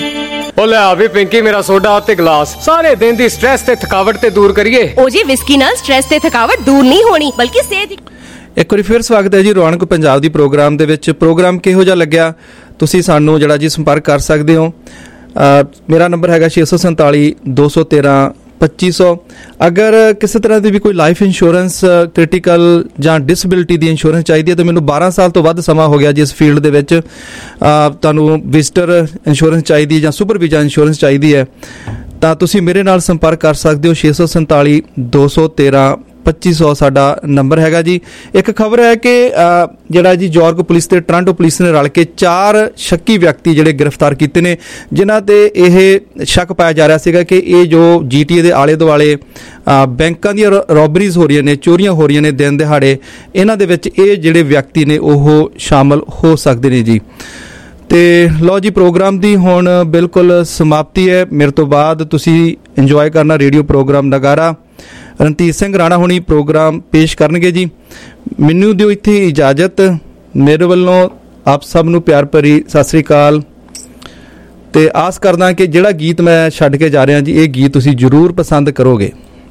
ਉਹ ਲੈ ਆ ਵੀ ਪਿੰਕੀ ਮੇਰਾ ਸੋਡਾ ਤੇ ਗਲਾਸ। ਸਾਰੇ ਦਿਨ ਦੀ ਸਟ੍ਰੈਸ ਤੇ ਥਕਾਵਟ ਤੇ ਦੂਰ ਕਰੀਏ। ਉਹ ਜੀ ਵਿਸਕੀ ਨਾਲ ਸਟ੍ਰੈਸ ਤੇ ਥਕਾਵਟ ਦੂਰ ਨਹੀਂ ਹੋਣੀ ਬਲਕਿ ਸਿਹਤ। ਇੱਕ ਵਾਰੀ ਫਿਰ ਸਵਾਗਤ ਹੈ ਜੀ ਰੌਣਕ ਪੰਜਾਬ ਦੀ ਪ੍ਰੋਗਰਾਮ ਦੇ ਵਿੱਚ। ਪ੍ਰੋਗਰਾਮ ਕਿਹੋ ਜਿਹਾ ਲੱਗਿਆ ਤੁਸੀਂ ਸਾਨੂੰ ਜਿਹੜਾ ਜੀ ਸੰਪਰਕ ਕਰ ਸਕਦੇ ਹੋ। ਮੇਰਾ ਨੰਬਰ ਹੈਗਾ 647 213 2500। ਅਗਰ ਕਿਸੇ ਤਰ੍ਹਾਂ ਦੀ ਵੀ ਕੋਈ ਲਾਈਫ ਇੰਸ਼ੋਰੈਂਸ, ਕ੍ਰਿਟੀਕਲ ਜਾਂ ਡਿਸੇਬਿਲਿਟੀ ਦੀ ਇੰਸ਼ੋਰੈਂਸ ਚਾਹੀਦੀ ਹੈ ਤਾਂ ਮੈਨੂੰ 12 ਸਾਲ ਤੋਂ ਵੱਧ ਸਮਾਂ ਹੋ ਗਿਆ ਜਿਸ ਫੀਲਡ ਦੇ ਵਿੱਚ। ਤੁਹਾਨੂੰ ਵਿਜ਼ਟਰ ਇੰਸ਼ੋਰੈਂਸ ਚਾਹੀਦੀ ਜਾਂ ਸੁਪਰ ਵੀਜ਼ਾ ਇੰਸ਼ੋਰੈਂਸ ਚਾਹੀਦੀ ਹੈ ਤਾਂ ਤੁਸੀਂ ਮੇਰੇ ਨਾਲ ਸੰਪਰਕ ਕਰ ਸਕਦੇ ਹੋ। 647 213 2500 ਸਾਡਾ ਨੰਬਰ ਹੈਗਾ ਜੀ। ਇੱਕ ਖਬਰ ਹੈ ਕਿ ਜਿਹੜਾ ਜੀ ਯਾਰਕ ਪੁਲਿਸ ਤੇ ਟੋਰਾਂਟੋ ਪੁਲਿਸ ਨੇ ਰਲ ਕੇ 4 ਸ਼ੱਕੀ ਵਿਅਕਤੀ ਜਿਹੜੇ ਗ੍ਰਿਫਤਾਰ ਕੀਤੇ ਨੇ, ਜਿਨ੍ਹਾਂ ਤੇ ਇਹ ਸ਼ੱਕ ਪਾਇਆ ਜਾ ਰਿਹਾ ਸੀਗਾ ਕਿ ਇਹ ਜੋ GTA ਦੇ ਆਲੇ ਦੁਆਲੇ ਬੈਂਕਾਂ ਦੀਆਂ ਰੋਬਰੀਜ਼ ਹੋ ਰਹੀਆਂ ਨੇ, ਚੋਰੀਆਂ ਹੋ ਰਹੀਆਂ ਨੇ ਦਿਨ ਦਿਹਾੜੇ, ਇਹਨਾਂ ਦੇ ਵਿੱਚ ਇਹ ਜਿਹੜੇ ਵਿਅਕਤੀ ਨੇ ਉਹ ਸ਼ਾਮਲ ਹੋ ਸਕਦੇ ਨੇ ਜੀ। ਤੇ ਲਓ ਜੀ ਪ੍ਰੋਗਰਾਮ ਦੀ ਹੁਣ ਬਿਲਕੁਲ ਸਮਾਪਤੀ ਹੈ। ਮੇਰੇ ਤੋਂ ਬਾਅਦ ਤੁਸੀਂ ਇੰਜੋਏ ਕਰਨਾ ਰੇਡੀਓ ਪ੍ਰੋਗਰਾਮ ਨਗਾਰਾ। ਰਣਜੀਤ ਸਿੰਘ ਰਾਣਾ ਹੁਣੀ ਪ੍ਰੋਗਰਾਮ ਪੇਸ਼ ਕਰਨਗੇ ਜੀ। ਮੈਨੂੰ ਦਿਓ ਇੱਥੇ ਇਜਾਜ਼ਤ। ਮੇਰੇ ਵੱਲੋਂ ਆਪ ਸਭ ਨੂੰ ਪਿਆਰ ਭਰੀ ਸਤਿ ਸ੍ਰੀ ਅਕਾਲ ਤੇ ਆਸ ਕਰਦਾ ਕਿ ਜਿਹੜਾ ਗੀਤ ਮੈਂ ਛੱਡ ਕੇ ਜਾ ਰਿਹਾ ਜੀ ਇਹ ਗੀਤ ਤੁਸੀਂ ਜ਼ਰੂਰ ਪਸੰਦ ਕਰੋਗੇ।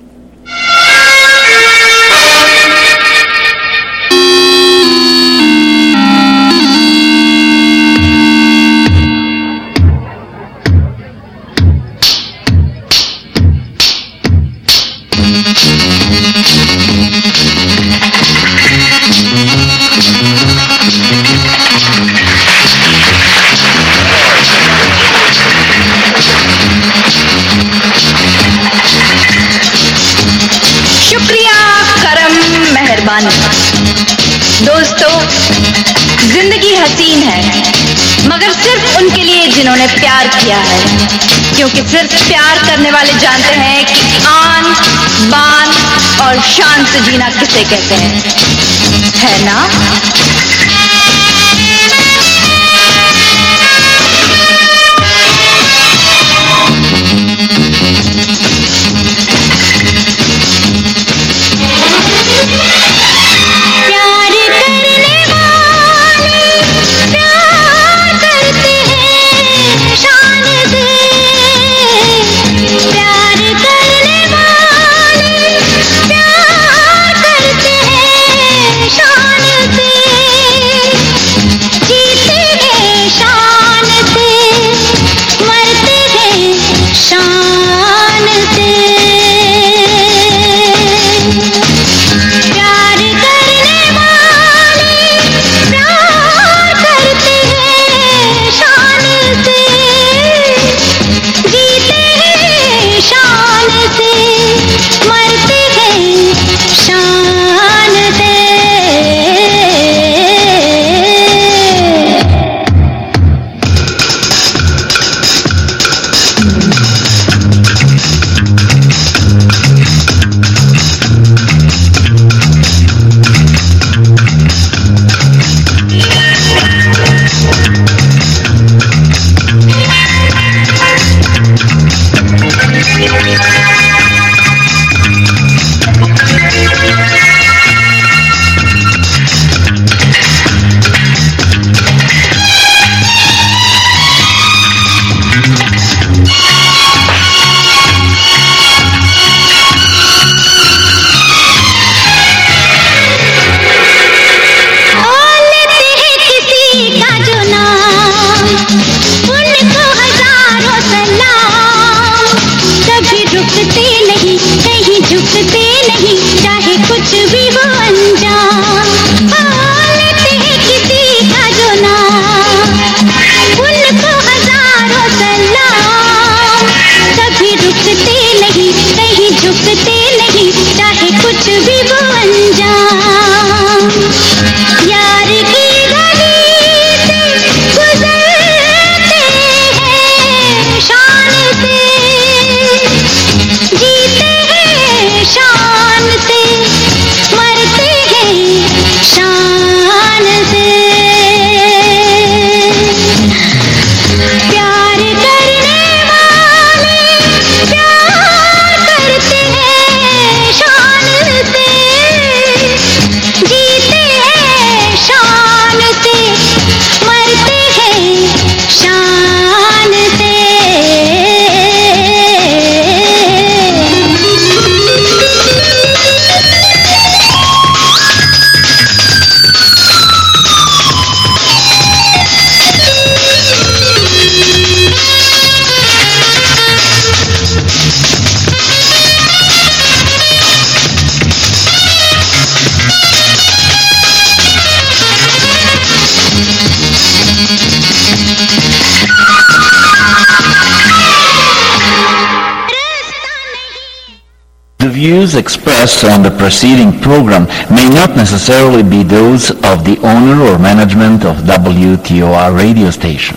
दोस्तों, जिंदगी हसीन है मगर सिर्फ उनके लिए जिन्होंने प्यार किया है, क्योंकि सिर्फ प्यार करने वाले जानते हैं कि आन बान और शान से जीना किसे कहते हैं, है ना? शान से कुछ भी वो अनजान यार की गली से गुजरते हैं शान से जीते हैं शान से मरते हैं शान से प्यार करने वाले प्यार करते हैं शान से जीते हैं शान से मरते हैं शान से The views expressed on the preceding program may not necessarily be those of the owner or management of WTOR radio station.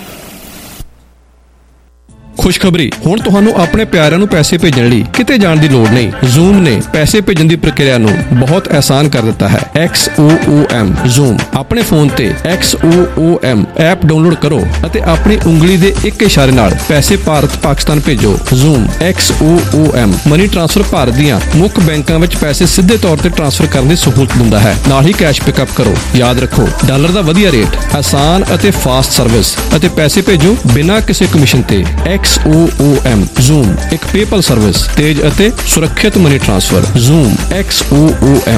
ਖੁਸ਼ਖਬਰੀ, ਹੁਣ ਤੁਹਾਨੂੰ ਆਪਣੇ ਪਿਆਰਿਆਂ ਨੂੰ ਪੈਸੇ ਭੇਜਣ ਲਈ ਕਿਤੇ ਜਾਣ ਦੀ ਲੋੜ ਨਹੀਂ। Zoom ਨੇ ਪੈਸੇ ਭੇਜਣ ਦੀ ਪ੍ਰਕਿਰਿਆ ਨੂੰ ਬਹੁਤ ਆਸਾਨ ਕਰ ਦਿੱਤਾ ਹੈ। XOOM Zoom ਆਪਣੇ ਫੋਨ ਤੇ XOOM ਐਪ ਡਾਊਨਲੋਡ ਕਰੋ ਅਤੇ ਆਪਣੀ ਉਂਗਲੀ ਦੇ ਇੱਕ ਇਸ਼ਾਰੇ ਨਾਲ ਪੈਸੇ ਭਾਰਤ ਪਾਕਿਸਤਾਨ ਭੇਜੋ। Zoom XOOM money transfer Bharat ਦੀਆਂ ਮੁੱਖ ਬੈਂਕਾਂ ਵਿੱਚ ਪੈਸੇ ਸਿੱਧੇ ਤੌਰ ਤੇ ਟ੍ਰਾਂਸਫਰ ਕਰਨ ਦੀ ਸਹੂਲਤ ਦਿੰਦਾ ਹੈ। ਨਾਲ ਹੀ ਕੈਸ਼ ਪਿਕਅਪ ਕਰੋ। ਯਾਦ ਰੱਖੋ, ਡਾਲਰ ਦਾ ਵਧੀਆ ਰੇਟ, ਆਸਾਨ ਅਤੇ ਫਾਸਟ ਸਰਵਿਸ ਅਤੇ ਪੈਸੇ ਭੇਜੋ ਬਿਨਾਂ ਕਿਸੇ ਕਮਿਸ਼ਨ ਤੇ। XOOM Zoom ਇੱਕ ਪੇਪਲ ਸਰਵਿਸ, ਤੇਜ਼ ਅਤੇ ਸੁਰੱਖਿਅਤ ਮਨੀ ਟ੍ਰਾਂਸਫਰ। Zoom XOOM।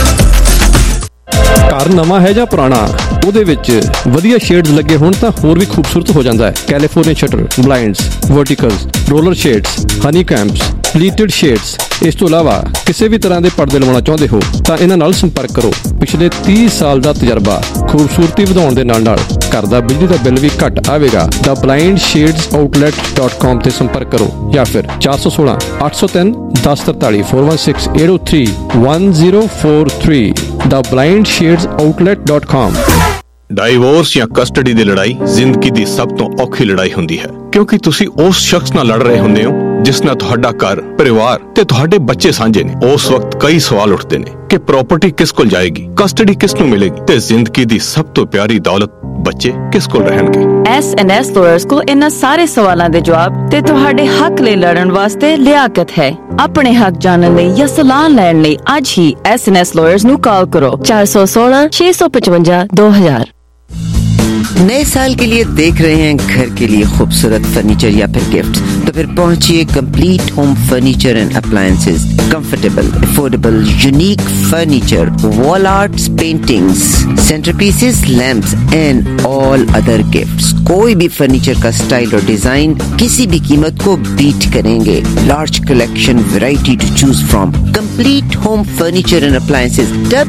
ਘਰ ਨਵਾਂ ਹੈ ਜਾਂ ਪੁਰਾਣਾ, ਉਹਦੇ ਵਿੱਚ ਵਧੀਆ ਸ਼ੇਡਸ ਲੱਗੇ ਹੋਣ ਤਾਂ ਹੋਰ ਵੀ ਖੂਬਸੂਰਤ ਹੋ ਜਾਂਦਾ ਹੈ। California shutter, blinds, verticals, roller shades, honey camps, pleated shades. ਇਸ ਤੋਂ ਇਲਾਵਾ ਕਿਸੇ ਵੀ ਤਰ੍ਹਾਂ ਦੇ ਪਰਦੇ ਲਵਾਉਣਾ ਚਾਹੁੰਦੇ ਹੋ ਤਾਂ ਇਹਨਾਂ ਨਾਲ ਸੰਪਰਕ ਕਰੋ। ਪਿਛਲੇ 30 ਸਾਲ ਦਾ ਤਜਰਬਾ, ਖੂਬਸੂਰਤੀ ਵਧਾਉਣ ਦੇ ਨਾਲ ਘਰ ਦਾ ਬਿਜਲੀ ਦਾ ਬਿੱਲ ਵੀ ਘੱਟ ਆਵੇਗਾ। theblindshadesOutlet.com ਤੇ ਸੰਪਰਕ ਕਰੋ ਜਾਂ ਫਿਰ 416 803 1043 416 803 1043 theblindshadesOutlet.com। ਡਾਈਵੋਰਸ ਜਾਂ ਕਸਟਡੀ ਦੀ ਲੜਾਈ ਜ਼ਿੰਦਗੀ ਦੀ ਸਭ ਤੋਂ ਔਖੀ ਲੜਾਈ ਹੁੰਦੀ ਹੈ, ਕਿਉਂਕਿ ਤੁਸੀਂ ਉਸ ਸ਼ਖਸ ਨਾਲ ਲੜ ਰਹੇ ਹੁੰਦੇ ਹੋ ਜਿਸ ਨਾਲ ਤੁਹਾਡਾ ਘਰ, ਪਰਿਵਾਰ ਤੇ ਤੁਹਾਡੇ ਬੱਚੇ ਸਾਂਝੇ ਨੇ। ਉਸ ਵਕਤ ਕਈ ਸਵਾਲ ਉੱਠਦੇ ਨੇ ਕਿ ਪ੍ਰਾਪਰਟੀ ਕਿਸ ਕੋਲ ਜਾਏਗੀ, ਕਸਟਡੀ ਕਿਸ ਨੂੰ ਮਿਲੇਗੀ ਤੇ ਜ਼ਿੰਦਗੀ ਦੀ ਸਭ ਤੋਂ ਪਿਆਰੀ ਦੌਲਤ ਬੱਚੇ ਕਿਸ ਕੋਲ ਰਹਿਣਗੇ। S&S ਲਾਇਰਸ ਕੋਲ ਇਹਨਾਂ ਸਾਰੇ ਸਵਾਲਾਂ ਦੇ ਜਵਾਬ ਤੇ ਤੁਹਾਡੇ ਹੱਕ ਲਈ ਲੜਨ ਵਾਸਤੇ ਲਿਆਕਤ ਹੈ। ਆਪਣੇ ਹੱਕ ਜਾਣਨ ਲਈ ਜਾਂ ਸਲਾਹ ਲੈਣ ਲਈ ਅੱਜ ਹੀ S&S ਲਾਇਰਸ ਨੂੰ ਕਾਲ ਕਰੋ 416 655 2000। नए साल के लिए देख रहे हैं घर के लिए खूबसूरत फर्नीचर या फिर गिफ्ट, तो फिर पहुंचिए complete home furniture and appliances. Comfortable, affordable, unique furniture, wall arts, paintings, centrepieces, lamps and all other gifts. कोई भी फर्नीचर का स्टाइल और डिजाइन किसी भी कीमत को बीट करेंगे। Large collection, variety to choose from. Complete home furniture and appliances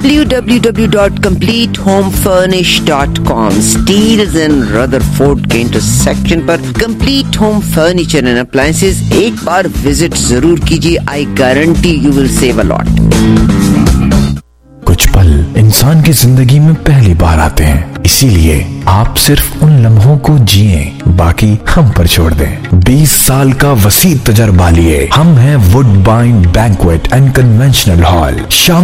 www.completehomefurnish.com। Steeles and Rutherford के इंटरसेक्शन पर complete home furniture and appliances एक बार विजिट जरूर कीजिए। I guarantee you will save a lot. कुछ पल इंसान की जिंदगी में पहली बार आते हैं, इसीलिए आप सिर्फ उन लम्हों को जिए, बाकी हम पर छोड़ दें। 20 साल का वसी तजर्बा लिए हम हैं Woodbine banquet and conventional hall. शाम